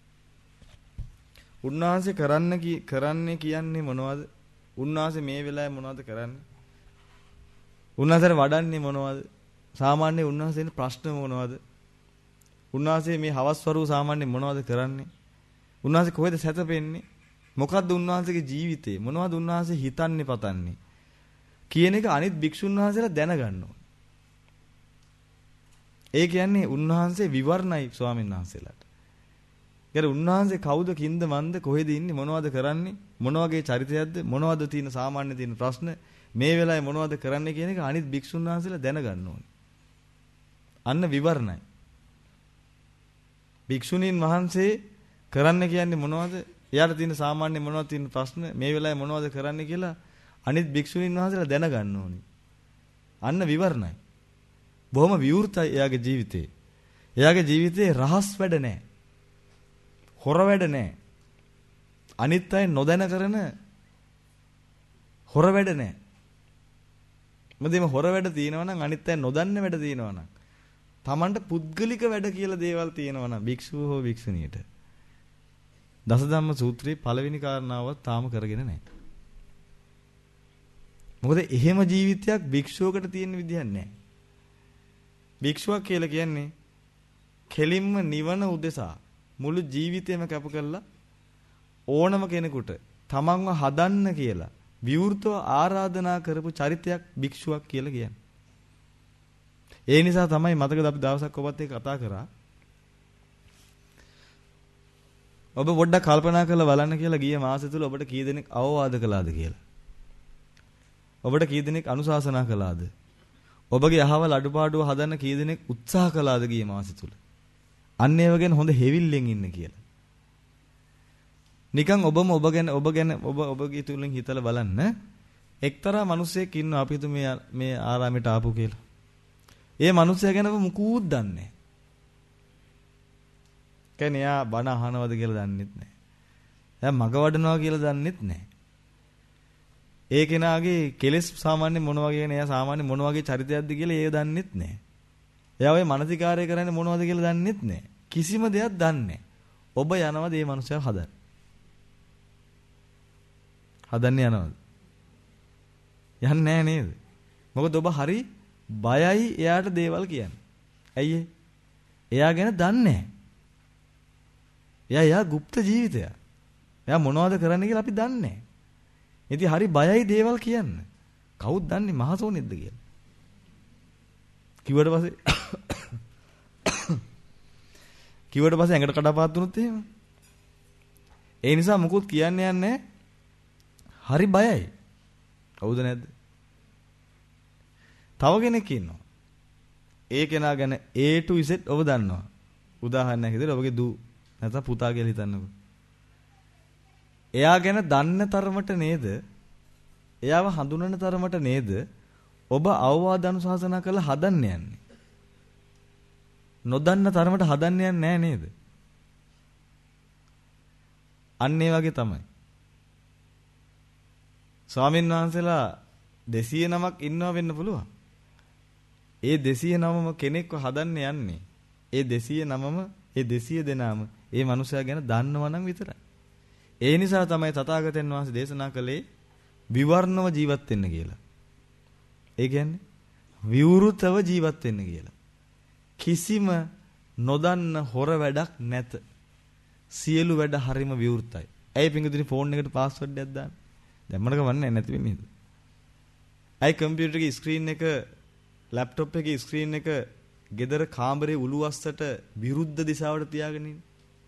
උන්වහන්සේ කරන්න කරන්නේ කියන්නේ මොනවද? උන්වහන්සේ මේ වෙලාවේ මොනවද කරන්නේ? උන්වහන්සේ වඩන්නේ මොනවද? සාමාන්‍ය උන්වහන්සේගේ ප්‍රශ්න මොනවද? උන්වහන්සේ මේ හවස් වරු සාමාන්‍ය මොනවද කරන්නේ? උන්වහන්සේ කොහෙද සැතපෙන්නේ? මොකද්ද උන්වහන්සේගේ ජීවිතේ? මොනවද උන්වහන්සේ හිතන්නේ පතන්නේ? කියන එක අනිත් භික්ෂුන් වහන්සේලා දැනගන්න ඕනේ. ඒ කියන්නේ උන්වහන්සේ විවරණයි ස්වාමීන් වහන්සේලාට. ඒකට උන්වහන්සේ කවුද කින්ද මන්ද කොහෙද ඉන්නේ මොනවද කරන්නේ මොන වගේ චරිතයක්ද මොනවද තියෙන සාමාන්‍ය තියෙන ප්‍රශ්න මේ වෙලාවේ මොනවද කරන්නේ කියන එක අනිත් භික්ෂුන් වහන්සේලා දැනගන්න ඕනේ. අන්න විවරණයි. භික්ෂුණීන් වහන්සේ කරන්න කියන්නේ මොනවද? එයාට තියෙන සාමාන්‍ය මොනවද තියෙන ප්‍රශ්න මේ වෙලාවේ මොනවද කරන්න කියලා අනිත් භික්ෂුණීන් වහන්සේලා දැනගන්න ඕනේ. අන්න විවරණයි. බොහොම විවෘතයි එයාගේ ජීවිතේ. එයාගේ ජීවිතේ රහස් වැඩ නැහැ. හොර වැඩ නැහැ. අනිත් අය නොදැන කරන හොර වැඩ නැහැ. මොකද මේ හොර වැඩ තියෙනවා නම් අනිත් අය නොදන්න වැඩ තියෙනවා නම් Tamanට පුද්ගලික වැඩ කියලා දේවල් තියෙනවා නම් භික්ෂුව හෝ භික්ෂුණියට දසධම්ම සූත්‍රයේ පළවෙනි කාරණාවත් තාම කරගෙන නැහැ. මොකද එහෙම ජීවිතයක් භික්ෂුවකට තියෙන විදිහක් නැහැ. භික්ෂුවක් කියලා කියන්නේ කෙලින්ම නිවන උදෙසා මුළු ජීවිතේම කැප කළා ඕනම කෙනෙකුට තමන්ව හදන්න කියලා විවෘතව ආරාධනා කරපු චරිතයක් භික්ෂුවක් කියලා කියන්නේ. ඒ නිසා තමයි මතකද අපි දවසක් ඔබත් එක්ක කතා කරා. ඔබ පොඩ්ඩක් කල්පනා කරලා බලන්න කියලා ගිය මාසෙ තුල ඔබට කී දෙනෙක් අවවාද කළාද කියලා. ඔබට කී දෙනෙක් අනුශාසනා කළාද? ඔබගේ අහවල් අඩුපාඩුව හදන්න කී දෙනෙක් උත්සාහ කළාද ගිය මාසෙ තුල? අන්න ඒව ගැන හොඳ හෙවිල්ලෙන් ඉන්න කියලා. නිකන් ඔබම ඔබ ගැන ඔබ ගැන ඔබ ඔබගේ තුලින් හිතලා බලන්න. එක්තරා මිනිසෙක් ඉන්නවා අපි හිතමු මේ මේ ආරාමයට ආපු කියලා. ඒ මිනිසයා ගැන ඔබ මුකුත් දන්නේ නැහැ. කියන්නේ යා බණ අහනවද කියලා දන්නෙත් නැහැ. එයා මග වඩනවා කියලා දන්නෙත් නැහැ. ඒ කෙනාගේ කෙලෙස් සාමාන්‍ය මොන වගේ නේ? එයා සාමාන්‍ය මොන වගේ චරිතයක්ද කියලා ඒ දන්නෙත් නැහැ. එයා ඔය මානසිකාරය කරන්නේ මොනවද කියලා දන්නෙත් නැහැ. කිසිම දෙයක් දන්නේ නැහැ. ඔබ යනවද මේ මිනිස්සයා හදන්න? හදන්න යනවද? යන්නේ නැහැ නේද? මොකද ඔබ හරි බයයි එයාට දේවල් කියන්න. ඇයි එයා ගැන දන්නේ නැහැ. එයා යා গুপ্ত ජීවිතයක්. එයා මොනවද කරන්නේ කියලා අපි දන්නේ නැහැ. ඉතින් හරි බයයි දේවල් කියන්න. කවුද දන්නේ මහසෝනෙද්ද කියලා? කිව්වට පස්සේ කිව්වට පස්සේ ඇඟට කඩපාත් වුණොත් එහෙම. ඒ නිසා මුකුත් කියන්න යන්නේ හරි බයයි. කවුද නැද්ද? තව කෙනෙක් ඉන්නවා. ඒ කෙනා ගැන A to Z ඔබ දන්නවා. උදාහරණයක් විදිහට ඔබගේ දූ නැත්නම් පුතා කියලා හිතන්නකෝ. එයා ගැන දන්න තරමට නේද? එයාව හඳුනන තරමට නේද? ඔබ අවවාද අනුශාසනා කරලා හදන්න යන්නේ. නොදන්න තරමට හදන්න යන්නේ නැහැ නේද? අන්න ඒ වගේ තමයි. ස්වාමීන් වහන්සේලා දෙසිය නමක් ඉන්නව වෙන්න පුළුවන්. ඒ දෙසිය නමම කෙනෙක්ව හදන්න යන්නේ. ඒ දෙසිය නමම ඒ දෙසිය දෙනාම ඒ මනුස්සයා ගැන දන්නවා නම් විතරයි. ඒ නිසා තමයි තථාගතයන් වහන්සේ දේශනා කළේ විවර්ණව ජීවත් වෙන්න කියලා. ඒ කියන්නේ විවෘතව ජීවත් වෙන්න කියලා. කිසිම නොදන්න හොර වැඩක් නැත. සියලු වැඩ හරීම විවෘතයි. ඇයි පිංගුතුනි ෆෝන් එකට පාස්වර්ඩ් එකක් දාන්න? දැම්මම කවන්නේ නැති වෙන්නේ නේද? ඇයි කම්පියුටර් එකේ ස්ක්‍රීන් එක ලැප්ටොප් එකේ ස්ක්‍රීන් එක ගෙදර කාමරේ උළුවස්සට විරුද්ධ දිශාවට තියාගෙන ඉන්නේ?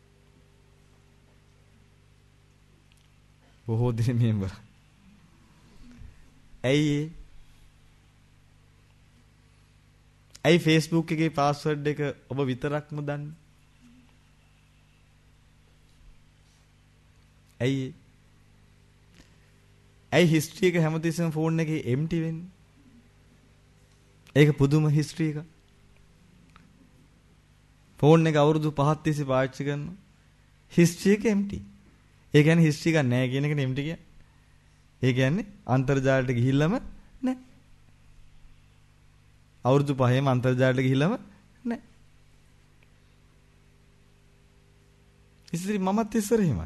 බොහෝ දින මෙම්බර්. ඇයි ඇයි Facebook එකේ පාස්වර්ඩ් එක ඔබ විතරක්ම දන්නේ? ඇයි ඇයි හිස්ටරි එක හැමතිස්සෙම ෆෝන් එකේ empty වෙන්නේ? ඒක පුදුම හිස්ටරි එක. ෆෝන් එක අවුරුදු පහක් තිස්සේ පාවිච්චි කරනවා. හිස්ටරි එක empty. ඒ කියන්නේ හිස්ටරි එකක් නැහැ කියන එකනේ empty කියන්නේ. ඒ කියන්නේ අන්තර්ජාලයට ගිහිල්ලාම නැහැ. අවුරුදු පහේම අන්තර්ජාලයට ගිහිල්ලාම නැහැ. ඉතින් මමත් ඉස්සර එහෙමයි.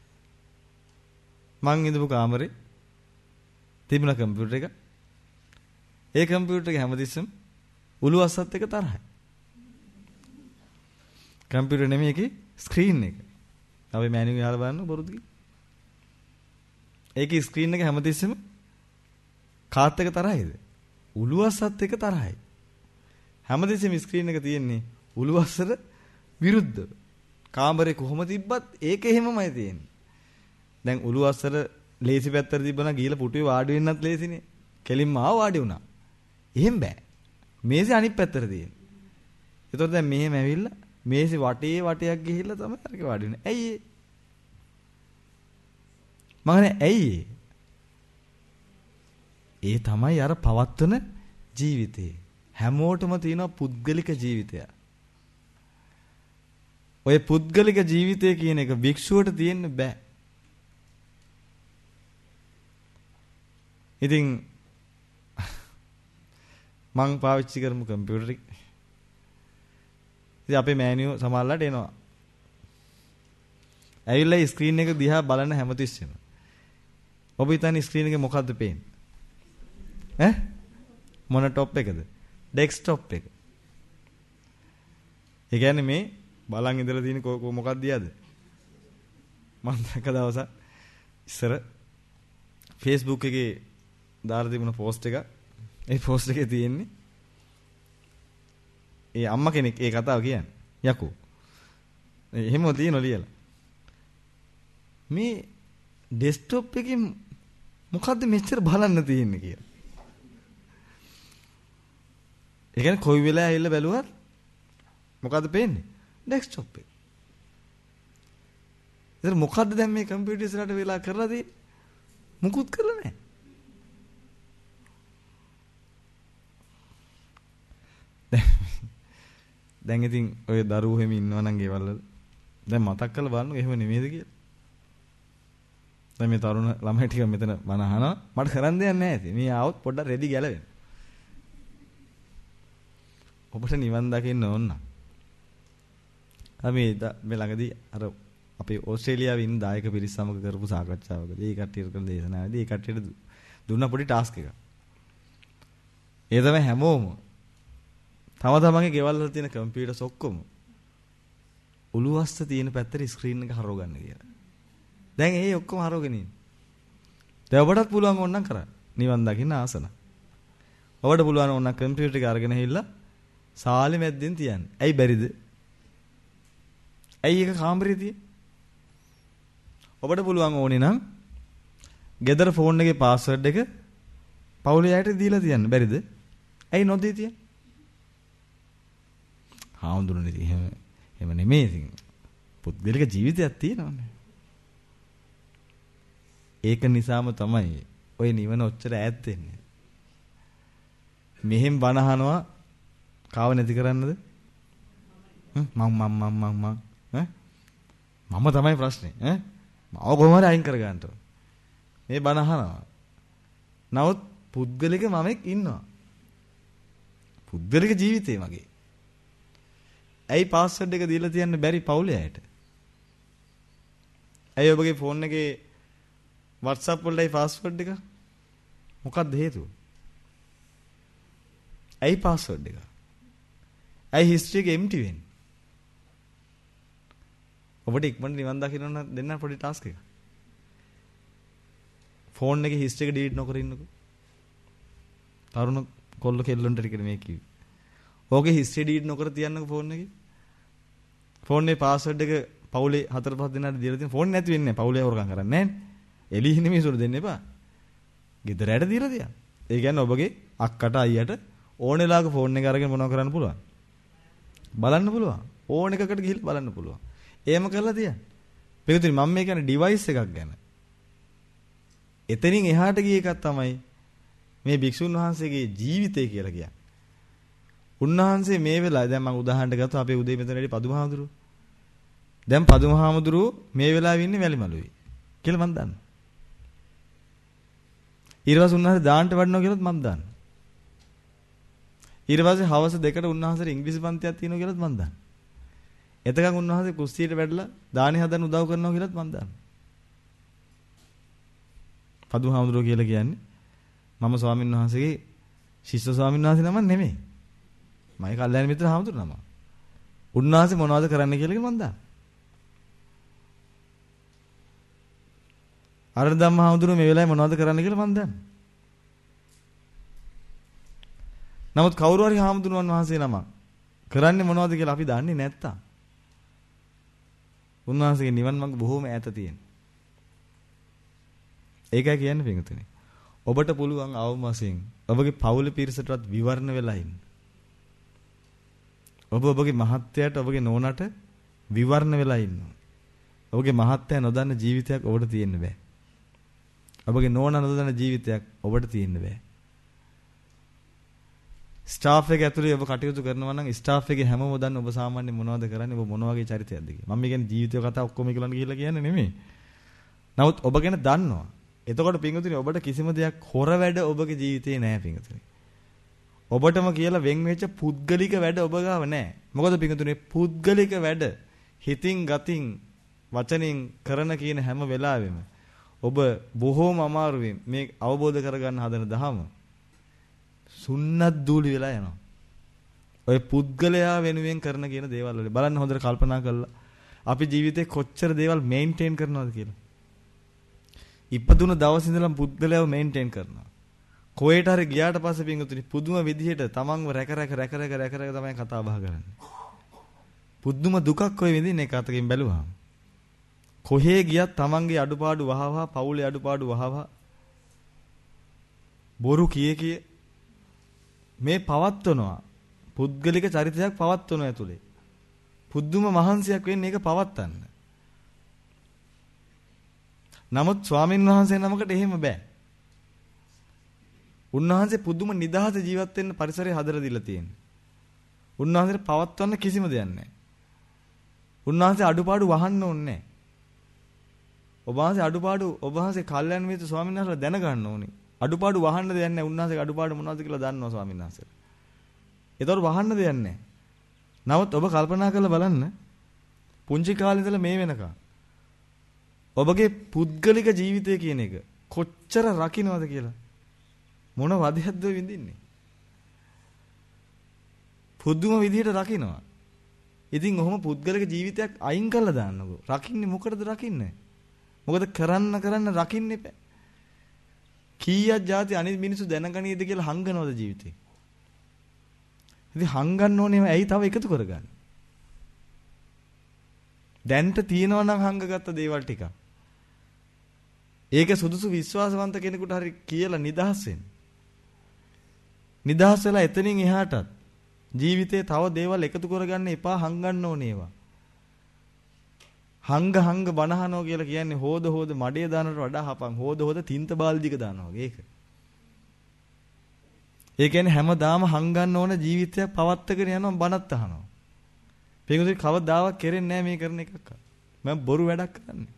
මං ඉඳපු කාමරේ තිබුණ කම්පියුටර් එක. ඒ කම්පියුටර් එක හැමතිස්සෙම උළුවස්සත් එක තරහයි. කම්පියුටර් නෙමෙයි ඒකේ ස්ක්‍රීන් එක. අපි මෑනියු ගහලා බලන්න බොරුද කියලා. ඒකේ ස්ක්‍රීන් එක හැමතිස්සෙම කාත් එක තරහයිද? උළුවස්සත් එක තරහයි. හැමතිස්සෙම ස්ක්‍රීන් එක තියෙන්නේ උළුවස්සට විරුද්ධව. කාමරේ කොහොම තිබ්බත් ඒක එහෙමමයි තියෙන්නේ. දැන් උළුවස්සට ලේසි පැත්තට තිබ්බනම් ගිහලා පුටුවේ වාඩි වෙන්නත් ලේසිනේ. කෙලින්ම ආව වාඩි වුණා. එහෙම බෑ. මේසේ අනිත් පැත්තට තියෙන්නේ. ඒතකොට දැන් මෙහෙම ඇවිල්ලා මේසේ වටේ වටයක් ගිහිල්ලා තමයි අරක වාඩි වෙන්නේ. ඇයි ඒ? මගනේ ඇයි ඒ? ඒ තමයි අර පවත්වන ජීවිතේ. හැමෝටම තියෙන පුද්ගලික ජීවිතය. ඔය පුද්ගලික ජීවිතය කියන එක භික්ෂුවට තියෙන්න බෑ. ඉතින් මං පාවිච්චි කරමු කම්පියුටර් එක. ඉතින් අපේ මෑනියෝ සමහරලාට එනවා. ඇවිල්ලා ස්ක්‍රීන් එක දිහා බලන හැමතිස්සෙම. ඔබ හිතන්නේ ස්ක්‍රීන් එකේ මොකද්ද පේන්නේ? ඈ? මොන টොප් එකද? ඩෙස්ක්ටොප් එක. ඒ කියන්නේ මේ බලන් ඉඳලා තියෙන මොකක්ද දියද? මම දැක්ක දවසක් ඉස්සර Facebook එකේ දාලා තිබුණ පෝස්ට් එක. ඒ පෝස්ට් එකේ තියෙන්නේ ඒ අම්මා කෙනෙක් ඒ කතාව කියන්නේ. යකෝ. එහෙම තියෙනවා ලියලා. මේ ඩෙස්ක්ටොප් එකේ මොකද්ද මෙච්චර බලන්න තියෙන්නේ කියලා. ඒ කියන්නේ කොයි වෙලාවෙ ඇවිල්ලා බැලුවත් මොකද්ද පේන්නේ? ඩෙස්ක්ටොප් එක. ඉතින් මොකද්ද දැන් මේ කම්පියුටර් ඉස්සරහට වෙලා කරලා තියෙන්නේ? මුකුත් කරලා නැහැ. දැන් ඉතින් ඔය දරුවෝ හැම ඉන්නවා නම් ගෙවල් වල දැන් මතක් කරලා බලන්න එහෙම නෙමෙයිද කියලා. දැන් මේ තරුණ ළමයි ටික මෙතන මන අහනවා මට කරන් දෙයක් නැහැ ඉතින්. මේ ආවොත් පොඩ්ඩක් රෙදි ගැලවෙන්න. ඔබට නිවන් දකින්න ඕන නම් අපි මේ ළඟදී අර අපේ ඕස්ට්‍රේලියාවේ ඉන්න දායක පිරිස සමග කරපු සාකච්ඡාවකදී ඒ කට්ටියට කරන දේශනාවේදී ඒ කට්ටියට දුන්න පොඩි ටාස්ක් එකක්. ඒ තමයි හැමෝම තම තමන්ගේ ගෙවල් වල තියෙන කම්පියුටර්ස් ඔක්කොම උළුවස්ස තියෙන පැත්තට ස්ක්‍රීන් එක හරව ගන්න කියලා. දැන් ඒ ඔක්කොම හරවගෙන ඉන්නේ. දැන් ඔබටත් පුළුවන් ඕනනම් කරන්න. නිවන් දකින්න ආසන. ඔබට පුළුවන් ඕනනම් කම්පියුටර් එක අරගෙන ඇවිල්ලා සාලේ මැද්දෙන් තියන්න. ඇයි බැරිද? ඇයි ඒක කාමරේ තියෙන්නේ? ඔබට පුළුවන් ඕනේ නම් ගෙදර ෆෝන් එකේ පාස්වර්ඩ් එක පවුලේ අයට දීලා තියන්න. බැරිද? ඇයි නොදී තියන්නේ? හාමුදුරනේ එහෙම එහෙම නෙමෙයි ඉතින්. පුද්ගලික ජීවිතයක් තියෙනවානේ. ඒක නිසාම තමයි ඔය නිවන ඔච්චර ඈත් වෙන්නේ. මෙහෙම බණ අහනවා කාව නැති කරන්නද? මම මම මම මම ඈ මම තමයි ප්‍රශ්නේ ඈ මාව කොහොම හරි අයින් කර ගන්නට ඕන. මේ බණ අහනවා. නමුත් පුද්ගලික මමෙක් ඉන්නවා. පුද්ගලික ජීවිතේ මගේ. ඇයි පාස්වර්ඩ් එක දීලා තියන්න බැරි පවුලේ අයට? ඇයි ඔබගේ ෆෝන් එකේ WhatsApp වලයි පාස්වර්ඩ් එක? මොකක්ද හේතුව? ඇයි පාස්වර්ඩ් එක? ඇයි හිස්ටරි එක එම්ටි වෙන්නේ? ඔබට ඉක්මනට නිවන් දකින්න දෙන්න පොඩි ටාස්ක් එකක්. ෆෝන් එකේ හිස්ටරි එක ඩිලීට් නොකර ඉන්නකෝ. තරුණ කොල්ල කෙල්ලොන්ට ටිකට මේ කිව්වේ. ඕකේ හිස්ටරි ඩිලීට් නොකර තියන්නකෝ ෆෝන් එකේ. ෆෝන් එකේ පාස්වර්ඩ් එක පවුලේ හතර පහ දෙනාට දීලා තියෙන ෆෝන් නැති වෙන්නේ නැහැ. පවුලේ හොරකම් කරන්නේ නැහැ නේ. එළියේ ඉන්න මිනිස්සුන්ට දෙන්න එපා. ගෙදර ඇට දීලා තියන්න. ඒ කියන්නේ ඔබගේ අක්කට අයියට ඕන වෙලාවක ෆෝන් එක අරගෙන මොනව කරන්න පුළුවන්? බලන්න පුළුවන්. ඕන එකකට ගිහිල්ලා බලන්න පුළුවන්. එහෙම කරලා තියන්න. මේකතුනි මම මේ කියන්නේ ඩිවයිස් එකක් ගැන. එතනින් එහාට ගිය එකක් තමයි මේ භික්ෂුන් වහන්සේගේ ජීවිතය කියලා කියන්නේ. උන්වහන්සේ මේ වෙලාවේ දැන් මම උදාහරණයක් ගත්තා අපේ උදේ මෙතන වැඩි පදුමහාමුදුරුවෝ. දැන් පදුමහාමුදුරුවෝ මේ වෙලාවේ ඉන්නේ වැලිමලුවේ කියලා මම දන්නවා. ඊට පස්සේ උන්වහන්සේ දාන්නට වඩනවා කියලාත් මම දන්නවා. ඊට පස්සේ හවස දෙකට උන්වහන්සේට ඉංග්‍රීසි පන්තියක් තියෙනවා කියලාත් මම දන්නවා. එතකන් උන්වහන්සේ කුස්සියට වැඩලා දානි හදන්න උදව් කරනවා කියලාත් මම දන්නවා. පදුමහාමුදුරුවෝ කියලා කියන්නේ මම ස්වාමීන් වහන්සේගේ ශිෂ්‍ය ස්වාමීන් වහන්සේ නම නෙමෙයි. මගේ කල්යාණ මිත්‍ර හාමුදුරුවෝ නම. උන්වහන්සේ මොනවද කරන්න කියලා මම දන්නවා. අර ධම්මහාමුදුරුවෝ මේ වෙලාවේ මොනවද කරන්න කියලා මම දන්නේ. නමුත් කවුරු හරි හාමුදුරුවන් වහන්සේ නම කරන්නේ මොනවද කියලා අපි දන්නේ නැත්තම් උන්වහන්සේගේ නිවන් මඟ බොහෝම ඈත තියෙන. ඒකයි කියන්නේ පිටුතුනි. ඔබට පුළුවන් අවම වශයෙන් ඔබගේ පවුල පිරිසටවත් විවරණ වෙලා ඉන්න. ඔබ ඔබගේ මහත්යයට ඔබගේ නෝනට විවරණ වෙලා ඉන්න. ඔබගේ මහත්ය නොදන්න ජීවිතයක් ඔබට තියෙන්න බෑ. ඔබගේ නෝනා නොදන්න ජීවිතයක් ඔබට තියෙන්න බෑ. ස්ටාෆ් එක ඇතුලේ ඔබ කටයුතු කරනවා නම් ස්ටාෆ් එකේ හැමෝම දන්න ඔබ සාමාන්‍ය මොනවද කරන්නේ ඔබ මොන වගේ චරිතයක්ද කියලා. මම කියන්නේ ජීවිතය කතා ඔක්කොම කියලා ගිහිල්ලා කියන්නේ නෙමෙයි. නමුත් ඔබ ගැන දන්නවා. එතකොට පින්වතුනි ඔබට කිසිම දෙයක් හොර වැඩ ඔබගේ ජීවිතේ නෑ පින්වතුනි. ඔබටම කියලා වෙන් වෙච්ච පුද්ගලික වැඩ ඔබ ගාව නෑ. මොකද පින්වතුනි පුද්ගලික වැඩ හිතින් ගතින් වචනින් කරන කියන හැම වෙලාවෙම ඔබ බොහෝම අමාරුවෙන් මේ අවබෝධ කරගන්න හදන දහම සුන්නත් දූලි වෙලා යනවා. ඔය පුද්ගලයා වෙනුවෙන් කරන කියන දේවල් වල බලන්න හොඳට කල්පනා කරලා අපි ජීවිතේ කොච්චර දේවල් මේන්ටේන් කරනවද කියලා. ඉපදුන දවස් ඉඳලා පුද්ගලයාව මේන්ටේන් කරනවා. කොහෙට හරි ගියාට පස්සේ පින්වතුනි පුදුම විදිහට තමන්ව රැක රැක රැක රැක රැක රැක තමයි කතා බහ කරන්නේ. පුදුම දුකක් ඔය විඳින්නේ එක අතකින් බැලුවාම. කොහේ ගියත් තමන්ගේ අඩුපාඩු වහවහ පවුලේ අඩුපාඩු වහවහ බොරු කිය කිය මේ පවත්වනවා. පුද්ගලික චරිතයක් පවත්වනවා ඇතුලේ. පුදුම මහන්සියක් වෙන්නේ ඒක පවත්වන්න. නමුත් ස්වාමින් වහන්සේ නමකට එහෙම බෑ. උන්වහන්සේ පුදුම නිදහස ජීවත් වෙන්න පරිසරය හදලා දීලා තියෙනවා. උන්වහන්සේට පවත්වන්න කිසිම දෙයක් නැහැ. උන්වහන්සේ අඩුපාඩු වහන්න ඕනේ නැහැ. ඔබ වහන්සේ අඩුපාඩු ඔබ වහන්සේ කල්යන් මිත්‍ර ස්වාමීන් වහන්සේලා දැනගන්න ඕනේ. අඩුපාඩු වහන්න දෙයක් නැහැ. උන්වහන්සේගේ අඩුපාඩු මොනවද කියලා දන්නවා ස්වාමීන් වහන්සේලා. ඒතකොට වහන්න දෙයක් නැහැ. නමුත් ඔබ කල්පනා කරලා බලන්න පුංචි කාලේ ඉඳලා මේ වෙනකම් ඔබගේ පුද්ගලික ජීවිතය කියන එක කොච්චර රකින්නවද කියලා මොන වදයක්ද ඔය විඳින්නේ? පුදුම විදිහට රකින්නවා. ඉතින් ඔහොම පුද්ගලික ජීවිතයක් අයින් කරලා දාන්නකෝ. රකින්නේ මොකටද රකින්නේ? මොකද කරන්න කරන්න රකින්න එපා. කීයක් જાති අනිත් මිනිස්සු දැනගනීද කියලා හංගනවද ජීවිතේ? ඉතින් හංගන්න ඕනේ ඇයි තව එකතු කරගන්න? දැන්ට තියෙනවා නම් හංගගත්ත දේවල් ටික. ඒක සුදුසු විශ්වාසවන්ත කෙනෙකුට හරි කියලා නිදහස් වෙන්න. නිදහස් වෙලා එතනින් එහාටත් ජීවිතේ තව දේවල් එකතු කරගන්න එපා හංගන්න ඕනේ ඒවා. හංග හංග බනහනෝ කියලා කියන්නේ හොද හොද මඩේ දානට වඩා හපන් හොද හොද තින්ත බාල්දික දානවා වගේ ඒක. ඒ කියන්නේ හැමදාම හංගන්න ඕන ජීවිතයක් පවත්වාගෙන යනවා බනත් අහනවා. පිටුදේ කවදාවත් කෙරෙන්නේ නැහැ මේ කරන එකක්. මම බොරු වැඩක් කරන්නේ.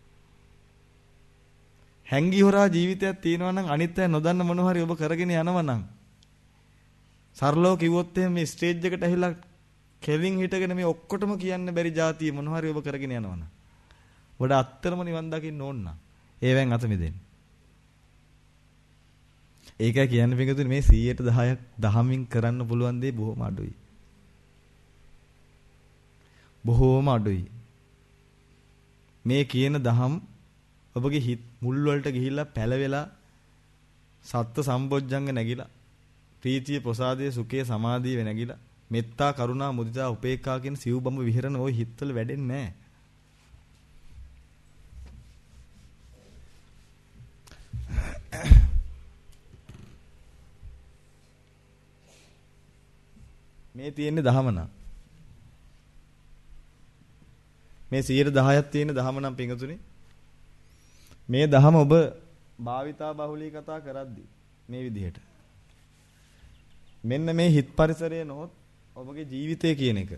හැංගි හොරා ජීවිතයක් තියෙනවා නම් අනිත් අය නොදන්න මොන හරි ඔබ කරගෙන යනවා නම් සරලව කිව්වොත් එහෙනම් මේ ස්ටේජ් එකට ඇවිල්ලා කෙලින් හිටගෙන මේ ඔක්කොටම කියන්න බැරි જાතිය මොන හරි ඔබ කරගෙන යනවා නම් වඩ අත්‍තරම නිවන් දකින්න ඕන නම් ඒවෙන් අත මිදෙන්න. ඒකයි කියන්නේ පිටුදේ මේ සීයට දහයක් දහමින් කරන්න පුළුවන් දේ බොහොම අඩුයි. බොහෝම අඩුයි. මේ කියන දහම් ඔබගේ හිත මුල් වලට ගිහිල්ලා පැලවෙලා සත්ත්ව සම්බොජ්ජංග නැగిලා ප්‍රීතිය ප්‍රසාදයේ සුඛයේ සමාධිය වෙ නැగిලා මෙත්තා කරුණා මුදිතා උපේක්ඛා කියන සිව්බඹ විහෙරන ওই හිතවල වැඩෙන්නේ නැහැ. මේ තියෙන්නේ දහමනා. මේ සියයට දහයක් තියෙන දහම නම් පිංගුතුනි මේ දහම ඔබ භාවිතා බහුලී කතා කරද්දී මේ විදිහට මෙන්න මේ හිත් පරිසරය නොහොත් ඔබගේ ජීවිතය කියන එක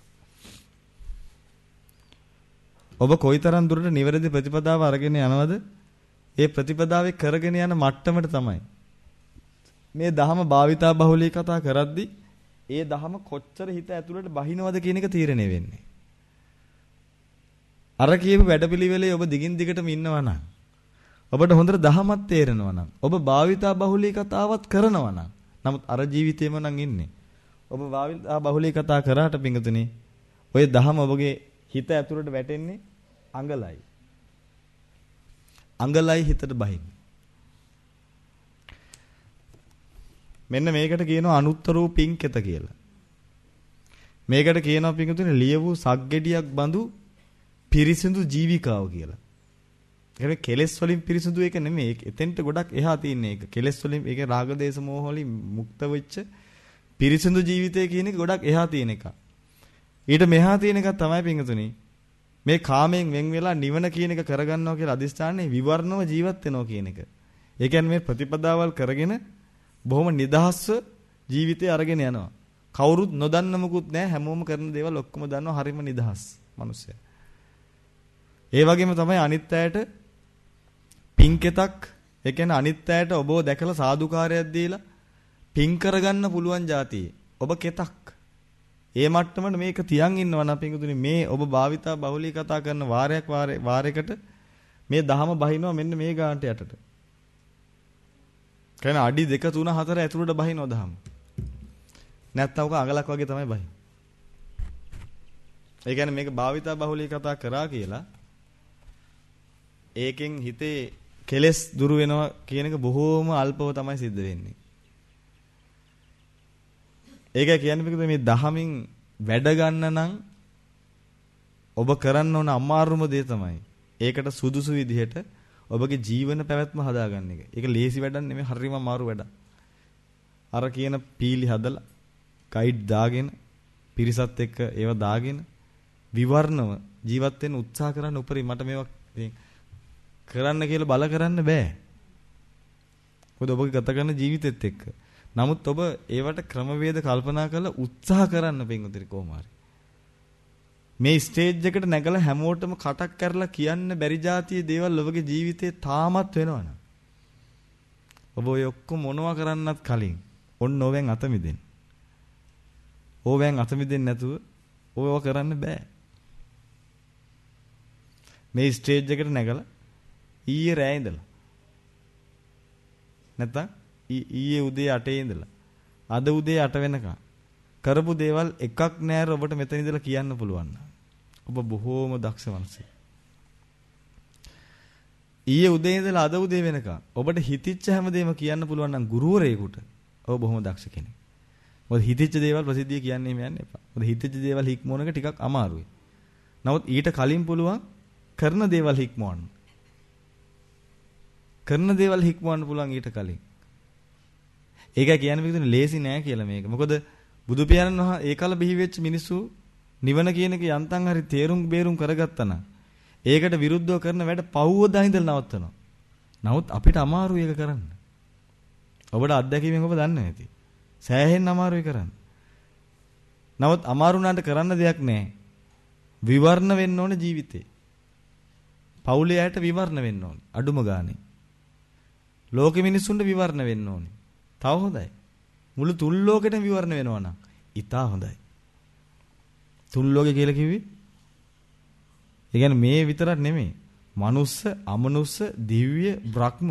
ඔබ කොයිතරම් දුරට නිවැරදි ප්‍රතිපදාව අරගෙන යනවද ඒ ප්‍රතිපදාවේ කරගෙන යන මට්ටමට තමයි මේ දහම භාවිතා බහුලී කතා කරද්දී ඒ දහම කොච්චර හිත ඇතුළට බහිනවද කියන එක තීරණය වෙන්නේ. අර කියපු වැඩපිළිවෙලේ ඔබ දිගින් දිගටම ඉන්නවා නම් ඔබට හොඳට දහමක් තේරෙනවා නම් ඔබ භාවිතා බහුලී කතාවත් කරනවා නම් නමුත් අර ජීවිතේම නම් ඉන්නේ. ඔබ භාවිතා බහුලී කතා කරාට පිංගුතුනි ඔය දහම ඔබගේ හිත ඇතුළට වැටෙන්නේ අඟලයි. අඟලයි හිතට බහින්නේ. මෙන්න මේකට කියනවා අනුත්තරෝ පිංකෙත කියලා. මේකට කියනවා පිංකෙතුනේ ලියවූ සග්ගෙඩියක් බඳු පිරිසිදු ජීවිකාව කියලා. ඒ කෙලෙස් වලින් පිරිසිදු එක නෙමෙයි. එතෙන්ට ගොඩක් එහා තියෙන එක. කෙලෙස් වලින් ඒක රාග දේශ මොහ වලින් මුක්ත වෙච්ච පිරිසිදු ජීවිතය කියන එක ගොඩක් එහා තියෙන එක. ඊට මෙහා තියෙන එක තමයි පිංගුතුනි මේ කාමයෙන් වෙන් වෙලා නිවන කියන එක කරගන්නවා කියලා අදිස්ථානේ විවර්ණව ජීවත් වෙනවා කියන එක. ඒ කියන්නේ මේ ප්‍රතිපදාවල් කරගෙන බොහොම නිදහස්ව ජීවිතය අරගෙන යනවා. කවුරුත් නොදන්න මොකුත් නැහැ. හැමෝම කරන දේවල් ඔක්කොම දන්නවා. හරිම නිදහස් මිනිස්සයා. ඒ වගේම තමයි අනිත් අයට පිංකෙතක්, ඒ කියන්නේ අනිත් අයට ඔබව දැකලා සාදුකාරයක් දීලා පිං කරගන්න පුළුවන් જાතියේ. ඔබ කෙතක්. ඒ මට්ටමට මේක තියන් ඉන්නවා නම් පිංගුතුනි මේ ඔබ භාවිතා බහුලී කතා කරන වාරයක් වාරයකට මේ දහම බහිනවා මෙන්න මේ ගානට යටට. කන අඩි දෙක තුන හතර ඇතුළට බහිනවා දහම. නැත්තම් උක අඟලක් වගේ තමයි බහින්නේ. ඒ කියන්නේ මේක භාවිතා බහුලී කතා කරා කියලා ඒකෙන් හිතේ කෙලෙස් දුරු වෙනවා කියන එක බොහෝම අල්පව තමයි සිද්ධ වෙන්නේ. ඒක කියන්නේ මේ දහමින් වැඩ ගන්න නම් ඔබ කරන්න ඕන අමාරුම දේ තමයි ඒකට සුදුසු විදිහට ඔබගේ ජීවන පැවැත්ම හදාගන්න එක. ඒක ලේසි වැඩක් නෙමෙයි, හරිම අමාරු වැඩක්. අර කියන පීලි හදලා ගයිඩ් දාගෙන පිරිසත් එක්ක ඒව දාගෙන විවර්ණව ජීවත් වෙන්න උත්සාහ කරන්න උපරි මට මේවා කරන්න කියලා බල කරන්න බෑ. මොකද ඔබ ගත කරන ජීවිතෙත් එක්ක. නමුත් ඔබ ඒවට ක්‍රමවේද කල්පනා කරලා උත්සාහ කරන්න පින්වතුනි කොහොම හරි. මේ ස්ටේජ් එකට නැගලා හැමෝටම කටක් කරලා කියන්න බැරි જાතියේ දේවල් ඔබගේ ජීවිතේ තාමත් වෙනවනම් ඔබ ඔය ඔක්කොම මොනවා කරන්නත් කලින් ඔන්න ඕවෙන් අත මිදෙන්න. ඕවෙන් අත මිදෙන්නේ නැතුව ඕව කරන්න බෑ. මේ ස්ටේජ් එකට නැගලා ඊයේ රෑ ඉඳලා නැත්තම් ඊයේ උදේ අටේ ඉඳලා අද උදේ අට වෙනකම් කරපු දේවල් එකක් නෑර ඔබට මෙතන ඉඳලා කියන්න පුළුවන්. ඔබ බොහෝම දක්ෂ මිනිහෙක්. ඊයේ උදේ ඉඳලා අද උදේ වෙනකම් ඔබට හිතිච්ච හැමදේම කියන්න පුළුවන් නම් ගුරුවරයෙකුට ඔබ බොහොම දක්ෂ කෙනෙක්. මොකද හිතිච්ච දේවල් ප්‍රසිද්ධිය කියන්නේ එහෙම යන්න එපා. මොකද හිතිච්ච දේවල් හික්මවන එක ටිකක් අමාරුයි. නමුත් ඊට කලින් පුළුවන් කරන දේවල් හික්මවන්න. කරන දේවල් හික්මවන්න පුළුවන් ඊට කලින්. ඒක කියන්නේ මේක ලේසි නෑ කියලා මේක. මොකද බුදු පියාණන් වහන්සේ ඒ කල බිහි වෙච්ච මිනිස්සු නිවන කියන එක යන්තම් හරි තේරුම් බේරුම් කරගත්තා නම් ඒකට විරුද්ධව කරන වැඩ පවුවදා ඉඳලා නවත්තනවා. නමුත් අපිට අමාරුයි ඒක කරන්න. ඔබට අත්දැකීමෙන් ඔබ දන්නේ නැති. සෑහෙන්න අමාරුයි කරන්න. නමුත් අමාරු උනාට කරන්න දෙයක් නැහැ. විවරණ වෙන්න ඕනේ ජීවිතේ. පවුලේ අයට විවරණ වෙන්න ඕනේ. අඩුම ගානේ. ලෝකෙ මිනිස්සුන්ට විවරණ වෙන්න ඕනේ. තව හොඳයි. මුළු තුන් ලෝකෙටම විවරණ වෙනවා නම් ඉතා හොඳයි. තුන් ලෝකෙ කියලා කිව්වේ ඒ කියන්නේ මේ විතරක් නෙමෙයි. මනුස්ස, අමනුස්ස, දිව්‍ය, බ්‍රහ්ම.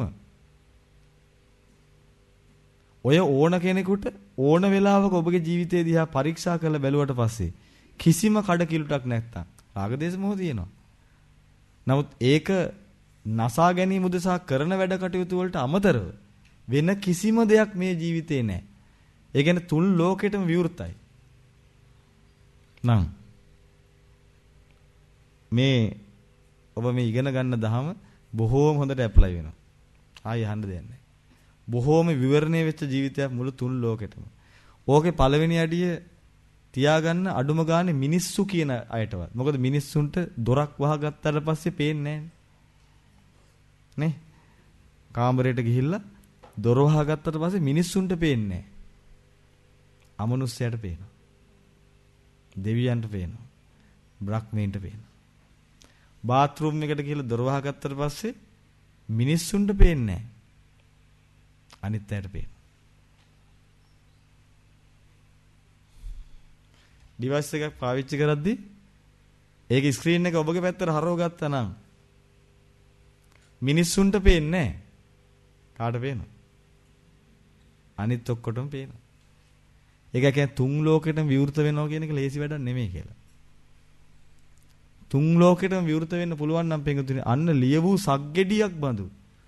ඔය ඕන කෙනෙකුට ඕන වෙලාවක ඔබගේ ජීවිතය දිහා පරීක්ෂා කරලා බැලුවට පස්සේ කිසිම කඩකිලුටක් නැත්තම් රාගදේශ මොහ තියෙනවා. නමුත් ඒක නසා ගැනීම උදෙසා කරන වැඩ කටයුතු වලට අමතරව වෙන කිසිම දෙයක් මේ ජීවිතේ නැහැ. ඒ කියන්නේ තුන් ලෝකෙටම විවෘතයි. නම් මේ ඔබ මේ ඉගෙන ගන්න දහම බොහෝම හොඳට ඇප්ලයි වෙනවා. ආයෙ අහන්න දෙයක් නැහැ. බොහෝම විවරණය වෙච්ච ජීවිතයක් මුළු තුන් ලෝකෙටම. ඕකේ පළවෙනි අඩිය තියාගන්න අඩුම ගානේ මිනිස්සු කියන අයටවත්. මොකද මිනිස්සුන්ට දොරක් වහගත්තාට පස්සේ පේන්නේ නැහැ. නේ? කාමරයට ගිහිල්ලා දොර වහගත්තට පස්සේ මිනිස්සුන්ට පේන්නේ නැහැ. අමනුෂ්‍යයට පේනවා. දෙවියන්ට පේනවා. බ්‍රහ්මීන්ට පේනවා. බාත් รู ම් එකට ගිහිල්ලා දොර වහගත්තට පස්සේ මිනිස්සුන්ට පේන්නේ නැහැ. අනිත් අයට පේනවා. ඩිවයිස් එකක් පාවිච්චි කරද්දී ඒක ස්ක්‍රීන් එක ඔබගේ පැත්තට හරව ගත්තා නම් මිනිස්සුන්ට පේන්නේ නැහැ. කාට පේනවා? අනිත් ඔක්කොටම පේනවා. ඒක කියන්නේ තුන් ලෝකෙටම විවෘත වෙනවා කියන එක ලේසි වැඩක් නෙමෙයි කියලා. තුන් ලෝකෙටම විවෘත වෙන්න පුළුවන් නම් පින්වතුනි අන්න ලියවූ සග්ගෙඩියක් බඳු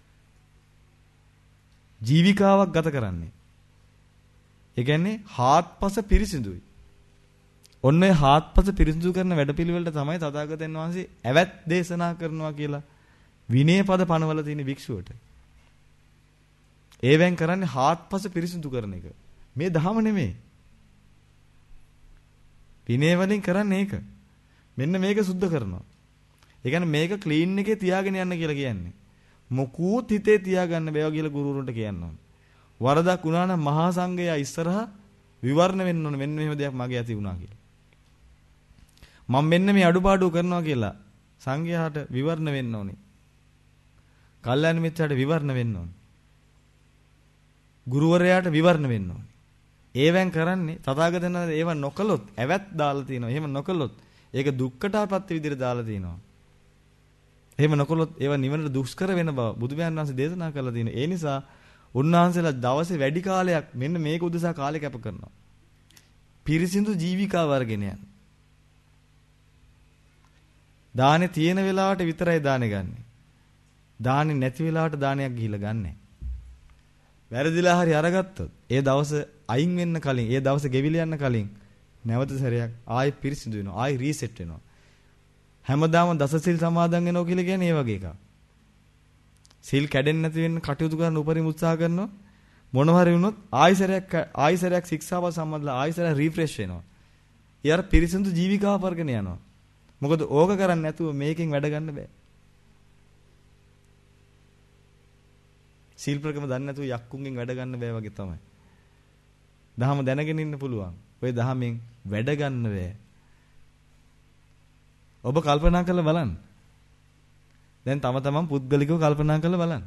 ජීවිකාවක් ගත කරන්නේ. ඒ කියන්නේ හාත්පස පිරිසිදුයි. ඔන්න ඒ හාත්පස පිරිසිදු කරන වැඩපිළිවෙලට තමයි තථාගතයන් වහන්සේ ඇවැත් දේශනා කරනවා කියලා විනය පද පනවල තියෙන භික්ෂුවට. ඒවෙන් කරන්නේ හාත්පස පිරිසිදු කරන එක. මේ දහම නෙමෙයි. විනය වලින් කරන්නේ ඒක. මෙන්න මේක සුද්ධ කරනවා. ඒ කියන්නේ මේක ක්ලීන් එකේ තියාගෙන යන්න කියලා කියන්නේ. මොකුත් හිතේ තියාගන්න බෑ කියලා ගුරුවරුන්ට කියනවා. වරදක් වුණා නම් මහා සංඝයා ඉස්සරහා විවරණ වෙන්න ඕනේ. මෙන්න මෙහෙම දෙයක් මගේ ඇති වුණා කියලා. මම මෙන්න මේ අඩුපාඩු කරනවා කියලා සංඝයාට විවරණ වෙන්න ඕනේ. කල්යාණ මිත්‍රාට විවරණ වෙන්න ඕනේ. ගුරුවරයාට විවරණ වෙන්න ඕනේ. ඒවෙන් කරන්නේ තථාගතයන් වහන්සේ ඒව නොකළොත් ඇවැත් දාලා තිනවා. එහෙම නොකළොත් ඒක දුක්කටපත් විදිහට දාලා තිනවා. එහෙම නොකළොත් ඒව නිවනට දුෂ්කර වෙන බව බුදුබයන් වහන්සේ දේශනා කරලා තියෙනවා. ඒ නිසා උන්වහන්සේලා දවසේ වැඩි කාලයක් මෙන්න මේක උදෙසා කාලය කැප කරනවා. පිරිසිදු ජීවිකාව වර්ගෙන යන. දානේ තියෙන වෙලාවට විතරයි දානේ ගන්නෙ. දානේ නැති වෙලාවට දානයක් ගිහිල්ලා ගන්නෑ. වැරදිලා හරි අරගත්තොත් ඒ දවස අයින් වෙන්න කලින් ඒ දවස ගෙවිල යන්න කලින් නැවත සැරයක් ආයෙ පිරිසිදු වෙනවා. ආයෙ රීසෙට් වෙනවා. හැමදාම දසසිල් සමාදන් වෙනවා කියලා කියන්නේ ඒ වගේ එකක්. සිල් කැඩෙන්නේ නැති වෙන්න කටයුතු කරන උපරිම උත්සාහ කරනවා. මොනවා හරි වුණොත් ආයෙසරයක් ආයෙසරයක් ශික්ෂාව සම්බන්ධලා ආයෙසරයක් රීෆ්‍රෙෂ් වෙනවා. ඊයර පිරිසිදු ජීවිකාව වර්ගන යනවා. මොකද ඕක කරන්නේ නැතුව මේකෙන් වැඩ ගන්න බෑ. සීල් ප්‍රකම දන්නේ නැතුව යක්කුන්ගෙන් වැඩ ගන්න බෑ වගේ තමයි. දහම දැනගෙන ඉන්න පුළුවන්. ඔය දහමෙන් වැඩ ගන්න බෑ. ඔබ කල්පනා කරලා බලන්න. දැන් තම තමන් පුද්ගලිකව කල්පනා කරලා බලන්න.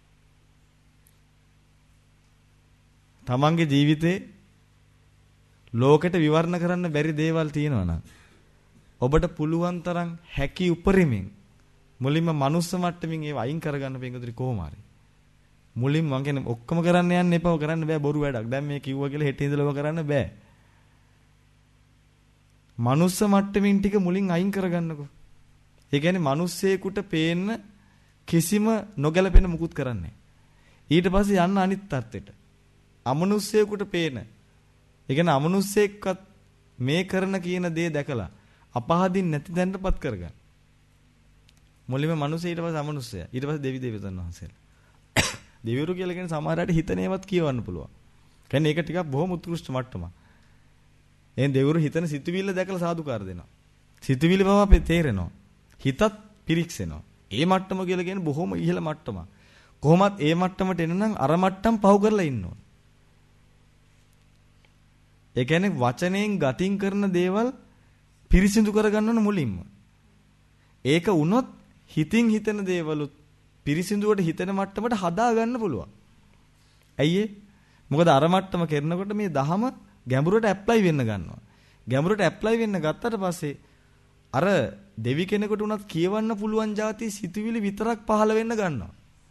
තමන්ගේ ජීවිතේ ලෝකෙට විවරණ කරන්න බැරි දේවල් තියෙනවා නම් ඔබට පුළුවන් තරම් හැකි උපරිමෙන් මුලින්ම මනුස්ස මට්ටමින් ඒව අයින් කරගන්න බැංගුතුරි කොහොම හරි. මුලින්ම මං කියන්නේ ඔක්කොම කරන්න යන්න එපා. කරන්න බෑ බොරු වැඩක්. දැන් මේ කිව්වා කියලා හෙට ඉඳලා ඔබ කරන්න බෑ. මනුස්ස මට්ටමින් ටික මුලින් අයින් කරගන්නකෝ. ඒ කියන්නේ මිනිස්සෙකුට පේන්න කිසිම නොගැලපෙන මුකුත් කරන්නේ. ඊට පස්සේ යන්න අනිත් තත්ත්වෙට. අමනුස්සයෙකුට පේන. ඒ කියන්නේ අමනුස්සයෙක්වත් මේ කරන කියන දේ දැකලා අපහදින් නැති දැනටපත් කරගන්න. මුලින්ම මිනිස්සෙ ඊට පස්සේ අමනුස්සයා. ඊට පස්සේ දෙවි දේවතාවුන් වහන්සේලා. දෙවිවරු කියලා කියන්නේ සමහර අයට හිතනේවත් කියවන්න පුළුවන්. කියන්නේ ඒක ටිකක් බොහොම උත්කෘෂ්ඨ මට්ටමක්. එහෙන් දෙවිවරු හිතන සිතුවිල්ල දැකලා සාදුකාර දෙනවා. සිතුවිලි බව අපේ තේරෙනවා. හිතත් පිරික්සෙනවා. ඒ මට්ටම කියලා කියන්නේ බොහොම ඉහළ මට්ටමක්. කොහොමත් ඒ මට්ටමට එන්න නම් අර මට්ටම් පහු කරලා ඉන්න ඕන. ඒ කියන්නේ වචනයෙන් ගතින් කරන දේවල් පිරිසිදු කරගන්න ඕන මුලින්ම. ඒක වුණොත් හිතින් හිතන දේවලුත් පිරිසිදුවට හිතන මට්ටමට හදා ගන්න පුළුවන්. ඇයි ඒ? මොකද අර මට්ටම කරනකොට මේ දහම ගැඹුරට ඇප්ලයි වෙන්න ගන්නවා. ගැඹුරට ඇප්ලයි වෙන්න ගත්තට පස්සේ අර දෙවි කෙනෙකුට උනත් කියවන්න පුළුවන් જાති සිතුවිලි විතරක් පහළ වෙන්න ගන්නවා.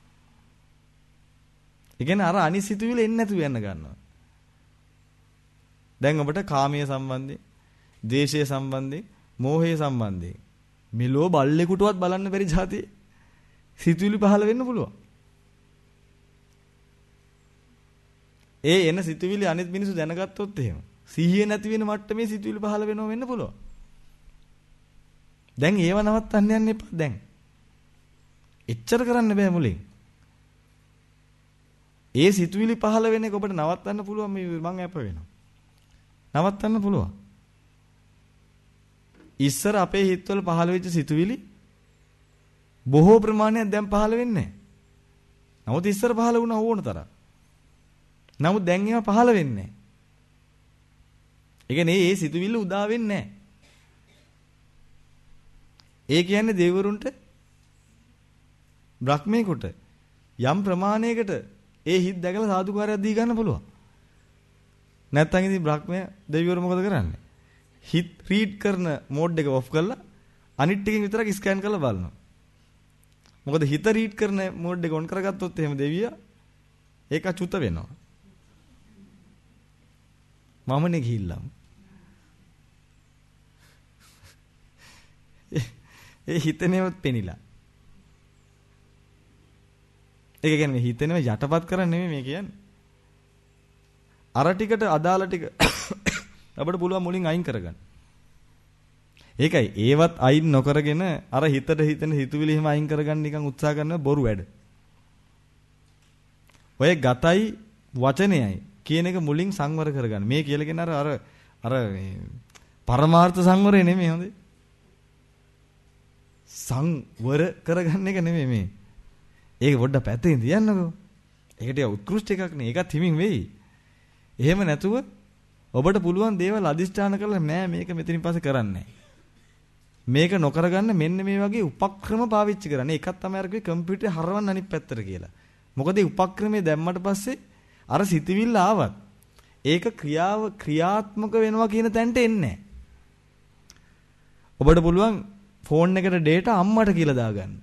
ඒ කියන්නේ අර අනිත් සිතුවිලි එන්නේ නැතුව යන්න ගන්නවා. දැන් ඔබට කාමයේ සම්බන්ධයෙන්, ද්වේෂයේ සම්බන්ධයෙන්, මෝහයේ සම්බන්ධයෙන් මෙලෝ බල්ලෙකුටවත් බලන්න බැරි જાති සිතුවිලි පහළ වෙන්න පුළුවන්. ඒ එන සිතුවිලි අනිත් මිනිස්සු දැනගත්තොත් එහෙම සිහිය නැති වෙන මට්ටමේ සිතුවිලි පහළ වෙනව වෙන්න පුළුවන්. දැන් ඒව නවත්තන්න යන්න එපා දැන්. එච්චර කරන්න බෑ මුලින්. ඒ සිතුවිලි පහළ වෙන එක ඔබට නවත්තන්න පුළුවන් මේ මං අප වෙනවා. නවත්තන්න පුළුවන්. ඉස්සර අපේ හිතවල පහළ වෙච්ච සිතුවිලි බොහෝ ප්‍රමාණයක් දැන් පහළ වෙන්නේ නැහැ. නමුත් ඉස්සර පහළ වුණා ඕන තරම්. නමුත් දැන් ඒවා පහළ වෙන්නේ නැහැ. ඒ කියන්නේ ඒ සිතුවිල්ල උදා වෙන්නේ නැහැ. ඒ කියන්නේ දෙවිවරුන්ට බ්‍රහ්මේකට යම් ප්‍රමාණයකට ඒ හිත් දැකලා සාදුකාරයක් දී ගන්න පුළුවන්. නැත්තම් ඉතින් බ්‍රහ්මයා දෙවිවරු මොකද කරන්නේ? හිත් රීඩ් කරන මෝඩ් එක ඔෆ් කරලා අනිත් ටිකෙන් විතරක් ස්කෑන් කරලා බලනවා. මොකද හිත රීඩ් කරන මෝඩ් එක ඔන් කරගත්තොත් එහෙම දෙවියා ඒක චුත වෙනවා. මමනේ ගිහිල්ලා. ඒ හිතනේවත් පෙනිලා. ඒක කියන්නේ හිතේනව යටපත් කරන්නේ නෙමෙයි මේ කියන්නේ. අර ටිකට අදාළ ටික අපිට පුළුවන් මුලින් අයින් කරගන්න. ඒකයි ඒවත් අයින් නොකරගෙන අර හිතට හිතෙන හිතුවිලි එහෙම අයින් කරගන්න නිකන් උත්සාහ කරන බොරු වැඩ. ඔය ගතයි වචනයයි කියන එක මුලින් සංවර කරගන්න. මේ කියලා කියන අර අර අර පරමාර්ථ සංවරය නෙමෙයි හොඳේ. සංවර කරගන්න එක නෙමෙයි මේ. ඒක පොඩ්ඩක් පැත්තකින් තියන්නකෝ. ඒක ටික උත්කෘෂ්ඨ එකක් නේ. ඒකත් හිමින් වෙයි. එහෙම නැතුව ඔබට පුළුවන් දේවල් අදිෂ්ඨාන කරලා නෑ මේක මෙතනින් පස්සේ කරන්නේ. මේක නොකරගන්න මෙන්න මේ වගේ උපක්‍රම පාවිච්චි කරන්න. ඒකත් තමයි අර කිව්වේ කම්පියුටරේ හරවන්න අනිත් පැත්තට කියලා. මොකද මේ උපක්‍රමයේ දැම්මට පස්සේ අර සිතවිල්ල ආවත් ඒක ක්‍රියාව ක්‍රියාත්මක වෙනවා කියන තැනට එන්නේ නෑ. ඔබට පුළුවන් ෆෝන් එකට data අම්මට කියලා දාගන්න.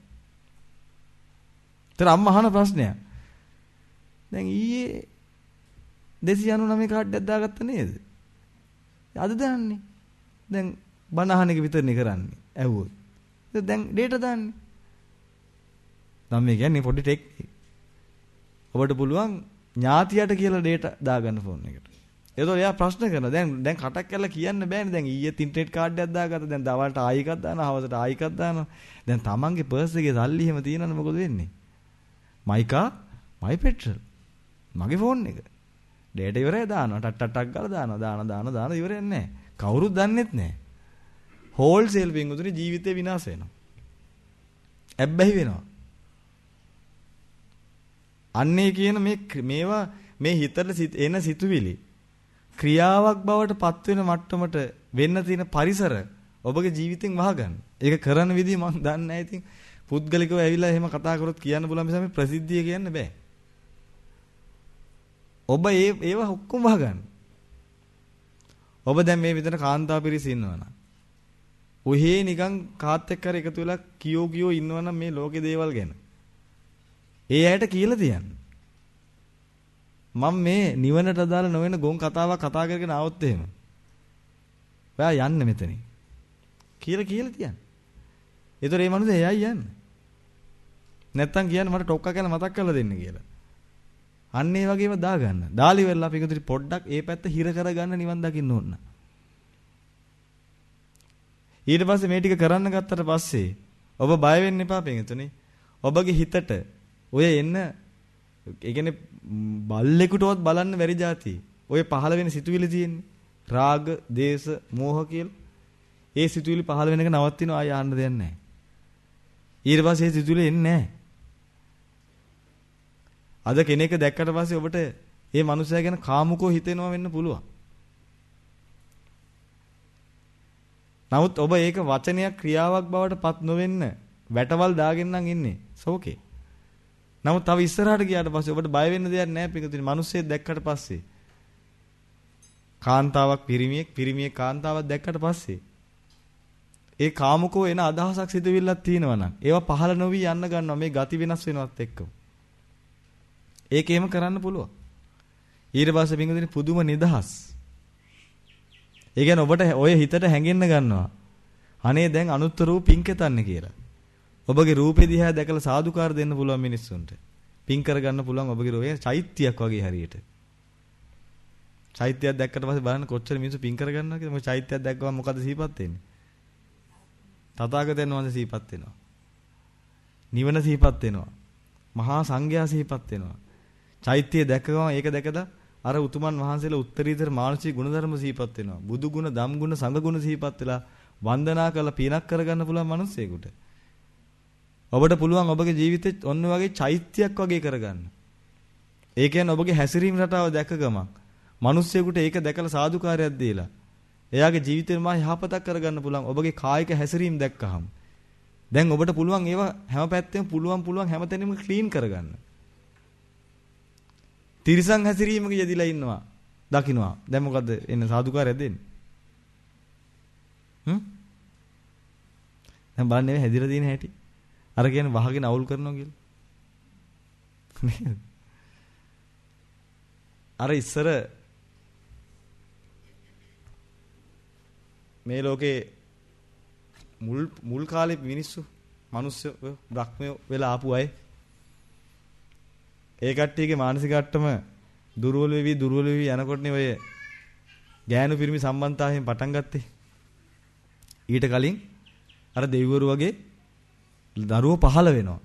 ඒතර අම්මා අහන ප්‍රශ්නයක්. දැන් ඊයේ දෙසිය අනූනවය කාඩ්ඩයක් දාගත්ත නේද? අද දාන්නේ. දැන් බණ අහන එක විතරනේ කරන්නේ. ඇහුවොත්. දැන් data දාන්නේ. නම් මේ කියන්නේ පොඩි ටෙක්නික්. ඔබට පුළුවන් ඥාතියට කියලා data දාගන්න ෆෝන් එකට. ඒතකොට එයා ප්‍රශ්න කරනවා. දැන් දැන් කටක් කරලා කියන්න බෑනේ. දැන් ඊයේ ඉන්ටර්නෙට් කාඩ්ඩයක් දාගත්තා. දැන් දවල්ට ආයි එකක් දානවා. හවසට ආයි එකක් දානවා. දැන් තමන්ගේ පර්ස් එකේ සල්ලි එහෙම තියෙනවනේ මොකද වෙන්නේ? මයිකා මයි පෙට්‍රල්. මගේ ෆෝන් එක. data ඉවරයි දානවා. ටක් ටක් ටක් ගාලා දානවා. දාන දාන දාන ඉවරයක් නැහැ. කවුරුත් දන්නෙත් නැහැ. හෝල්සේල් පින්වතුනි ජීවිතේ විනාශ වෙනවා. ඇබ්බැහි වෙනවා. අන්නේ කියන මේ මේවා මේ හිතට එන සිතුවිලි ක්‍රියාවක් බවට පත් වෙන මට්ටමට වෙන්න තියෙන පරිසර ඔබගේ ජීවිතෙන් වහගන්න. ඒක කරන විදිහ මම දන්නේ නැහැ. ඉතින් පුද්ගලිකව ඇවිල්ලා එහෙම කතා කරොත් කියන්න බුලා මිස මේ ප්‍රසිද්ධිය කියන්න බෑ. ඔබ ඒ ඒවා ඔක්කොම වහගන්න. ඔබ දැන් මේ විතර කාන්තාව පිරිස ඉන්නවනම් ඔහේ නිකන් කාත් එක්ක හරි එකතු වෙලා කියෝ කියෝ ඉන්නවනම් මේ ලෝකේ දේවල් ගැන ඒ ඇයට කියලා තියන්න. මම මේ නිවනට අදාළ නොවන ගොන් කතාවක් කතා කරගෙන ආවොත් එහෙම. ඔයා යන්න මෙතනින්. කියලා කියලා තියන්න. ඒතර මේ මනුස්සයා එයයි යන්න. නැත්තම් කියන්නේ මට ටොක්කා කියලා මතක් කරලා දෙන්න කියලා. අන්න ඒ වගේම දාගන්න. දාලි වෙලා අපි ඉතින් පොඩ්ඩක් ඒ පැත්ත හිර කරගන්න නිවන් දකින්න ඕන. ඊට පස්සේ මේ ටික කරන්න ගත්තට පස්සේ ඔබ බය වෙන්න එපා පින්තුනේ. ඔබගේ හිතට ඔය එන්න ඒ කියන්නේ බල්ලෙකුටවත් බලන්න බැරි જાති. ඔය පහළ වෙන සිතුවිලි තියෙන්නේ. රාග, දේශ, මෝහ කියලා. ඒ සිතුවිලි පහළ වෙන එක නවත්තිනවා ආය යන්න දෙයක් නැහැ. ඊට පස්සේ ඒ සිතුවිලි එන්නේ නැහැ. අද කෙනෙක් දැක්කට පස්සේ ඔබට මේ මනුස්සයා ගැන කාමුකෝ හිතෙනවා වෙන්න පුළුවන්. නමුත් ඔබ ඒක වචනයක් ක්‍රියාවක් බවට පත් නොවෙන්න වැටවල් දාගෙන නම් ඉන්නේ. සෝකේ. නමුත් තව ඉස්සරහට ගියාට පස්සේ ඔබට බය වෙන්න දෙයක් නැහැ පිටුදින මිනිස්සෙක් දැක්කට පස්සේ. කාන්තාවක් පිරිමියෙක් පිරිමියෙක් කාන්තාවක් දැක්කට පස්සේ ඒ කාමුකෝ එන අදහසක් සිදුවිල්ලක් තියෙනවා නම් ඒවා පහළ නොවි යන්න ගන්නවා මේ ගති වෙනස් වෙනවත් එක්කම. ඒක එහෙම කරන්න පුළුවන්. ඊට පස්සේ පිටුදින පුදුම නිදහස්. ඒ කියන්නේ ඔබට ඔය හිතට හැංගෙන්න ගන්නවා. අනේ දැන් අනුත්තර වූ පිංකෙතන්නේ කියලා. ඔබගේ රූපේ දිහා දැකලා සාදුකාර දෙන්න පුළුවන් මිනිස්සුන්ට. පිං කරගන්න පුළුවන් ඔබගේ රෝහේ චෛත්‍යයක් වගේ හරියට. චෛත්‍යයක් දැක්කට පස්සේ බලන්න කොච්චර මිනිස්සු පිං කරගන්නවා කියලා. මොකද චෛත්‍යයක් දැක්කම මොකද සිහිපත් වෙන්නේ? තථාගතයන් වහන්සේ සිහිපත් වෙනවා. නිවන සිහිපත් වෙනවා. මහා සංඝයා සිහිපත් වෙනවා. චෛත්‍යය දැක්කම ඒක දැකලා අර උතුමන් වහන්සේලා උත්තරීතර මානසික ගුණධර්ම සිහිපත් වෙනවා. බුදු ගුණ, ධම් ගුණ, සංඝ ගුණ සිහිපත් වෙලා වන්දනා කරලා පිනක් කරගන්න පුළුවන් මිනිස්සෙකුට. ඔබට පුළුවන් ඔබගේ ජීවිතෙත් ඔන්න වගේ චෛත්‍යයක් වගේ කරගන්න. ඒ කියන්නේ ඔබගේ හැසිරීම රටාව දැක ගමන් මිනිස්සෙකුට ඒක දැකලා සාදුකාරයක් දීලා එයාගේ ජීවිතේ මා යහපතක් කරගන්න පුළුවන් ඔබගේ කායික හැසිරීම දැක්කහම. දැන් ඔබට පුළුවන් ඒවා හැම පැත්තෙම පුළුවන් පුළුවන් හැමතැනම ක්ලීන් කරගන්න. තිරිසන් හැසිරීමක යෙදිලා ඉන්නවා. දකින්නවා. දැන් මොකද එන්න සාදුකාරයක් දෙන්නේ? හ්ම්? දැන් බලන්න මේ හැදිලා තියෙන හැටි. අර කියන්නේ වහගෙන අවුල් කරනවා කියලා. නේද? අර ඉස්සර මේ ලෝකේ මුල් මුල් කාලේ මිනිස්සු මිනිස්සු බ්‍රහ්මයෝ වෙලා ආපු අය ඒ කට්ටියගේ මානසික අට්ටම දුර්වල වෙවි දුර්වල වෙවි යනකොටනේ ඔය ගෑනු පිරිමි සම්බන්ධතාවයෙන් පටන් ගත්තේ. ඊට කලින් අර දෙවිවරු වගේ දරුවෝ පහළ වෙනවා.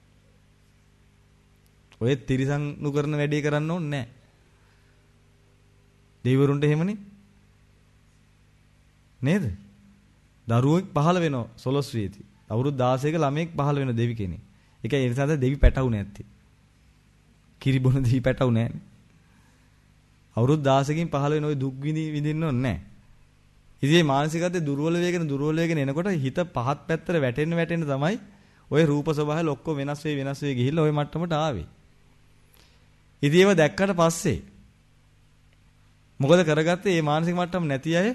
ඔය තිරිසන්නු කරන වැඩේ කරන්න ඕනේ නැහැ. දෙවිවරුන්ට එහෙමනේ. නේද? දරුවෙක් පහළ වෙනවා සොළොස් වේති. අවුරුදු දාසයක ළමයෙක් පහළ වෙන දෙවි කෙනෙක්. ඒකයි ඒ නිසා දෙවි පැටවුනේ නැත්තේ. කිරි බොන දෙවි පැටවුනේ නැහැ. අවුරුදු දාසකින් පහළ වෙන ඔය දුක් විඳි විඳින්න ඕනේ නැහැ. ඉතින් මානසිකත්වයේ දුර්වල වේගෙන දුර්වල වේගෙන එනකොට හිත පහත් පැත්තට වැටෙන්න වැටෙන්න තමයි ඔය රූප ස්වභාවය ඔක්කොම වෙනස් වෙයි වෙනස් වෙයි ගිහිල්ලා ඔය මට්ටමට ආවේ. ඉතින් ඒව දැක්කට පස්සේ මොකද කරගත්තේ? මේ මානසික මට්ටම නැති අය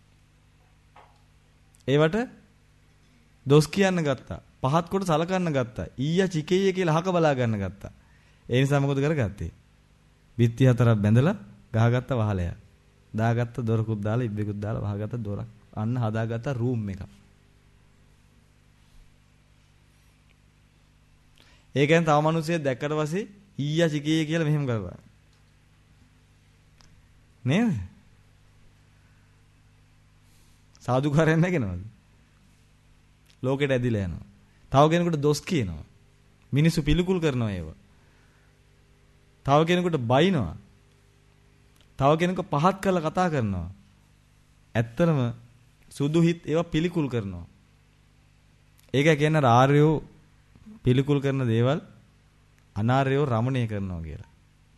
ඒවට දොස් කියන්න ගත්තා. පහත් කොට සලකන්න ගත්තා. ඊයා චිකේය කියලා අහක බලා ගන්න ගත්තා. ඒ නිසා මොකද කරගත්තේ? බිත්ති හතරක් බැඳලා ගහගත්ත වහලය. දාගත්ත දොරකුත් දාලා ඉබ්බෙකුත් දාලා වහගත්ත දොරක්. අන්න හදාගත්ත රූම් එකක්. ඒ කියන්නේ තව මිනිස්සෙක් දැක්කට පස්සේ ඊයා චිකේය කියලා මෙහෙම කරනවා. නේද? සාදුකාරයක් නැගෙනවද? ලෝකෙට ඇදිලා යනවා. තව කෙනෙකුට දොස් කියනවා. මිනිස්සු පිළිකුල් කරනවා ඒව. තව කෙනෙකුට බයිනවා. තව කෙනෙක්ව පහත් කරලා කතා කරනවා. ඇත්තටම සුදු හිත් ඒවා පිළිකුල් කරනවා. ඒක කියන්නේ ආර්යෝ පිළිකුල් කරන දේවල් අනාර්යෝ රමණය කරනවා කියලා.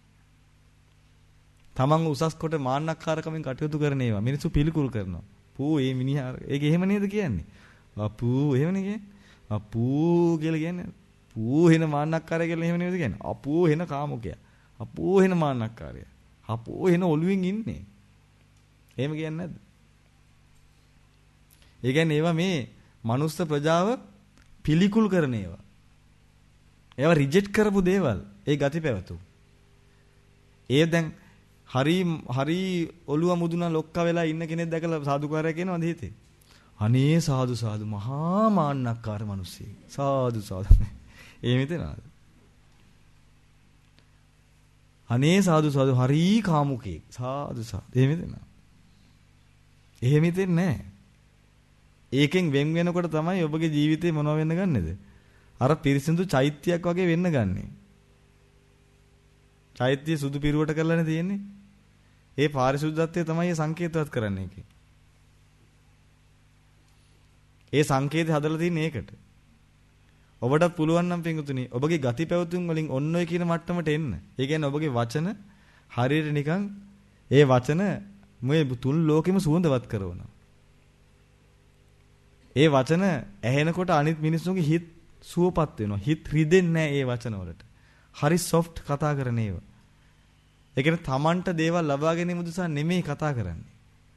තමන් උසස් කොට මාන්නක්කාරකමින් කටයුතු කරන ඒවා මිනිස්සු පිළිකුල් කරනවා. පූ මේ මිනිහා ඒක එහෙම නේද කියන්නේ? අපූ එහෙමනේ කියන්නේ. අපූ කියලා කියන්නේ. පූ වෙන මාන්නක්කාරය කියලා එහෙම නේද කියන්නේ? අපූ වෙන කාමුකයා. අපූ වෙන මාන්නක්කාරය. අපූ වෙන ඔළුවෙන් ඉන්නේ. එහෙම කියන්නේ නැද්ද? ඒ කියන්නේ ඒවා මේ මනුස්ස ප්‍රජාව පිළිකුල් කරන ඒවා. ඒවා රිජෙක්ට් කරපු දේවල්. ඒ ගති පැවතුම්. ඒ දැන් හරි හරි ඔළුව මුදුනා ලොක්ක වෙලා ඉන්න කෙනෙක් දැකලා සාදුකාරය කියනවාද හිතේ? අනේ සාදු සාදු මහා මාන්නක්කාර මිනිස්සෙක්. සාදු සාදු. එහෙම හිතනවාද? අනේ සාදු සාදු හරි කාමුකෙක්. සාදු සාදු. එහෙම හිතනවා. එහෙම හිතෙන්නේ නැහැ. ඒකෙන් වෙන් වෙනකොට තමයි ඔබගේ ජීවිතේ මොනව වෙන්න ගන්නේද? අර පිරිසිදු චෛත්‍යයක් වගේ වෙන්න ගන්නෙ. චෛත්‍ය සුදු පිරුවට කරලානේ තියෙන්නේ. ඒ පාරිශුද්ධත්වය තමයි සංකේතවත් කරන්නේ ඒකේ. ඒ සංකේතය හදලා තින්නේ ඒකට. ඔබටත් පුළුවන් නම් පින්තුනි ඔබගේ ගති පැවතුම් වලින් ඔන්න ඔය කියන මට්ටමට එන්න. ඒ කියන්නේ ඔබගේ වචන හරියට නිකන් ඒ වචන මේ තුන් ලෝකෙම සුවඳවත් කරනවා. ඒ වචන ඇහෙනකොට අනිත් මිනිස්සුන්ගේ හිත සුවපත් වෙනවා. හිත රිදෙන්නේ නැහැ ඒ වචන වලට. හරි සොෆ්ට් කතා කරන ඒවා. ඒ කියන්නේ තමන්ට දේවල් ලබා ගැනීම උදෙසා නෙමෙයි කතා කරන්නේ.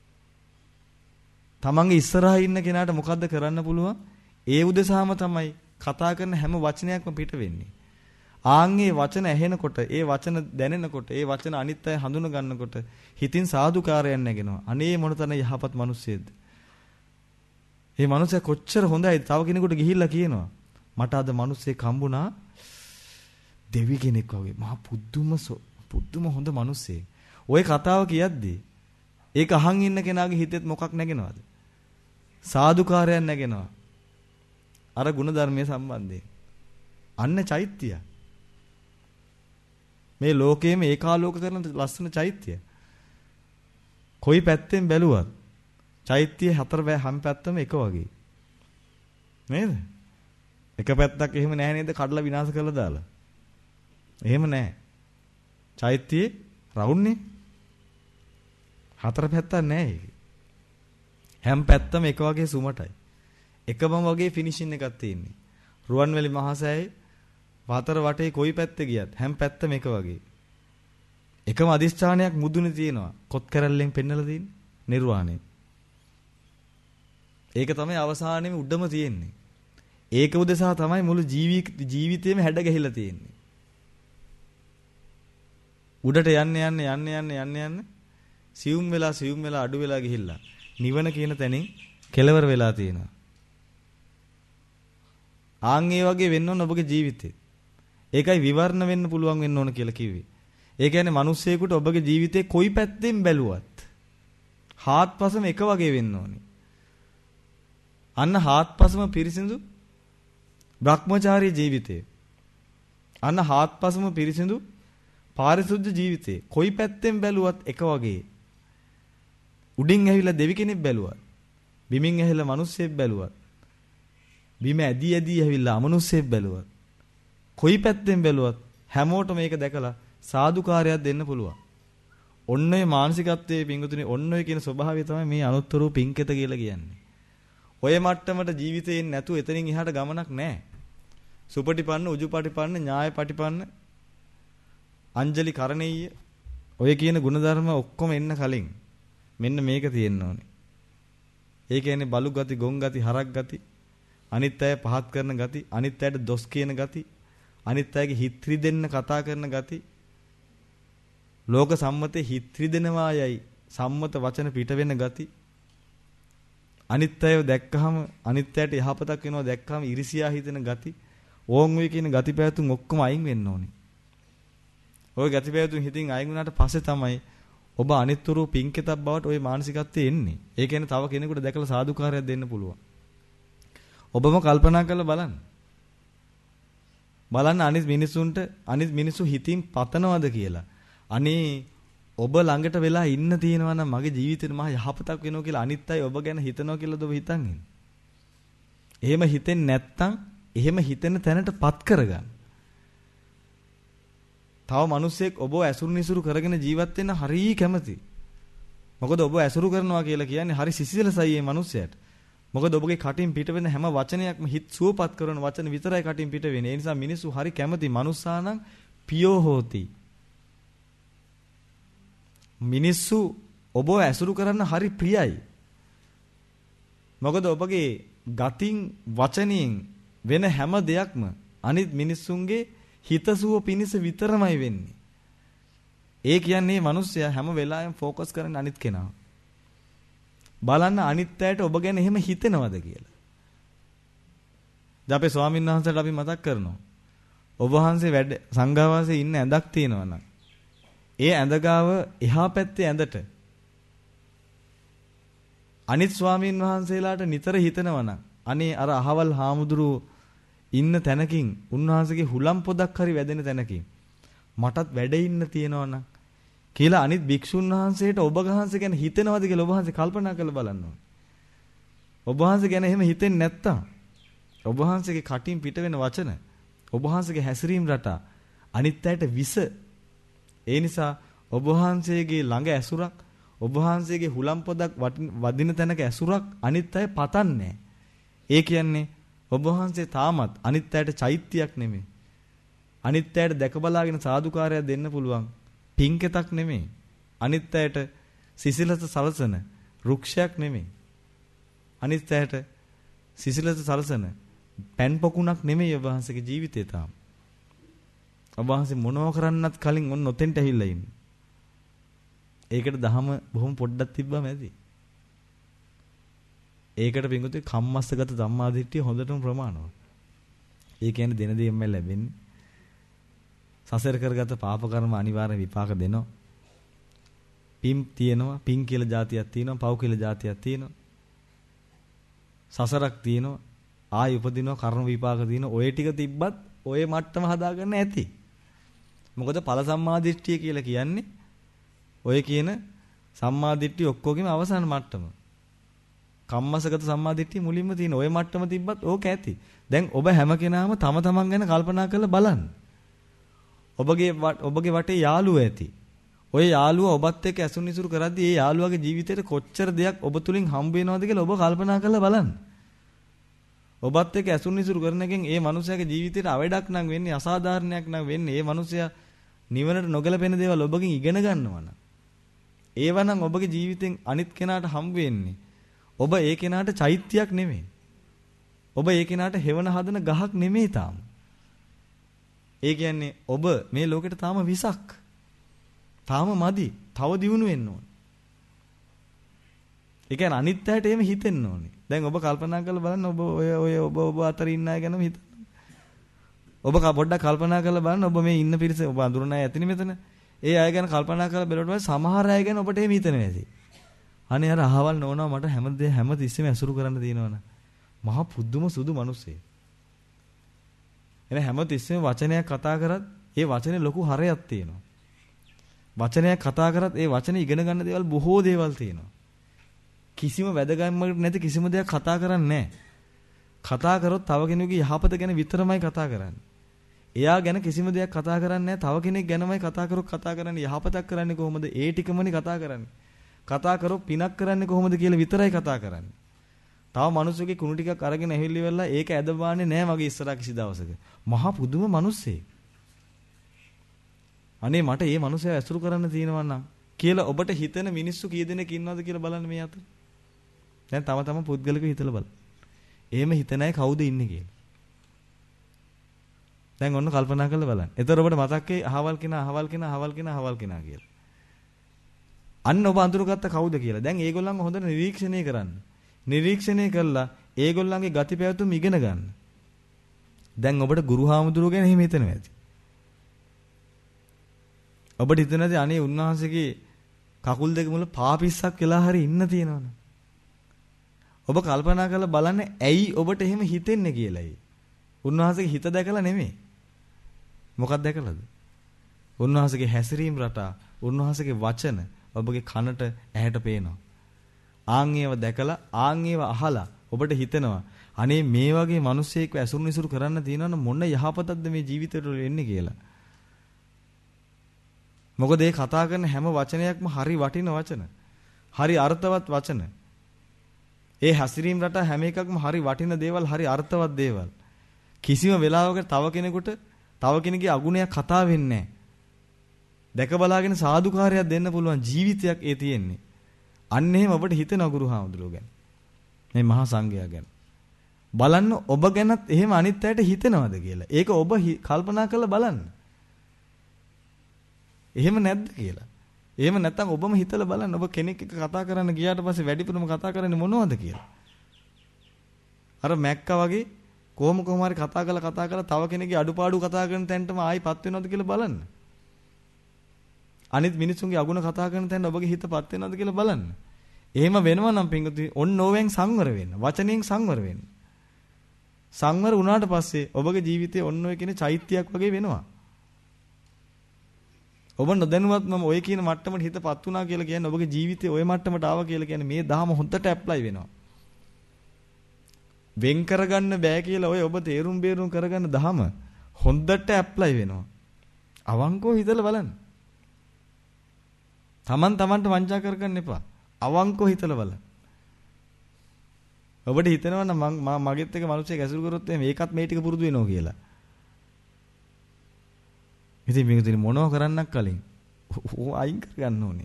තමන්ගේ ඉස්සරහා ඉන්න කෙනාට මොකද්ද කරන්න පුළුවන්? ඒ උදෙසාම තමයි කතා කරන හැම වචනයක්ම පිට වෙන්නේ. ආන්ගේ වචන ඇහෙනකොට, ඒ වචන දැනෙනකොට, ඒ වචන අනිත් අය හඳුන ගන්නකොට හිතින් සාදුකාරයක් නැගෙනවා. අනේ මොනතරම් යහපත් මිනිස්සෙක්ද? මේ මිනිස්සයා කොච්චර හොඳයි. තව කෙනෙකුට ගිහිල්ලා කියනවා මට අද මිනිස්සෙක් හම්බුණා දෙවි කෙනෙක් වගේ. මහා පුදුම පුදුම හොඳ මිනිස්සෙක්. ওই කතාව කියද්දි ඒක අහන් ඉන්න කෙනාගේ හිතෙත් මොකක් නැගෙනවද? සාදුකාරයක් නැගෙනවා. අර ගුණ ධර්මයේ සම්බන්ධයෙන්. අන්න චෛත්‍ය. මේ ලෝකයේම ඒකාලෝක කරන ලස්සන චෛත්‍ය. කොයි පැත්තෙන් බැලුවත් චෛත්‍ය හතර හැම පැත්තම එක වගේ. නේද? එක පැත්තක් එහෙම නැහැ නේද? කඩලා විනාශ කරලා දාලා. එහෙම නැහැ. චෛත්‍යයේ රවුන්නේ හතර පැත්තක් නැහැ ඒක. හැම පැත්තම එක වගේ සුමටයි. එකම වගේ ෆිනිෂින් එකක් තියෙන්නේ. රුවන්වැලි මහසෑයේ වතර වටේ කොයි පැත්තේ ගියත් හැම පැත්තම එක වගේ. එකම අදිස්ථානයක් මුදුනේ තියෙනවා. කොත් කැරල්ලෙන් පෙන්නලා තියෙන්නේ නිර්වාණය. ඒක තමයි අවසානයේම උඩම තියෙන්නේ. ඒක උදෙසා තමයි මුළු ජීවිතේම හැඩ ගැහිලා තියෙන්නේ. උඩට යන්න යන්න යන්න යන්න යන්න යන්න සියුම් වෙලා සියුම් වෙලා අඩු වෙලා ගිහිල්ලා නිවන කියන තැනින් කෙලවර වෙලා තියෙනවා. ආන් ඒ වගේ වෙන්න ඕන ඔබගේ ජීවිතේ. ඒකයි විවරණ වෙන්න පුළුවන් වෙන්න ඕන කියලා කිව්වේ. ඒ කියන්නේ මිනිස්සෙකුට ඔබගේ ජීවිතේ කොයි පැත්තෙන් බැලුවත් හාත්පසම එක වගේ වෙන්න ඕනේ. අන්න හාත්පසම පිරිසිදු භ්‍රමචාරී ජීවිතය. අන්න හාත්පසම පිරිසිදු පාරිශුද්ධ ජීවිතය. කොයි පැත්තෙන් බැලුවත් එක වගේ. උඩින් ඇවිල්ලා දෙවි කෙනෙක් බැලුවත්, බිමින් ඇවිල්ලා මිනිස්සෙක් බැලුවත්, බිම ඇදී ඇදී ඇවිල්ලා අමනුස්සෙක් බැලුවත්, කොයි පැත්තෙන් බැලුවත් හැමෝටම මේක දැකලා සාදුකාරයක් දෙන්න පුළුවන්. ඔන්න ඔය මානසිකත්වයේ පිංගුතුනේ ඔන්න ඔය කියන ස්වභාවය තමයි මේ අනුත්තර පිංකෙත කියලා කියන්නේ. ඔය මට්ටමට ජීවිතයෙන් නැතුව එතනින් එහාට ගමනක් නැහැ. සුපටිපන්න, උජුපටිපන්න, ඥායපටිපන්න, අංජලි කරණීය ඔය කියන ಗುಣධර්ම ඔක්කොම එන්න කලින් මෙන්න මේක තියෙන්න ඕනේ. ඒ කියන්නේ බලු ගති, ගොන් ගති, හරක් ගති, අනිත් අය පහත් කරන ගති, අනිත් අයට දොස් කියන ගති, අනිත් අයගේ හිත් රිදෙන්න කතා කරන ගති, ලෝක සම්මතේ හිත් රිදෙනවා යයි සම්මත වචන පිට වෙන ගති, අනිත් අයව දැක්කහම අනිත් අයට යහපතක් වෙනවා දැක්කහම ඉරිසියා හිතෙන ගති, ඕන් වේ කියන ගති පැවතුම් ඔක්කොම අයින් වෙන්න ඕනේ. ওই ගති පැවතුම් හිතින් අයින් වුණාට පස්සේ තමයි ඔබ අනිත්තුරු පිංකෙතක් බවට ওই මානසිකත්වයේ එන්නේ. ඒ කියන්නේ තව කෙනෙකුට දැකලා සාදුකාරයක් දෙන්න පුළුවන්. ඔබම කල්පනා කරලා බලන්න. බලන්න අනිත් මිනිසුන්ට අනිත් මිනිසු හිතින් පතනවද කියලා. අනේ ඔබ ළඟට වෙලා ඉන්න තියෙනවා නම් මගේ ජීවිතේට මහ යහපතක් වෙනවා කියලා අනිත් අය ඔබ ගැන හිතනවා කියලාද ඔබ හිතන් ඉන්නේ. එහෙම හිතෙන්නේ නැත්තම් එහෙම හිතෙන තැනටපත් කරගන්න. තව මිනිස්සෙක් ඔබ ඇසුරු නිසුරු කරගෙන ජීවත් වෙන්න හරිය කැමති. මොකද ඔබ ඇසුරු කරනවා කියලා කියන්නේ හරි සිසිලසයි මේ මිනිස්සයාට. මොකද ඔබගේ කටින් පිට වෙන හැම වචනයක්ම හිත සුවපත් කරන වචන විතරයි කටින් පිට වෙන්නේ. ඒ නිසා මිනිස්සු හරි කැමති මනුස්සානම් පියෝ හෝති. මිනිස්සු ඔබ ඇසුරු කරන්න හරි ප්‍රියයි. මොකද ඔබගේ ගතින් වචනින් වෙන හැම දෙයක්ම අනිත් මිනිස්සුන්ගේ හිතසුව පිනිස විතරමයි වෙන්නේ. ඒ කියන්නේ මේ මිනිස්සයා හැම වෙලාවෙම ફોකස් කරන්නේ අනිත් කෙනාව. බලන්න අනිත් අයට ඔබ ගැන එහෙම හිතෙනවද කියලා. දැන් අපේ ස්වාමීන් වහන්සේට අපි මතක් කරනවා. ඔබ වහන්සේ වැඩ සංඝාවාසයේ ඉන්න ඇඳක් තියෙනවා නම් ඒ ඇඳ ගාව එහා පැත්තේ ඇඳට අනිත් ස්වාමීන් වහන්සේලාට නිතර හිතනවා නම් අනේ අර අහවල් හාමුදුරුවෝ ඉන්න තැනකින් උන්වහන්සේගේ හුලම් පොදක් හරි වැදෙන තැනකින් මටත් වැඩ ඉන්න තියෙනවා නම් කියලා අනිත් භික්ෂුන් වහන්සේට ඔබ වහන්සේ ගැන හිතෙනවද කියලා ඔබ වහන්සේ කල්පනා කරලා බලන්න ඕනේ. ඔබ වහන්සේ ගැන එහෙම හිතෙන්නේ නැත්තම් ඔබ වහන්සේගේ කටින් පිට වෙන වචන ඔබ වහන්සේගේ හැසිරීම රටා අනිත් අයට විස. ඒ නිසා ඔබ වහන්සේගේ ළඟ ඇසුරක් ඔබ වහන්සේගේ හුලම් පොදක් වදින තැනක ඇසුරක් අනිත් අය පතන්නේ. ඒ කියන්නේ ඔබ වහන්සේ තාමත් අනිත් අයට චෛත්‍යයක් නෙමෙයි. අනිත් අයට දැක බලාගෙන සාදුකාරයක් දෙන්න පුළුවන් පිංකෙතක් නෙමෙයි. අනිත් අයට සිසිලස සලසන රුක්ෂයක් නෙමෙයි. අනිත් අයට සිසිලස සලසන පෑන් පොකුණක් නෙමෙයි ඔබ වහන්සේගේ ජීවිතේ තාම. ඔබ වහන්සේ මොනව කරන්නත් කලින් ඔන්න ඔතෙන්ට ඇවිල්ලා ඉන්නේ. ඒකට දහම බොහොම පොඩ්ඩක් තිබ්බම ඇති. ඒකට පිංගුතුේ කම්මස්සගත ධම්මාදිට්ඨිය හොඳටම ප්‍රමාණවත්. ඒ කියන්නේ දෙන දෙයක්ම ලැබෙන්නේ. සසර කරගත පාප කර්ම අනිවාර්ය විපාක දෙනවා. පින් තියෙනවා, පින් කියලා જાතියක් තියෙනවා, පව් කියලා જાතියක් තියෙනවා. සසරක් තියෙනවා, ආයි උපදිනවා, කර්ම විපාක තියෙනවා. ඔය ටික තිබ්බත් ඔය මට්ටම හදාගන්න ඇති. මොකද ඵල සම්මාදිට්ඨිය කියලා කියන්නේ ඔය කියන සම්මාදිට්ඨිය ඔක්කොගෙම අවසාන මට්ටම. කම්මසගත සම්මාදිට්ඨිය මුලින්ම තියෙන ඔය මට්ටම තිබ්බත් ඕක ඇති. දැන් ඔබ හැම කෙනාම තම තමන් ගැන කල්පනා කරලා බලන්න. ඔබගේ ඔබගේ වටේ යාළුවෝ ඇති. ඔය යාළුවා ඔබත් එක්ක ඇසුරු නිසුරු කරද්දී ඒ යාළුවාගේ ජීවිතේට කොච්චර දෙයක් ඔබ තුලින් හම්බ වෙනවද කියලා ඔබ කල්පනා කරලා බලන්න. ඔබත් එක්ක ඇසුරු නිසුරු කරන එකෙන් ඒ මනුස්සයාගේ ජීවිතේට අවඩක් නම් වෙන්නේ, අසාධාරණයක් නම් වෙන්නේ. ඒ මනුස්සයා නිවනට නොගැලපෙන දේවල් ඔබගෙන් ඉගෙන ගන්නවා නම් ඒවනම් ඔබගේ ජීවිතෙන් අනිත් කෙනාට හම්බ වෙන්නේ ඔබ ඒ කෙනාට චෛත්‍යයක් නෙමෙයි. ඔබ ඒ කෙනාට හෙවණ හදන ගහක් නෙමෙයි තාම. ඒ කියන්නේ ඔබ මේ ලෝකෙට තාම විසක්. තාම මදි. තව දියුණු වෙන්න ඕනේ. ඒ කියන්නේ අනිත් අයට එහෙම හිතෙන්න ඕනේ. දැන් ඔබ කල්පනා කරලා බලන්න ඔබ ඔය ඔය ඔබ ඔබ අතර ඉන්න අය ගැනම හිතන්න ඔබ පොඩ්ඩක් කල්පනා කරලා බලන්න ඔබ මේ ඉන්න පිරිස ඔබ අඳුරන අය ඇතිනේ මෙතන. ඒ අය ගැන කල්පනා කරලා බලනකොට සමහර අය ගැන ඔබට එහෙම හිතෙන්නේ නැති. අනේ අර අහවල් නෝනා මට හැම දේ හැම තිස්සෙම ඇසුරු කරන්න තියෙනවනේ. මහා පුදුම සුදු මිනිස්සේ. එනේ හැම තිස්සෙම වචනයක් කතා කරත් ඒ වචනේ ලොකු හරයක් තියෙනවා. වචනයක් කතා කරත් ඒ වචනේ ඉගෙන ගන්න දේවල් බොහෝ දේවල් තියෙනවා. කිසිම වැදගත්මකට නැති කිසිම දෙයක් කතා කරන්නේ නැහැ. කතා කරොත් තව කෙනෙකුගේ යහපත ගැන විතරමයි කතා කරන්නේ. එයා ගැන කිසිම දෙයක් කතා කරන්නේ නැහැ. තව කෙනෙක් ගැනමයි කතා කරොත් කතා කරන්නේ. යහපතක් කරන්නේ කොහොමද? ඒ ටිකමනේ කතා කරන්නේ. කතා කරොත් පිනක් කරන්නේ කොහොමද කියලා විතරයි කතා කරන්නේ. තව මිනිස්සුගේ කුණු ටිකක් අරගෙන ඇවිල්ලි වෙලා ඒක ඇදබාන්නේ නැහැ මගේ ඉස්සරහ කිසි දවසක. මහා පුදුම මිනිස්සෙක්. අනේ මට මේ මිනිස්සයා ඇසුරු කරන්න තියෙනවා නම් කියලා ඔබට හිතෙන මිනිස්සු කී දෙනෙක් ඉන්නවද කියලා බලන්න මේ අතර. දැන් තම තම පුද්ගලිකව හිතලා බලන්න. එහෙම හිතන අය කවුද ඉන්නේ කියලා. දැන් ඔන්න කල්පනා කරලා බලන්න. එතකොට ඔබට මතක් වෙයි අහවල් කෙනා අහවල් කෙනා අහවල් කෙනා අහවල් කෙනා කියලා. අන්න ඔබ අඳුරගත්ත කවුද කියලා. දැන් ඒගොල්ලන්ව හොඳට නිරීක්ෂණය කරන්න. නිරීක්ෂණය කළා ඒගොල්ලන්ගේ ගති පැවතුම් ඉගෙන ගන්න. දැන් ඔබට ගුරු හාමුදුරුවෝ ගැන එහෙම හිතෙනවා ඇති. ඔබට හිතනද අනේ උන්වහන්සේගේ කකුල් දෙක මුල පාපිස්සක් වෙලා හරි ඉන්න තියෙනවනේ. ඔබ කල්පනා කරලා බලන්න ඇයි ඔබට එහෙම හිතෙන්නේ කියලායි. උන්වහන්සේගේ හිත දැකලා නෙමෙයි. මොකක්ද දැකලාද? උන්වහන්සේගේ හැසිරීම රටා, උන්වහන්සේගේ වචන ඔබගේ කනට ඇහැට පේනවා. ආන් ඒව දැකලා ආන් ඒව අහලා ඔබට හිතෙනවා අනේ මේ වගේ මිනිස්සෙක්ව ඇසුරු නිසුරු කරන්න තියෙනවනම් මොන යහපතක්ද මේ ජීවිතේට එන්නේ කියලා. මොකද ඒ කතා කරන හැම වචනයක්ම හරි වටින වචන. හරි අර්ථවත් වචන. ඒ හැසිරීම රටා හැම එකක්ම හරි වටින දේවල්, හරි අර්ථවත් දේවල්. කිසිම වෙලාවක තව කෙනෙකුට තව කෙනෙකුගේ අගුණයක් කතා වෙන්නේ නැහැ. දැක බලාගෙන සාදුකාරයක් දෙන්න පුළුවන් ජීවිතයක් ඒ තියෙන්නේ. අන්න එහෙම ඔබට හිතෙන ගුරු හාමුදුරුවෝ ගැන. මේ මහා සංඝයා ගැන. බලන්න ඔබ ගැනත් එහෙම අනිත් අයට හිතෙනවද කියලා. ඒක ඔබ කල්පනා කරලා බලන්න. එහෙම නැද්ද කියලා. එහෙම නැත්නම් ඔබම හිතලා බලන්න ඔබ කෙනෙක් එක්ක කතා කරන්න ගියාට පස්සේ වැඩිපුරම කතා කරන්නේ මොනවද කියලා. අර මැක්කා වගේ කොහොම කොහොම හරි කතා කරලා කතා කරලා තව කෙනෙක්ගේ අඩුපාඩු කතා කරන තැනටම ආයිපත් වෙනවද කියලා බලන්න. අනිත් මිනිස්සුන්ගේ අගුණ කතා කරන තැන ඔබගේ හිතපත් වෙනවද කියලා බලන්න. එහෙම වෙනවා නම් පින්වතුනි ඔන්න ඕවෙන් සංවර වෙන්න. වචනෙන් සංවර වෙන්න. සංවර වුණාට පස්සේ ඔබගේ ජීවිතේ ඔන්න ඔය කියන චෛත්‍යයක් වගේ වෙනවා. ඔබ නොදැනුවත්වම ඔය කියන මට්ටමට හිතපත් වුණා කියලා කියන්නේ ඔබගේ ජීවිතේ ඔය මට්ටමට ආවා කියලා කියන්නේ මේ දහම හොඳට ඇප්ලයි වෙනවා. වෙන් කරගන්න බෑ කියලා ඔය ඔබ තේරුම් බේරුම් කරගන්න දහම හොඳට ඇප්ලයි වෙනවා. අවංකව හිතලා බලන්න. Taman tamanට වංචා කරගන්න එපා. අවංකව හිතලා බලන්න. ඔබට හිතෙනවා නම් මම මගෙත් එක මිනිස්සෙක් ඇසුරු කරොත් මේකත් මේ ටික පුරුදු වෙනවා කියලා. ඉතින් මේක තියෙන මොනව කරන්නක් කලින් ඕ අයින් කරගන්න ඕනේ.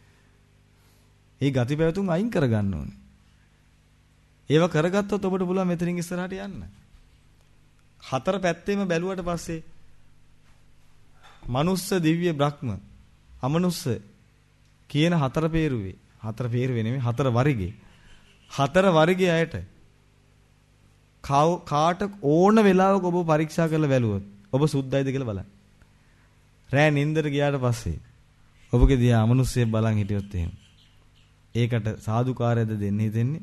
ඒ ගති පැවතුම් අයින් කරගන්න ඕනේ. ඒව කරගත්තොත් ඔබට පුළුවන් මෙතනින් ඉස්සරහට යන්න. හතර පැත්තේම බැලුවට පස්සේ මනුස්ස දිව්‍ය බ්‍රහ්ම අමනුස්ස කියන හතර පේරුවේ හතර පේරුවේ නෙමෙයි හතර වරිගේ හතර වරිගේ අයට කාට ඕන වෙලාවක ඔබ පරීක්ෂා කරලා බැලුවොත් ඔබ සුද්ධයිද කියලා බලන්න. රෑ නින්දට ගියාට පස්සේ ඔබගේ දිහා අමනුස්සයෙක් බලන් හිටියොත් එහෙම ඒකට සාදුකාරයද දෙන්න හිතෙන්නේ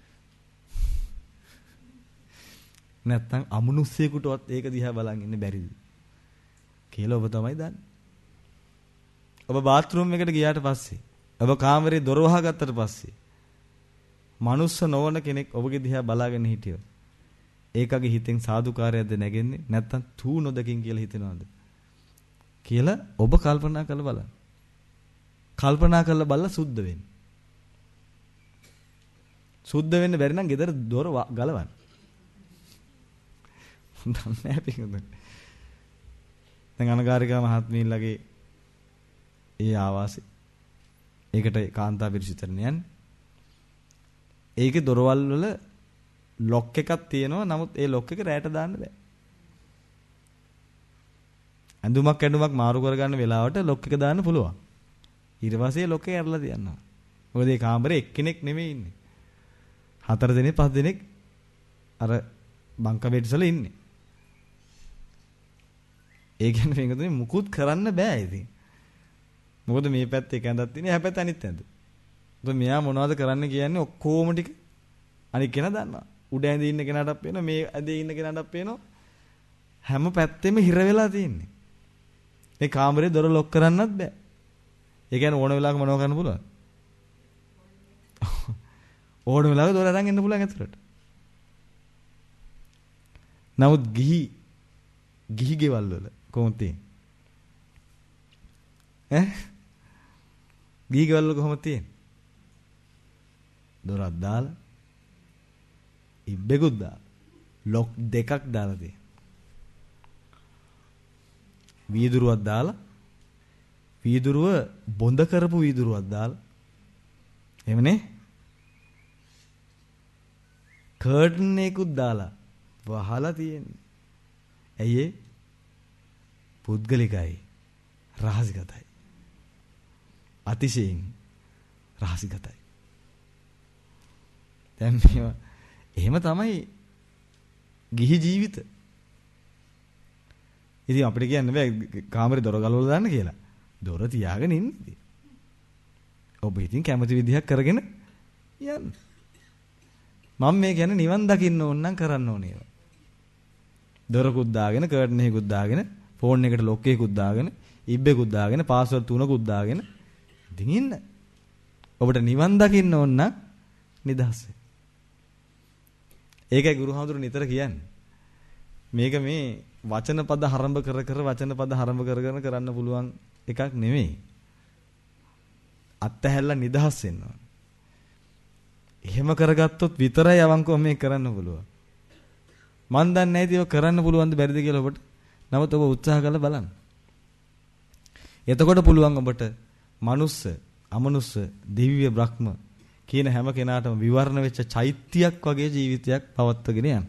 නැත්තම් අමනුස්සයෙකුටවත් ඒක දිහා බලන් ඉන්න බැරිද කියලා ඔබ තමයි දන්නේ. ඔබ බාත් รู එකට ගියාට පස්සේ ඔබ කාමරේ දොර වහගත්තට පස්සේ මනුස්ස නොවන කෙනෙක් ඔබගේ දිහා බලාගෙන හිටියොත් ඒකගේ හිතෙන් සාදුකාරයක්ද නැගෙන්නේ නැත්තම් තූ නොදකින් කියලා හිතනවද කියලා ඔබ කල්පනා කරලා බලන්න. කල්පනා කරලා බලලා සුද්ධ වෙන්න. සුද්ධ වෙන්න බැරි නම් ගෙදර දොර ගලවන්න. නැහැ පිටුද. දැන් අනගාരികා මහත්මියලගේ ඒ ආවාසෙ ඒකට කාන්තා පිරිසිතරණ යන්නේ. ඒකේ දොරවල් වල ලොක් එකක් තියෙනවා. නමුත් ඒ ලොක් එක රැට දාන්න බෑ. ඇඳුමක් ඇඳුමක් මාරු කරගන්න වෙලාවට ලොක් එක දාන්න පුළුවන්. ඊට පස්සේ ලොක් එක ඇරලා තියනවා. මොකද මේ කාමරේ එක්කෙනෙක් නෙමෙයි ඉන්නේ. හතර දෙනෙක් පහ දෙනෙක් අර බංක බෙඩ්ස් වල ඉන්නේ. ඒ කියන්නේ පින්වතුනි මුකුත් කරන්න බෑ ඉතින්. මොකද මේ පැත්තේ එක ඇඳක් තියෙන, එහා පැත්තේ අනිත් ඇඳ. මොකද මෙයා මොනවද කරන්න කියන්නේ ඔක්කොම ටික අනිත් කෙනා දන්නවා. උඩ ඇඳේ ඉන්න කෙනාටත් පේනවා, මේ ඇඳේ ඉන්න කෙනාටත් පේනවා. හැම පැත්තෙම හිර වෙලා තියෙන්නේ. මේ කාමරේ දොර ලොක් කරන්නත් බෑ. ඒ කියන්නේ ඕන වෙලාවක මොනව කරන්න පුළුවන්? ඕන වෙලාවක දොර අරන් එන්න පුළුවන් ඇතුළට. නමුත් ගිහි ගිහි ගෙවල් වල කොහොමද තියෙන්නේ? ඈ? ගිහි ගෙවල් වල කොහොමද තියෙන්නේ? දොරක් දාලා ඉබ්බෙකුත් දාලා ලොක් දෙකක් දාලා තියෙනවා. වීදුරුවක් දාලා වීදුරුව බොඳ කරපු වීදුරුවක් දාලා එහෙමනේ කර්ටන් එකකුත් දාලා වහලා තියෙන්නේ. ඇයි ඒ? පුද්ගලිකයි, රහසිගතයි. අතිශයින් රහසිගතයි. දැන් මේවා එහෙම තමයි ගිහි ජීවිත. ඉතින් අපිට කියන්න බෑ කාමරේ දොර ගලවලා දාන්න කියලා. දොර තියාගෙන ඉන්න ඉතින්. ඔබ ඉතින් කැමති විදිහක් කරගෙන යන්න. මම මේ කියන්නේ නිවන් දකින්න ඕන නම් කරන්න ඕනේ ඒවා. දොරකුත් දාගෙන, කර්ටන් එකකුත් දාගෙන, ෆෝන් එකට ලොක් එකකුත් දාගෙන, ඉබ්බෙකුත් දාගෙන, පාස්වර්ඩ් තුනකුත් දාගෙන ඉතින් ඉන්න. ඔබට නිවන් දකින්න ඕන නම් නිදහස් වෙන්න. ඒකයි ගුරුහාමුදුරු නිතර කියන්නේ. මේක මේ වචන පද හරඹ කර කර වචන පද හරඹ කරගෙන කරන්න පුළුවන් එකක් නෙමෙයි. අත්හැරලා නිදහස් වෙන්න ඕන. එහෙම කරගත්තොත් විතරයි අවංකව මේ කරන්න පුළුවන්. මන් දන්නේ නැති ඒවා කරන්න පුළුවන්ද බැරිද කියලා ඔබට. නමුත් ඔබ උත්සාහ කරලා බලන්න. එතකොට පුළුවන් ඔබට මනුස්ස, අමනුස්ස, දිව්‍ය බ්‍රහ්ම කියන හැම කෙනාටම විවරණ වෙච්ච චෛත්‍යයක් වගේ ජීවිතයක් පවත්වාගෙන යන්න.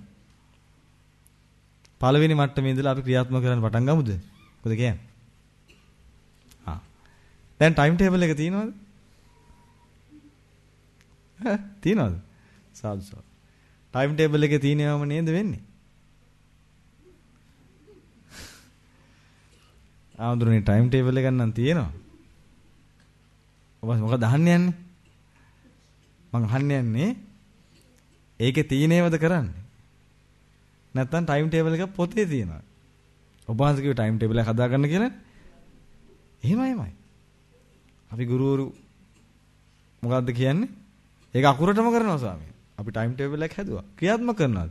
පළවෙනි මට්ටමේ ඉඳලා අපි ක්‍රියාත්මක කරන්න පටන් ගමුද? මොකද කියන්නේ? ආ. දැන් ටයිම් ටේබල් එක තියෙනවද? ඈ තියෙනවද? සාදු සාදු. ටයිම් ටේබල් එකේ තියෙනවම නේද වෙන්නේ? ආඳුරනේ ටයිම් ටේබල් එක ගන්න තියෙනවා. ඔබ මොකද අහන්න යන්නේ? මං අහන්න යන්නේ ඒකේ තියෙනේවද කරන්නේ? නැත්තම් ටයිම් ටේබල් එක පොතේ තියෙනවා. ඔබ වහන්සේ කිව්ව ටයිම් ටේබල් එක හදාගන්න කියලා. එහෙමයි එහෙමයි. අපි ගුරුවරු මොකද්ද කියන්නේ? ඒක අකුරටම කරනවා ස්වාමී. අපි ටයිම් ටේබල් එකක් හැදුවා. ක්‍රියාත්මක කරනවා.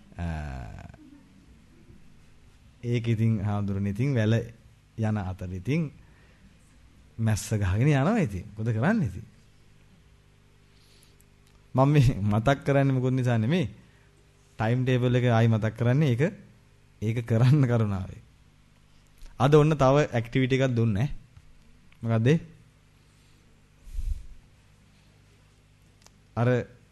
ඒක ඉතින් හාමුදුරනේ ඉතින් වැල යන අතර ඉතින් මැස්ස ගහගෙන යනවා ඉතින්. මොකද කරන්නේ ඉතින්? මම මේ මතක් කරන්නේ මොකද නිසා නෙමෙයි. ටයිම් ටේබල් එක ආයි මතක් කරන්නේ ඒක ඒක කරන්න කරුණාවේ. අද ඔන්න තව ඇක්ටිවිටි එකක් දුන්නේ. මොකද්ද? අර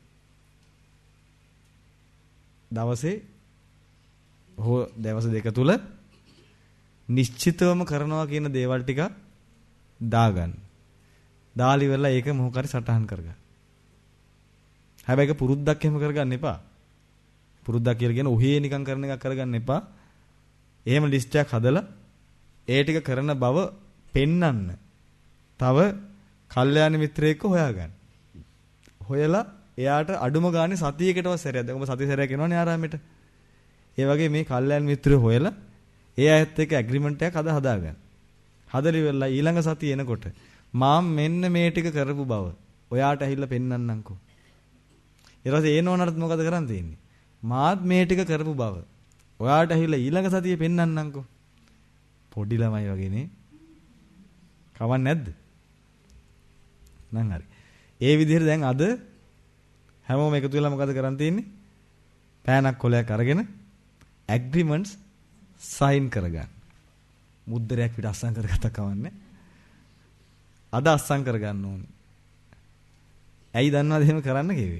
දවසේ හෝ දවස් දෙක තුල නිශ්චිතවම කරනවා කියන දේවල් ටික දාගන්න. දාලි වෙලා ඒක මොහොකරි සටහන් කරගන්න. හැබැයි ඒක පුරුද්දක් එහෙම කරගන්න එපා. පුරුද්දක් කියලා කියන ඔහේ නිකන් කරන එකක් කරගන්න එපා. එහෙම ලිස්ට් එකක් හදලා ඒ ටික කරන බව පෙන්වන්න. තව කල්යාණ මිත්‍රයෙක්ව හොයාගන්න. හොයලා එයාට අඩුම ගානේ සතියකටවත් සැරයක්. දැන් ඔබ සති සැරයක් එනවනේ ආරාමෙට. ඒ වගේ මේ කල්යාණ මිත්‍රයෝ හොයලා ඒ අයත් එක්ක ඇග්‍රීමන්ට් එකක් හදා හදාගන්න. හදලි වෙලා ඊළඟ සතිය එනකොට මාම් මෙන්න මේ ටික කරපු බව ඔයාට ඇහිලා පෙන්වන්නම්කෝ. ඊට පස්සේ ඒ නෝනට මොකද කරන්න තියෙන්නේ? මාත් මේ ටික කරපු බව ඔයාට ඇහිලා ඊළඟ සතියේ පෙන්වන්නම්කෝ. පොඩි ළමයි වගේනේ. කවන්නේ නැද්ද? නං හරි. ඒ විදිහට දැන් අද හැමෝම එකතු වෙලා මොකද කරන් තියෙන්නේ? පෑනක් කොලයක් අරගෙන ඇග්‍රීමන්ට්ස් සයින් කරගන්න. මුද්දරයක් පිට අස්සම් කරගත්තා කවන්නේ. අද අස්සම් කරගන්න ඕනේ. ඇයි දන්නවද එහෙම කරන්න කිව්වේ?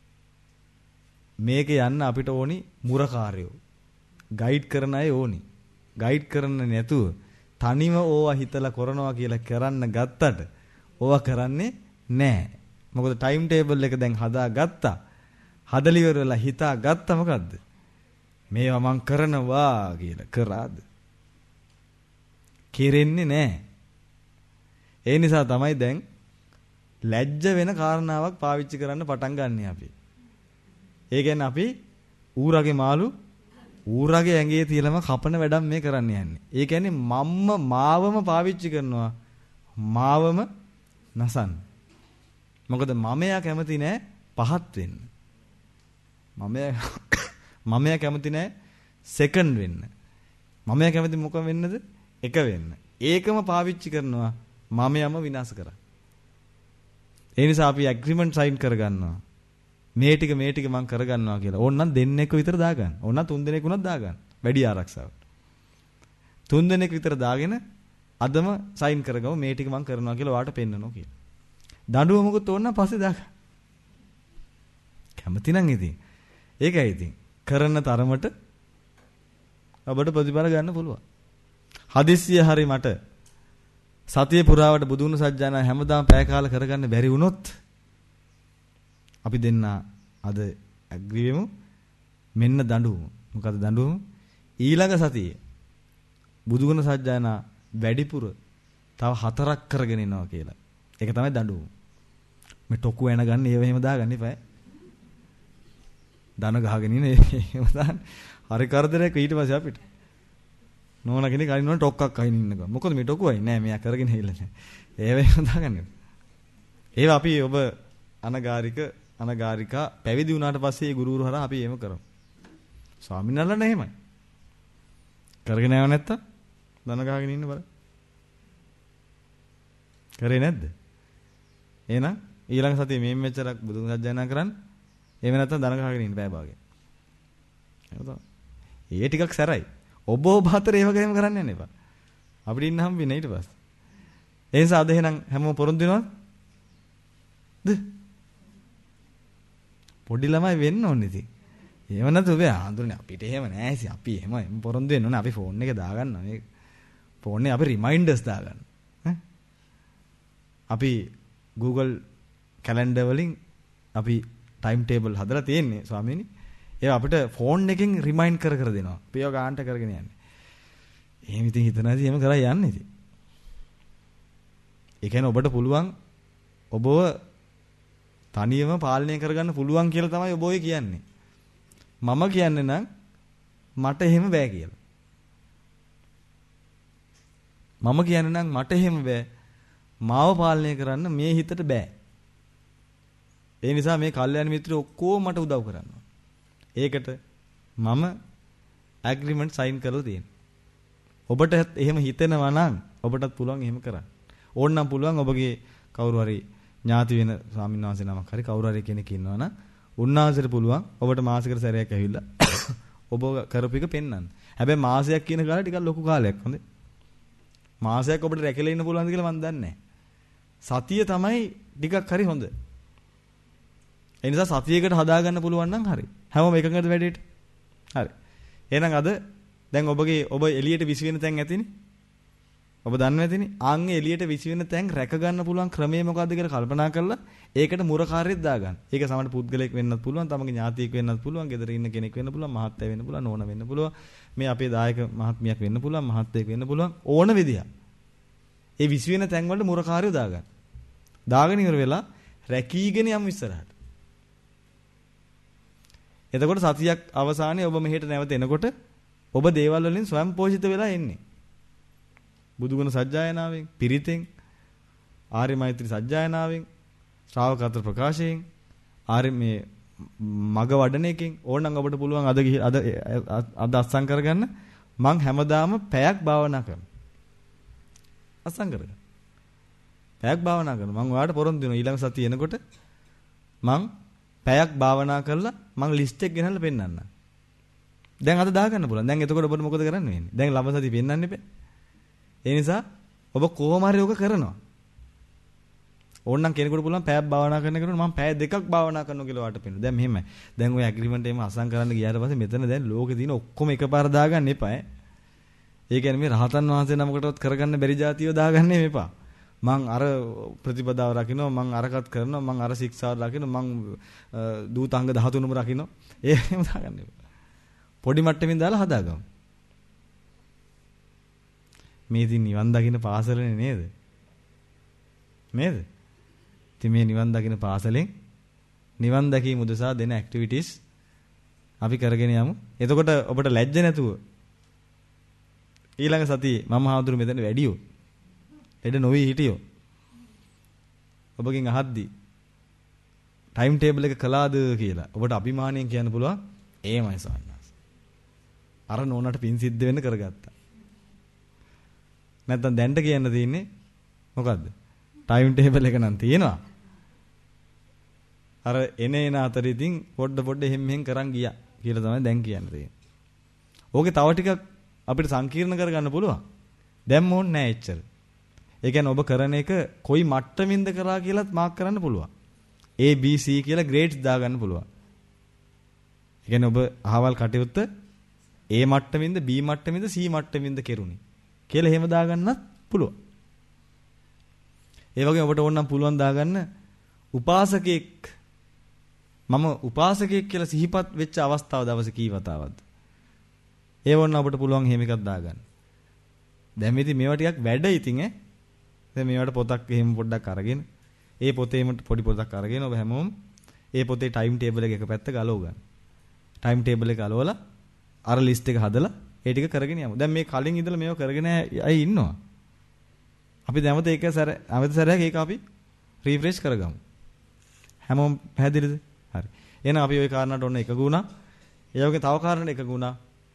මේක යන්න අපිට ඕනි මුරකාරයෝ. ගයිඩ් කරන අය ඕනි. ගයිඩ් කරන්න නැතුව තනිව ඕවා හිතලා කරනවා කියලා කරන්න ගත්තට ඕවා කරන්නේ නැහැ. මොකද ටයිම් ටේබල් එක දැන් හදාගත්තා. හදලි ඉවරලා හිතා ගත්තා මොකද්ද? මේවා මං කරනවා කියලා කරාද? කෙරෙන්නේ නැහැ. ඒ නිසා තමයි දැන් ලැජ්ජ වෙන කාරණාවක් පාවිච්චි කරන්න පටන් ගන්න අපි. ඒ කියන්නේ අපි ඌරගේ මාළු ඌරගේ ඇඟේ තියලම කපන වැඩක් මේ කරන්න යන්නේ. ඒ කියන්නේ මම්ම මාවම පාවිච්චි කරනවා. මාවම නසන්න. මොකද මමයා කැමති නෑ පහත් වෙන්න. මමයා මමයා කැමති නෑ සෙකන්ඩ් වෙන්න. මමයා කැමති මොකක් වෙන්නද? එක වෙන්න. ඒකම පාවිච්චි කරනවා මමයාම විනාශ කරා. ඒ නිසා අපි ඇග්‍රීමන්ට් සයින් කරගන්නවා. මේ ටික මේ ටික මම කරගන්නවා කියලා. ඕනනම් දෙන්නෙක් විතර දාගන්න. ඕනනම් තුන් දෙනෙක් වුණත් දාගන්න. වැඩි ආරක්ෂාවට. තුන් දෙනෙක් විතර දාගෙන අදම සයින් කරගමු මේ ටික මම කරනවා කියලා ඔයාට පෙන්නනවා කියලා. දඬුවම මොකද ඕනනම් පස්සේ දාගන්න. කැමති නම් ඉතින්. ඒකයි ඉතින්. කරන තරමට ඔබට ප්‍රතිඵල ගන්න පුළුවන්. හදිස්සිය හරි මට සතිය පුරාවට බුදුන් සජ්ජානා හැමදාම පැය කාල කරගන්න බැරි වුණොත් අපි දෙන්න අද ඇග්‍රී වෙමු. මෙන්න දඬුවම. මොකද දඬුවම? ඊළඟ සතියේ බුදුගුණ සජ්ජානා වැඩිපුර තව හතරක් කරගෙන එනවා කියලා. ඒක තමයි දඬුවම. මේ ටොකු වෙන ගන්න ඒව එහෙම දාගන්න එපා. දන ගහගෙන ඉන්නේ එහෙම දාන්න. හරි කරදරයක් ඊට පස්සේ අපිට. නෝන කෙනෙක් අයින් නෝන ටොක්ක්ක් අයින් ඉන්නකෝ. මොකද මේ ටොකුවයි නෑ මෙයා කරගෙන ඉල්ල නෑ. ඒව එහෙම දාගන්න. ඒව අපි ඔබ අනගාരിക අනගාരികා පැවිදි වුණාට පස්සේ ගුරුවරු හරහා අපි එහෙම කරමු. ස්වාමීන් වහන්සේලා එහෙමයි. කරගෙන යව නැත්තම් දන ගහගෙන ඉන්න බල. කරේ නැද්ද? එහෙනම් ඊළඟ සතියේ මේ මෙච්චරක් බුදුන් සජ්ජායනා කරන්න. එහෙම නැත්තම් දන ගහගෙන ඉන්න බෑ භාගය. එහෙම තමයි. ඒ ටිකක් සැරයි. ඔබ ඔබ හතර ඒව ගේම කරන්න යන්න එපා. අපිට ඉන්න හම්බ වෙන්නේ ඊට පස්සේ. ඒ නිසා අද එහෙනම් හැමෝම පොරොන්දු වෙනවද? ද පොඩි ළමයි වෙන්න ඕනේ ඉතින්. එහෙම නැතු ඔබ ආඳුරනේ අපිට එහෙම නෑ ඉතින්. අපි එහෙම පොරොන්දු වෙන්න ඕනේ. අපි ෆෝන් එක දාගන්න. මේ ෆෝන් එකේ අපි රිමයින්ඩර්ස් දාගන්න. ඈ අපි Google කැලෙන්ඩර් වලින් අපි ටයිම් ටේබල් හදලා තියෙන්නේ ස්වාමීනි. ඒ අපිට ෆෝන් එකෙන් රිමයින්ඩ් කර කර දෙනවා. අපි ඔය ගානට කරගෙන යන්නේ. එහෙම ඉතින් හිතනවාදී එහෙම කරා යන්නේ ඉතින්. ඒ කියන්නේ ඔබට පුළුවන් ඔබව තනියම පාලනය කරගන්න පුළුවන් කියලා තමයි ඔබ ඔය කියන්නේ. මම කියන්නේ නම් මට එහෙම බෑ කියලා. මම කියන්නේ නම් මට එහෙම බෑ. මාව පාලනය කරන්න මේ හිතට බෑ. ඒ නිසා මේ කල්යාණ මිත්‍රයෝ ඔක්කොම මට උදව් කරනවා. ඒකට මම ඇග්‍රීමන්ට් සයින් කරලා තියෙනවා. ඔබට එහෙම හිතෙනවා නම් ඔබටත් පුළුවන් එහෙම කරන්න. ඕනනම් පුළුවන් ඔබගේ කවුරු හරි ඥාති වෙන ස්වාමීන් වහන්සේ නමක් හරි කවුරු හරි කෙනෙක් ඉන්නවා නම් උන්වහන්සේට පුළුවන් ඔබට මාසෙකට සැරයක් ඇවිල්ලා ඔබ කරපු එක පෙන්වන්න. හැබැයි මාසයක් කියන කාලේ ටිකක් ලොකු කාලයක් හොඳේ. මාසයක් ඔබට රැකලා ඉන්න පුළුවන්ද කියලා මම දන්නේ නැහැ. සතිය තමයි ටිකක් හරි හොඳ. ඒ නිසා සතියකට හදාගන්න පුළුවන් නම් හරි. හැමෝම එකඟද වැඩේට? හරි. එහෙනම් අද දැන් ඔබගේ ඔබ එළියට විසි වෙන තැන් ඇතිනේ. ඔබ දන්නවා ඇතිනේ. ආන්ගේ එළියට විසි වෙන තැන් රැක ගන්න පුළුවන් ක්‍රමය මොකද්ද කියලා කල්පනා කරලා ඒකට මුරකාරයෙක් දාගන්න. ඒක සමහර පුද්ගලයෙක් වෙන්නත් පුළුවන්, තමගේ ඥාතියෙක් වෙන්නත් පුළුවන්, ගෙදර ඉන්න කෙනෙක් වෙන්න පුළුවන්, මහත්තයා වෙන්න පුළුවන්, නෝනා වෙන්න පුළුවන්. මේ අපේ දායක මහත්මියක් වෙන්න පුළුවන්, මහත්තයෙක් වෙන්න පුළුවන්. ඕන විදියක්. ඒ විසි වෙන තැන් වලට මුරකාරයෝ දාගන්න. දාගෙන ඉවර වෙලා රැකීගෙන යමු ඉස්සරහට. එතකොට සතියක් අවසානයේ ඔබ මෙහෙට නැවත එනකොට ඔබ දේවල් වලින් ස්වයං පෝෂිත වෙලා එන්නේ. බුදුගුණ සජ්ජායනාවෙන්, පිරිතෙන්, ආර්ය මෛත්‍රී සජ්ජායනාවෙන්, ශ්‍රාවකත්ව ප්‍රකාශයෙන්, ආර්ය මේ මග වඩන එකෙන් ඕනනම් ඔබට පුළුවන් අද අද අද අත්සන් කරගන්න. මං හැමදාම පැයක් භාවනා කරනවා. අත්සන් කරගන්න. පැයක් භාවනා කරනවා. මං ඔයාලට පොරොන්දු වෙනවා ඊළඟ සතිය එනකොට මං පැයක් භාවනා කරලා මං ලිස්ට් එක ගෙනල්ලා පෙන්නන්නම්. දැන් අද දාගන්න පුළුවන්. දැන් එතකොට ඔබට මොකද කරන්න වෙන්නේ? දැන් ළම සතිය පෙන්නන්න එපා. ඒ නිසා ඔබ කොහොම හරි ඔක කරනවා. ඕනනම් කෙනෙකුට පුළුවන් පැයක් භාවනා කරන කෙනෙකුට මම පැය දෙකක් භාවනා කරනවා කියලා වාට පෙන්නනවා. දැන් මෙහෙමයි. දැන් ඔය ඇග්‍රීමන්ට් එකම අසම් කරන්න ගියාට පස්සේ මෙතන දැන් ලෝකේ තියෙන ඔක්කොම එකපාර දාගන්න එපා ඈ. ඒ කියන්නේ මේ රහතන් වහන්සේ නමකටවත් කරගන්න බැරි જાතියව දාගන්න එපා. මං අර ප්‍රතිපදාව රකින්නවා, මං අරකට කරනවා, මං අර ශික්ෂාව රකින්නවා, මං දූතාංග දහතුනම රකින්නවා. ඒ එහෙම දාගන්න එපා. පොඩි මට්ටමින් දාලා හදාගමු. මේ ඉතින් නිවන් දකින්න පාසලනේ නේද? නේද? ඉතින් මේ නිවන් දකින්න පාසලෙන් නිවන් දැකීම උදෙසා දෙන ඇක්ටිවිටිස් අපි කරගෙන යමු. එතකොට ඔබට ලැජ්ජ නැතුව ඊළඟ සතියේ මම හාමුදුරු මෙතන වැඩියෝ. එඩ නොවි හිටියෝ. ඔබගෙන් අහද්දි ටයිම් ටේබල් එක කළාද කියලා ඔබට අභිමාණයෙන් කියන්න පුළුවන් එහෙමයි සවන්නස්. අර නෝනට පින් සිද්ධ වෙන්න කරගත්තා. නැත්තම් දැන්ට කියන්න තියෙන්නේ මොකද්ද? ටයිම් ටේබල් එක නම් තියෙනවා. අර එන එන අතරේ ඉතින් පොඩ පොඩ එහෙම් මෙහෙම් කරන් ගියා කියලා තමයි දැන් කියන්න තියෙන්නේ. ඕකේ තව ටිකක් අපිට සංකීර්ණ කරගන්න පුළුවන්. දැන් මොන්නේ නැහැ එච්චර. ඒ කියන්නේ ඔබ කරන එක කොයි මට්ටමින්ද කරා කියලාත් මාක් කරන්න පුළුවන්. A B C කියලා ග්‍රේඩ්ස් දාගන්න පුළුවන්. ඒ කියන්නේ ඔබ අහවල් කටයුත්ත A මට්ටමින්ද B මට්ටමින්ද C මට්ටමින්ද කෙරුණේ කියලා එහෙම දාගන්නත් පුළුවන්. ඒ වගේම ඔබට ඕනනම් පුළුවන් දාගන්න උපාසකෙක් මම උපාසකෙක් කියලා සිහිපත් වෙච්ච අවස්ථාව දවසේ කී වතාවක්ද? ඒ වොන්න ඔබට පුළුවන් එහෙම එකක් දාගන්න. දැන් මේ ඉතින් මේවා ටිකක් වැඩ ඉතින් ඈ. දැන් මේවට පොතක් එහෙම පොඩ්ඩක් අරගෙන ඒ පොතේම පොඩි පොතක් අරගෙන ඔබ හැමෝම ඒ පොතේ ටයිම් ටේබල් එක එක පැත්ත ගලව ගන්න. ටයිම් ටේබල් එක ගලවලා අර ලිස්ට් එක හදලා ඒ ටික කරගෙන යමු. දැන් මේ කලින් ඉඳලා මේව කරගෙන අය ඉන්නවා. අපි දැමත ඒක සැර අවත සැරයක් ඒක අපි රිෆ්‍රෙෂ් කරගමු. හැමෝම පැහැදිලිද? හරි. එහෙනම් අපි ওই කාරණාට ඔන්න එකගු වුණා. ඒ වගේ තව කාරණා එකගු වුණා.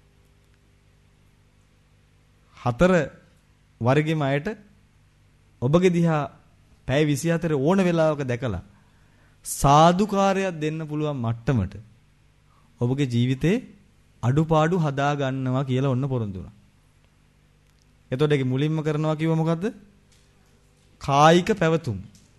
හතර වර්ගෙම අයට ඔබගේ දිහා පැය විසිහතර ඕන වෙලාවක දැකලා සාදුකාරයක් දෙන්න පුළුවන් මට්ටමට ඔබගේ ජීවිතේ අඩුපාඩු හදා ගන්නවා කියලා ඔන්න පොරොන්දු වුණා. එතකොට ඒක මුලින්ම කරනවා කිව්ව මොකද්ද? කායික පැවතුම්.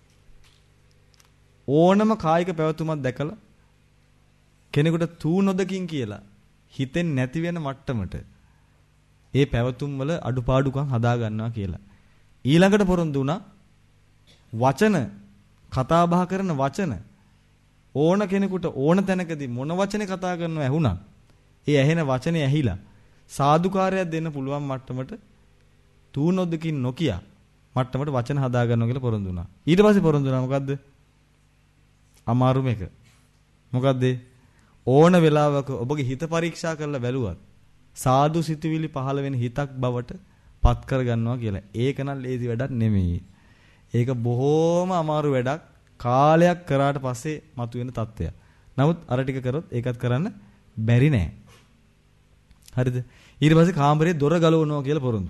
ඕනම කායික පැවතුමක් දැකලා කෙනෙකුට තූ නොදකින් කියලා හිතෙන් නැති වෙන මට්ටමට ඒ පැවතුම් වල අඩුපාඩුකම් හදා ගන්නවා කියලා. ඊළඟට පොරොන්දු වුණා වචන කතා බහ කරන වචන ඕන කෙනෙකුට ඕන තැනකදී මොන වචනේ කතා කරනවා ඇහුණා. ඒ ඇහෙන වචනේ ඇහිලා සාදුකාරයක් දෙන්න පුළුවන් මට්ටමට තූ නොදකින් නොකිය මට්ටමට වචන හදා ගන්නවා කියලා පොරොන්දු වුණා. ඊට පස්සේ පොරොන්දු වුණා මොකද්ද? අමාරුම එක. මොකද්ද? ඕන වෙලාවක ඔබගේ හිත පරීක්ෂා කරලා බැලුවත් සාදු සිතුවිලි පහළ වෙන හිතක් බවට පත් කර ගන්නවා කියලා. ඒක නම් ලේසි වැඩක් නෙමෙයි. ඒක බොහෝම අමාරු වැඩක්. කාලයක් කරාට පස්සේ මතුවෙන තත්ත්වයක්. නමුත් අර ටික කරොත් ඒකත් කරන්න බැරි නෑ. හරිද? ඊට පස්සේ කාමරේ දොර ගලවනවා කියලා පොරොන්දු.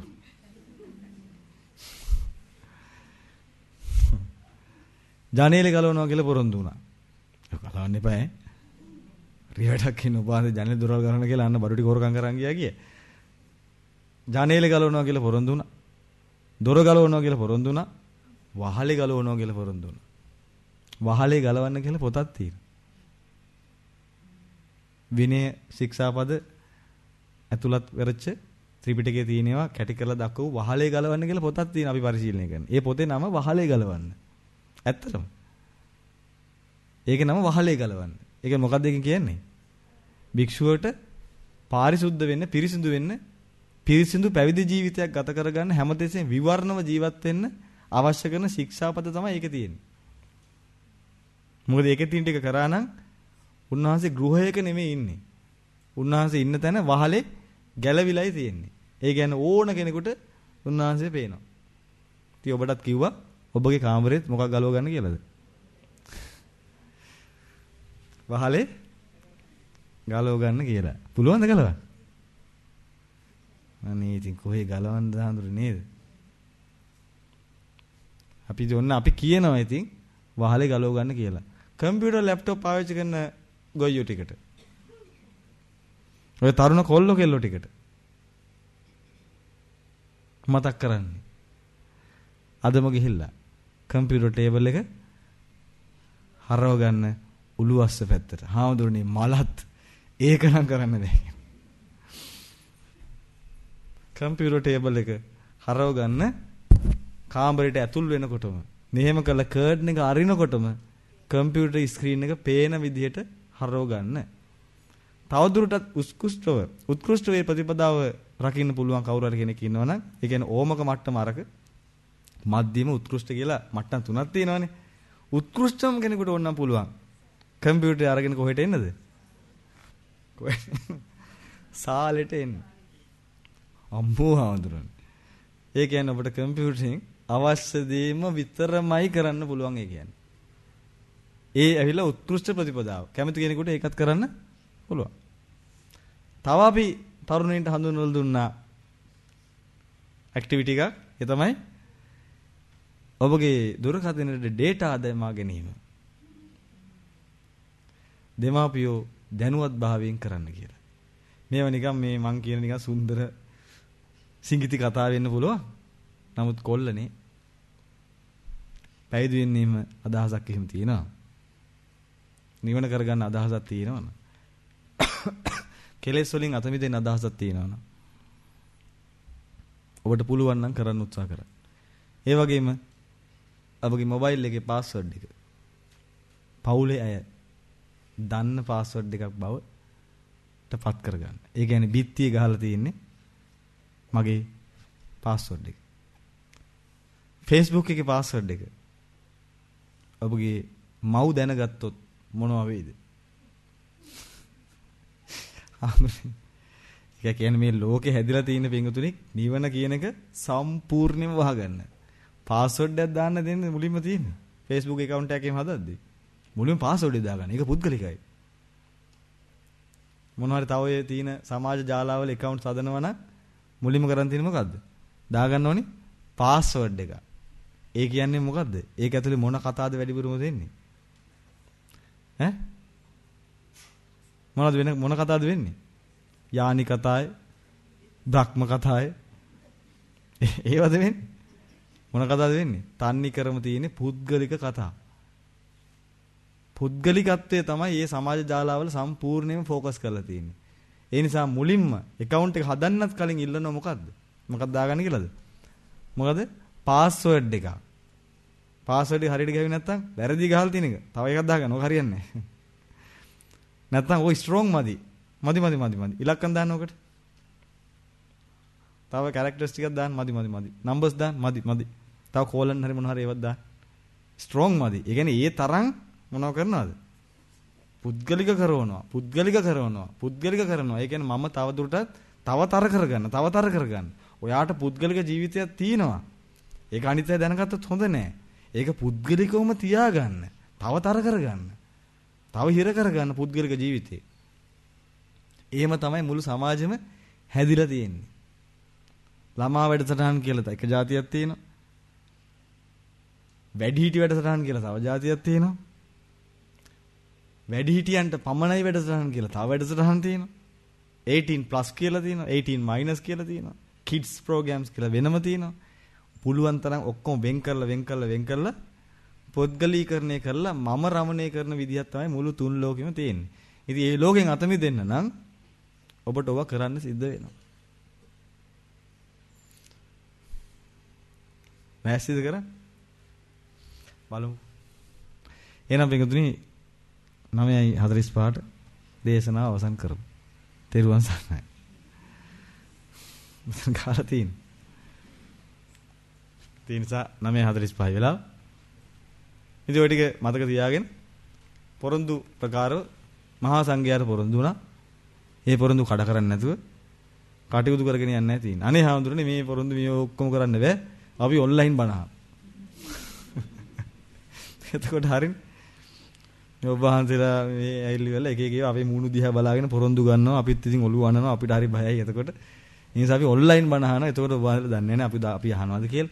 ජනේලේ ගලවනවා කියලා පොරොන්දු වුණා. ඒක ගලවන්න එපා ඈ. රියවටක් ඉන්න උපාසේ ජනේලේ දොර ගලවන්න කියලා අන්න බඩු ටික හොරකම් කරන් ගියා කිය. ජනේලේ ගලවනවා කියලා පොරොන්දු වුණා. දොර ගලවනවා කියලා පොරොන්දු වුණා. වහලේ ගලවනවා කියලා පොරොන්දු වුණා. වහලේ ගලවන්න කියලා පොතක් තියෙනවා. විනය ශික්ෂාපද ඇතුළත් වෙරච්ච ත්‍රිපිටකයේ තියෙනවා කැටි කරලා දක්වපු වහලේ ගලවන්න කියලා පොතක් තියෙනවා අපි පරිශීලනය කරන. ඒ පොතේ නම වහලේ ගලවන්න. ඇත්තටම. ඒකේ නම වහලේ ගලවන්න. ඒක මොකක්ද ඒක කියන්නේ? භික්ෂුවට පාරිශුද්ධ වෙන්න, පිරිසිදු වෙන්න, පිරිසිදු පැවිදි ජීවිතයක් ගත කරගන්න හැමතිස්සෙම විවර්ණව ජීවත් වෙන්න අවශ්‍ය කරන ශික්ෂාපද තමයි ඒකේ තියෙන්නේ. මොකද ඒකේ තියෙන ටික කරා නම් උන්වහන්සේ ගෘහයක නෙමෙයි ඉන්නේ. උන්වහන්සේ ඉන්න තැන වහලේ ගැලවිලයි තියෙන්නේ. ඒ කියන්නේ ඕන කෙනෙකුට උන්වහන්සේ පේනවා. ඉතින් ඔබටත් කිව්වා ඔබගේ කාමරේත් මොකක් ගලව ගන්න කියලාද? වහලේ ගලව ගන්න කියලා. පුළුවන්ද ගලවන්න? අනේ ඉතින් කොහේ ගලවන්න දාඳුර නේද? අපි ඔන්න අපි කියනවා ඉතින් වහලේ ගලව ගන්න කියලා. කම්පියුටර් ලැප්ටොප් පාවිච්චි කරන ගොයියෝ ටිකට. ඔය තරුණ කොල්ලෝ කෙල්ලෝ ටිකට. මතක් කරන්නේ. අදම ගිහිල්ලා කම්පියුටර් ටේබල් එක හරව ගන්න උළුවස්ස පැත්තට. හාමුදුරනේ මලත් ඒක නම් කරන්න බෑ. කම්පියුටර් ටේබල් එක හරව ගන්න කාමරයට ඇතුල් වෙනකොටම මෙහෙම කළ කර්ටන් එක අරිනකොටම කම්පියුටර් ස්ක්‍රීන් එක පේන විදිහට හරව ගන්න. තවදුරටත් උත්කෘෂ්ඨව උත්කෘෂ්ඨ වේ ප්‍රතිපදාව රකින්න පුළුවන් කවුරු හරි කෙනෙක් ඉන්නවනම් ඒ කියන්නේ ඕමක මට්ටම අරක මධ්‍යම උත්කෘෂ්ඨ කියලා මට්ටම් තුනක් තියෙනවානේ. උත්කෘෂ්ඨම කෙනෙකුට ඕනනම් පුළුවන්. කම්පියුටර් අරගෙන කොහෙට එන්නද? සාලෙට එන්න. අම්මෝ හඳුරන්නේ. ඒ කියන්නේ ඔබට කම්පියුටරින් අවශ්‍ය දේම විතරමයි කරන්න පුළුවන් ඒ කියන්නේ. ඒ ඇවිල්ලා උත්කෘෂ්ඨ ප්‍රතිපදාව. කැමති කෙනෙකුට ඒකත් කරන්න පුළුවන්. තව අපි තරුණයින්ට හඳුන්වලා දුන්නා ඇක්ටිවිටි එකක්. ඒ තමයි ඔබගේ දුරකථනයේ ඩේටා දැමා ගැනීම. දෙමාපියෝ දැනුවත් භාවයෙන් කරන්න කියලා. මේව නිකන් මේ මං කියන නිකන් සුන්දර සිංගිති කතා වෙන්න පුළුවන්. නමුත් කොල්ලනේ පැවිදි වෙන්නේම අදහසක් එහෙම තියෙනවා. නිවන කරගන්න අදහසක් තියෙනවනේ. කෙලෙස් වලින් අත මිදෙන්න අදහසක් තියෙනවනේ. ඔබට පුළුවන් නම් කරන්න උත්සාහ කරන්න. ඒ වගේම ඔබගේ මොබයිල් එකේ පාස්වර්ඩ් එක පවුලේ අය දන්න පාස්වර්ඩ් එකක් බවට පත් කරගන්න. ඒ කියන්නේ බිත්තිය ගහලා තියෙන්නේ මගේ පාස්වර්ඩ් එක. Facebook එකේ පාස්වර්ඩ් එක ඔබගේ මව් දැනගත්තොත් මොනවා වෙයිද? ඒක කියන්නේ මේ ලෝකේ හැදිලා තියෙන පිංගුතුනි නිවන කියන එක සම්පූර්ණයෙන්ම වහගන්න. පාස්වර්ඩ් එකක් දාන්න දෙන්නේ මුලින්ම තියෙන්නේ. Facebook account එකේම හදද්දී. මුලින්ම පාස්වර්ඩ් එක දාගන්න. ඒක පුද්ගලිකයි. මොනවාරි තව ඔය තියෙන සමාජ ජාලාවල account හදනවා නම් මුලින්ම කරන් තියෙන්නේ මොකද්ද? දාගන්න ඕනේ පාස්වර්ඩ් එක. ඒ කියන්නේ මොකද්ද? ඒක ඇතුලේ මොන කතාවද වැඩිපුරම දෙන්නේ? ඈ? මොනවද වෙන මොන කතාවද වෙන්නේ? යානි කතාවයි, බ්‍රහ්ම කතාවයි. ඒවද වෙන්නේ? මොන කතාවද වෙන්නේ? තන්නි කරම තියෙන්නේ පුද්ගලික කතා. පුද්ගලිකත්වයේ තමයි මේ සමාජ ජාලාවල සම්පූර්ණයෙන්ම ફોකස් කරලා තියෙන්නේ. ඒ නිසා මුලින්ම account එක හදන්නත් කලින් ඉල්ලනවා මොකද්ද? මොකක්ද දාගන්න කියලාද? මොකද? පාස්වර්ඩ් එක. පාස්වර්ඩ් එක හරියට ගහුවේ නැත්නම් වැරදි ගහලා තියෙන එක. තව එකක් දාගන්න. ඕක හරියන්නේ නැහැ. නැත්නම් ඔය ස්ට්‍රෝං මදි. මදි මදි මදි මදි. ඉලක්කම් දාන්න ඕකට. තව කැරක්ටර්ස් ටිකක් දාන්න මදි මදි මදි. නම්බර්ස් දාන්න මදි මදි. තව කෝලන් හරි මොන හරි ඒවත් දාන්න. ස්ට්‍රෝං මදි. ඒ කියන්නේ ඒ තරම් මොනව කරනවද? පුද්ගලික කරනවා. පුද්ගලික කරනවා. පුද්ගලික කරනවා. ඒ කියන්නේ මම තව දුරටත් තව තර කරගන්න. තව තර කරගන්න. ඔයාට පුද්ගලික ජීවිතයක් තියෙනවා. ඒක අනිත් අය දැනගත්තොත් හොඳ නෑ. ඒක පුද්ගලිකවම තියාගන්න. තව තර කරගන්න. තව හිර කරගන්න පුද්ගලික ජීවිතේ. එහෙම තමයි මුළු සමාජෙම හැදිලා තියෙන්නේ. ළමා වැඩසටහන් කියලා එක જાතියක් තියෙනවා. වැඩිහිටි වැඩසටහන් කියලා තව જાතියක් තියෙනවා. වැඩිහිටියන්ට පමණයි වැඩසටහන් කියලා තව වැඩසටහන් තියෙනවා. eighteen plus කියලා තියෙනවා. eighteen minus කියලා තියෙනවා. kids programs කියලා වෙනම තියෙනවා. පුළුවන් තරම් ඔක්කොම වෙන් කරලා වෙන් කරලා වෙන් කරලා පොත්ගලීකරණය කරලා මම රමණය කරන විදිහක් තමයි මුළු තුන් ලෝකෙම තියෙන්නේ. ඉතින් මේ ලෝකෙන් අත මිදෙන්න නම් ඔබට ඔවා කරන්න සිද්ධ වෙනවා. මෑස්තිද කරන්නේ? බලමු. එහෙනම් පිටුතුනි නවයයි හතළිස් පහට දේශනාව අවසන් කරමු. තෙරුවන් සරණයි. මම කාලා තියෙන්නේ. ඒ නිසා නවය හතළිස් පහ වෙලා ඉතින් ඔය ටික මතක තියාගෙන පොරොන්දු ප්‍රකාරව මහා සංඝයාට පොරොන්දු වුණා. ඒ පොරොන්දු කඩ කරන්නේ නැතුව කටයුතු කරගෙන යන්න නැහැ තියෙන්නේ. අනේ හාමුදුරනේ මේ පොරොන්දු මේ ඔක්කොම කරන්න බෑ. අපි ඔන්ලයින් බණහා. එතකොට හරිනේ. මේ ඔබ වහන්සේලා මේ ඇවිල්ලි වෙලා එක එක ඒවා අපේ මූණු දිහා බලාගෙන පොරොන්දු ගන්නවා. අපිත් ඉතින් ඔළුව අනනවා. අපිට හරි බයයි. එතකොට ඒ නිසා අපි ඔන්ලයින් බණහනවා. එතකොට ඔබ වහන්සේලා දන්නේ නැහැ අපි අපි අහනවාද කියලා.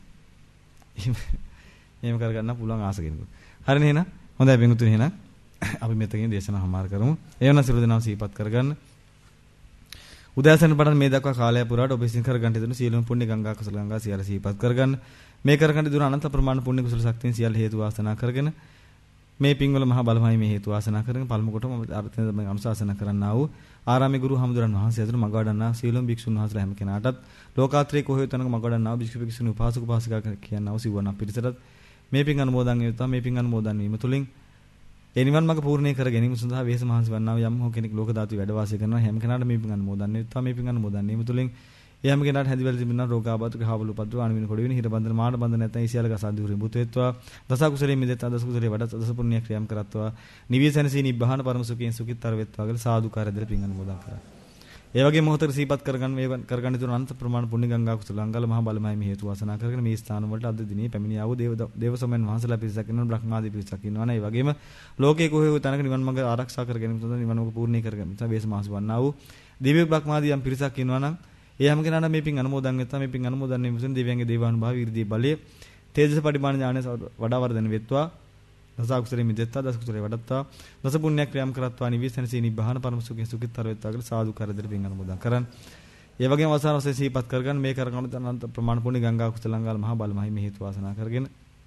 එහෙම කරගන්න පුළුවන් ආස කෙනෙකුට. හරිනේ එහෙනම්. හොඳයි බෙන්තුනේ එහෙනම්. අපි මෙතකින් දේශනාව හමාර කරමු. එවන සිළු දෙනාම සිහිපත් කරගන්න. උදෑසන පටන් මේ දක්වා කාලය පුරාට ඔබ විසින් කරගන්න දෙන සියලුම පුණ්‍ය ගංගා කුසල ගංගා සියල්ල සිහිපත් කරගන්න. මේ කරගන්න දුන අනන්ත ප්‍රමාණ පුණ්‍ය කුසල ශක්තියෙන් සියල්ල හේතු වාසනා කරගෙන මේ පින්වල මහා බලමයි මේ හේතු වාසනා කරගෙන පළමු කොටම අර්ථයෙන් තමයි අනුශාසනා කරන්නා වූ ආරාමේ ගුරු හමුදුරන් වහන්සේ ඇතුළු මග වඩන්නා සියලුම භික්ෂුන් වහන්සේලා හැම කෙනාටත් ලෝකාත්‍රේ කොහේ තනක මග වඩන්නා වූ භික්ෂු භික්ෂුණී උපාසක උපාසිකා කියනවා සිවණ පිරිසටත් මේ පින් අනුමෝදන් වේවා. මේ පින් අනුමෝදන් වීම තුලින් ඒ නිවන් මාර්ග පූර්ණේ කර ගැනීම සඳහා වෙහෙස මහන්සි වන්නා යම් හෝ කෙනෙක් ලෝක ධාතු වැඩ වාසය කරනවා හැම කෙනාට මේ පින් අනුමෝදන් වෙත්වා මේ පින් අනුමෝදන් වීම තුළින් ඒ හැම කෙනාට හැදිවල තිබෙනා රෝගාබාධක හාවලු පද්දව අණවින කොට වෙන හිර බන්ධන මාන බන්ධන නැත්නම් ඊසියල ගසන්දුරින් බුත වෙත්වා දස කුසලයෙන් මිදෙත්වා දස කුසලයේ වඩා දස පුණ්‍ය ක්‍රියාම් කරත්වා නිවිසනසී නිබ්බහන පරම සුඛයෙන් සුඛිතර වෙත්වා කියලා සාදුකාරය දෙල පින් අනුමෝදන් කරා. ඒ වගේ මොහොතක සිහිපත් කරගන්න මේ කරගන්න තුන අනන්ත ප්‍රමාණ පුණ්‍ය ගංගා කුසල අංගල මහ බලමයි මේ හේතු වාසනා කරගෙන මේ ස්ථාන වලට අද දිනේ පැමිණියා වූ දේව දේව සමයන් වහන්සේලා පිරිසක් ඉන්නවා බ්‍රහ්මාදී පිරිසක් ඉන්නවා නේ. ඒ වගේම ලෝකේ කොහේ වූ තැනක නිවන් මඟ ආරක්ෂා කර ගැනීම සඳහා නිවන් මඟ පූර්ණේ කර ගැනීම සඳහා වේස මාස වන්නා වූ දිව්‍ය බ්‍රහ්මාදී යම් පිරිසක් ඉන්නවා නම් ඒ හැම කෙනාට මේ පින් අනුමෝදන් වෙත්වා මේ පින් අනුමෝදන් වීම තුළින් දෙවියන්ගේ දේවානුභාව ඊර්දී බලය තේජස පරිමාණ ඥානය වඩා වර්ධන වෙත්වා දස කුසලෙ මිදෙත්වා දස කුසලෙ වඩත්වා දස පුණ්‍ය ක්‍රියාම් කරත්වා නිවිසනසී නිබ්බහන පරම සුඛයෙන් සුඛිතර වෙත්වා කියලා සාදු කරදර පින් අනුමෝදන් කරන්. ඒ වගේම අවසාන වශයෙන් සිහිපත් කරගන්න මේ කරගන්න අනන්ත ප්‍රමාණ පුණ්‍ය ගංගා කුසලංගාල මහ බල මහිම හේතු වාසනා කරගෙන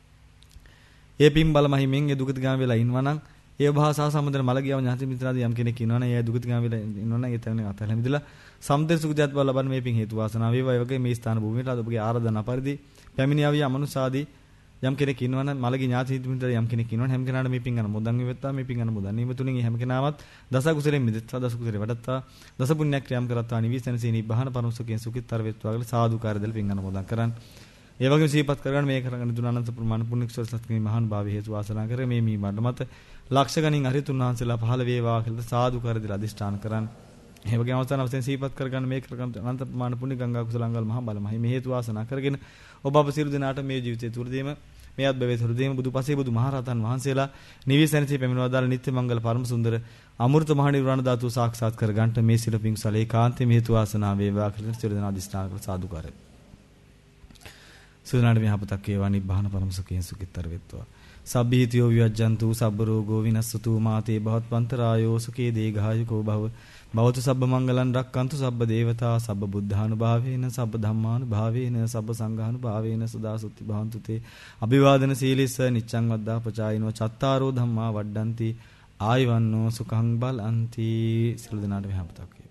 ඒ පින් බල මහිමෙන් ඒ දුගති ගාම වෙලා ඉන්නවා නම් ඒ භාෂා සම්බන්ධන මල ගියව ඥාති මිත්‍රාදී යම් කෙනෙක් ඉන්නවා නම් ඒ දුගති ගාම වෙලා ඉන්නවා නම් ඒ තැන අතහැලා මිදලා සම්දේ සුඛිතයත් බල ලබන මේ පින් හේතු වාසනා වේවා. ඒ වගේ මේ ස්ථාන භූමියට අද ඔබගේ ආරාධනා පරිදි පැමිණියාවිය අමනුසාදී යම් කෙනෙක් ඉන්නවා නම් මලගේ ඥාති මිත්‍රාදී යම් කෙනෙක් ඉන්නවා නම් හැම කෙනාට මේ පින් අනුමෝදන් වෙත්වා මේ පින් අනුමෝදන් වීම තුලින් හැම කෙනාමත් දස කුසලෙන් මිදෙත්වා දස කුසලෙ වඩත්වා දස පුණ්‍ය ක්‍රියාම් කරත්වා නිවිසනසී නිබ්බහන පරම සුඛයෙන් සුඛිතර වෙත්වා කියලා සාදුකාරය දෙල පින් අනුමෝදන් කරන්. ඒ වගේම සිහිපත් කරගන්න මේ කරගෙන දුන අනන්ත ප්‍රමාණ පුණ්‍ය කුසල සත්කේ මහාන් භාවී හේතු වාසනා කර මේ මී මඩ මත ලක්ෂ ගණන් හරිතුන් වහන්සේලා පහළ වේවා කියලා සාදුකාරය දෙල අදිෂ්ඨාන කරන්. ඒ වගේම අවසාන වශයෙන් සිහිපත් කරගන්න මේ කරගෙන අනන්ත ප්‍රමාණ පුණ්‍ය ගංගා කුසලංගල් මහා බල මහිම හේතු වාසනා කරගෙන ඔබ අප සියලු දෙනාට මේ ජීවිතය තුරදීම මේ අත්බවේ තුරදීම බුදුපසේ බුදු මහරහතන් වහන්සේලා නිවිසනසී පැමිණවදාල දාල නිත්‍ය මංගල පරම සුන්දර අමෘත මහ නිර්වාණ ධාතු සාක්ෂාත් කර ගන්නට මේ සියලු පිං සලේ කාන්තේ හේතු වාසනා වේවා කියලා සියලු දෙනා අදිස්ථාන කර සාදුකාරය. සියලුනාට මේ හපතක් වේවා නිබ්බාන පරම සුඛයෙන් සුඛිතර වෙත්වා. සබ්බීතියෝ විවජ්ජන්තු සබ්බ රෝගෝ විනස්සතු මාතේ භවත්පන්තරායෝ සුඛේ දීඝායුකෝ භව භවතු සබ්බ මංගලං රක්칸තු සබ්බ දේවතා සබ්බ බුද්ධානුභාවේන සබ්බ ධම්මානුභාවේන සබ්බ සංඝානුභාවේන සදා සුත්ති භවන්තු තේ අභිවාදන සීලිස්ස නිච්ඡං වද්දා පචායිනෝ චත්තාරෝ ධම්මා වඩ්ඩಂತಿ ආයවන්නෝ සුඛං බලಂತಿ සියලු දෙනාට මේ හපතක්